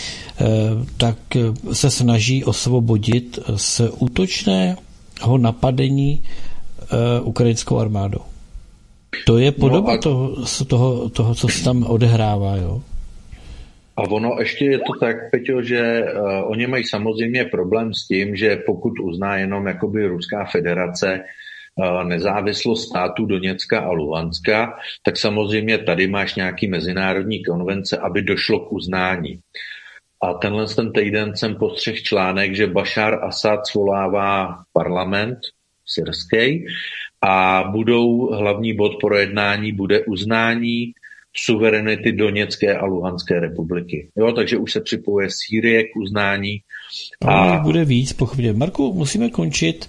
tak se snaží osvobodit z útočného napadení ukrajinskou armádou. To je podoba no a... toho, toho, toho, co se tam odehrává, jo? A ono ještě je to tak, Peťo, že uh, oni mají samozřejmě problém s tím, že pokud uzná jenom jakoby Ruská federace uh, nezávislost států Doněcka a Luhanska, tak samozřejmě tady máš nějaký mezinárodní konvence, aby došlo k uznání. A tenhle ten týden jsem postřehl článek, že Bašár Asad svolává parlament syrský a budou hlavní bod projednání bude uznání suverenity Doněcké a Luhanské republiky. Jo, takže už se připojuje Sýrie k uznání. A, a bude víc, pochopně. Marku, musíme končit.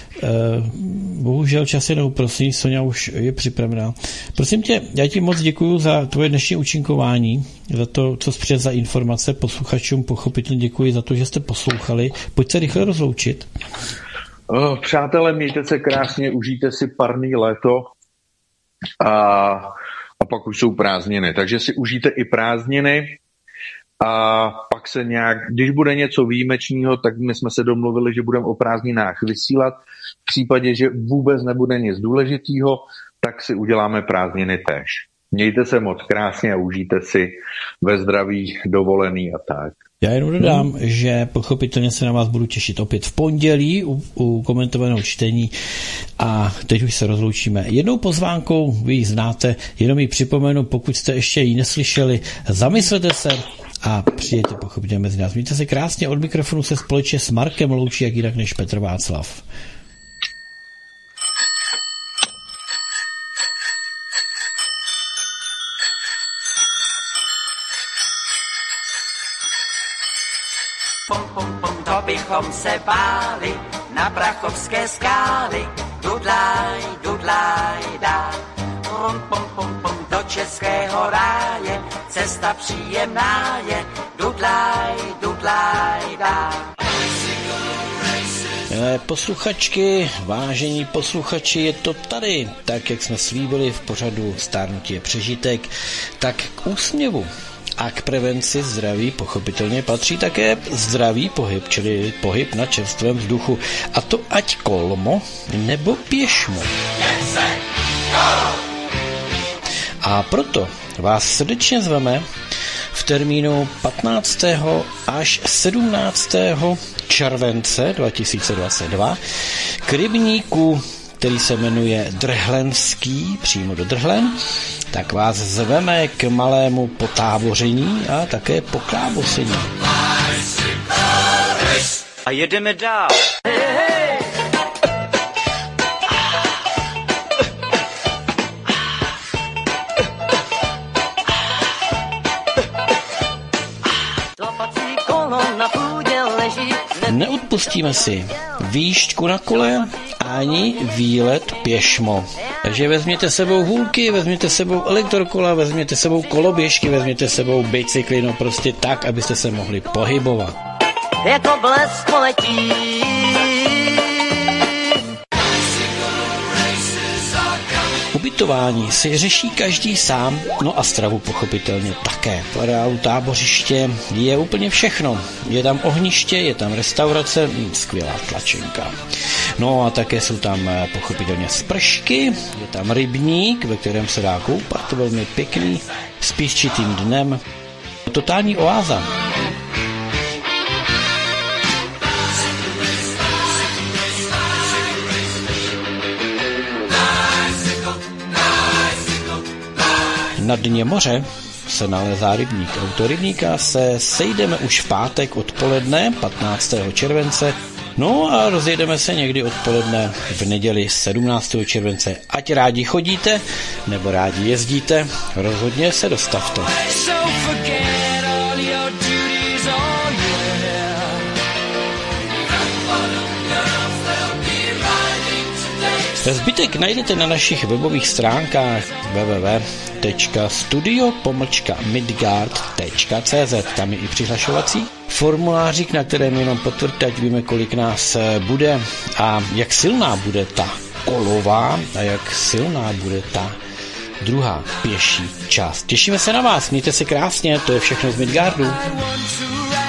Bohužel čas je neuprosný, Sonja už je připravená. Prosím tě, já ti moc děkuju za tvoje dnešní účinkování, za to, co jsi přijel za informace. Posluchačům pochopitelně děkuji za to, že jste poslouchali. Pojď se rychle rozloučit. Oh, přátelé, mějte se krásně, užijte si parný léto a, a pak už jsou prázdniny. Takže si užijte i prázdniny a pak se nějak, když bude něco výjimečného, tak my jsme se domluvili, že budeme o prázdninách vysílat. V případě, že vůbec nebude nic důležitého, tak si uděláme prázdniny též. Mějte se moc krásně a užijte si ve zdraví dovolený a tak. Já jenom dodám, hmm. že pochopitelně se na vás budu těšit opět v pondělí u, u komentovaného čtení a teď už se rozloučíme jednou pozvánkou, vy ji znáte, jenom ji připomenu, pokud jste ještě ji neslyšeli, zamyslete se a přijďte pochopitelně mezi nás. Mějte se krásně, od mikrofonu se společně s Markem loučí, jak jinak než Petr Václav. Pum, pum, pum, to bychom se báli na prachovské skály. Dudlaj, dudlaj, dá. Pum, pum, pum, pum, do českého ráje. Cesta příjemná je. Dudlaj, dudlaj, dá. Posluchačky, vážení posluchači, je to tady, tak jak jsme slíbili v pořadu Stárnutí je přežitek, tak k úsměvu a k prevenci zdraví pochopitelně patří také zdravý pohyb, čili pohyb na čerstvém vzduchu. A to ať kolmo nebo pěšmo. A proto vás srdečně zveme v termínu patnáctého až sedmnáctého července dva tisíce dvacet dva k rybníku, který se jmenuje Drhlenský, přímo do Drhlen, tak vás zveme k malému potáboření a také poklábosení. A jedeme dál. Hey, hey. Neodpustíme si výšťku na kole ani výlet pěšmo. Takže vezměte sebou hůlky, vezměte sebou elektrokola, vezměte sebou koloběžky, vezměte sebou bicykly, no prostě tak, abyste se mohli pohybovat. Jako blesk poletí. Ubytování si řeší každý sám, no a stravu pochopitelně také. V areálu tábořiště je úplně všechno. Je tam ohniště, je tam restaurace, skvělá tlačenka. No a také jsou tam pochopitelně spršky, je tam rybník, ve kterém se dá koupat, velmi pěkný, s písčitým dnem. Totální oáza. Na dně moře se nalézá rybník. Auto rybníka se sejdeme už v pátek odpoledne, patnáctého července, no a rozjedeme se někdy odpoledne v neděli sedmnáctého července. Ať rádi chodíte, nebo rádi jezdíte, rozhodně se dostavte. Zbytek najdete na našich webových stránkách w w w tečka studio pomlčka midgard tečka c z. Tam je i přihlašovací formulářík, na kterém jenom potvrďte, ať víme, kolik nás bude a jak silná bude ta kolová a jak silná bude ta druhá pěší část. Těšíme se na vás, mějte se krásně, to je všechno z Midgardu.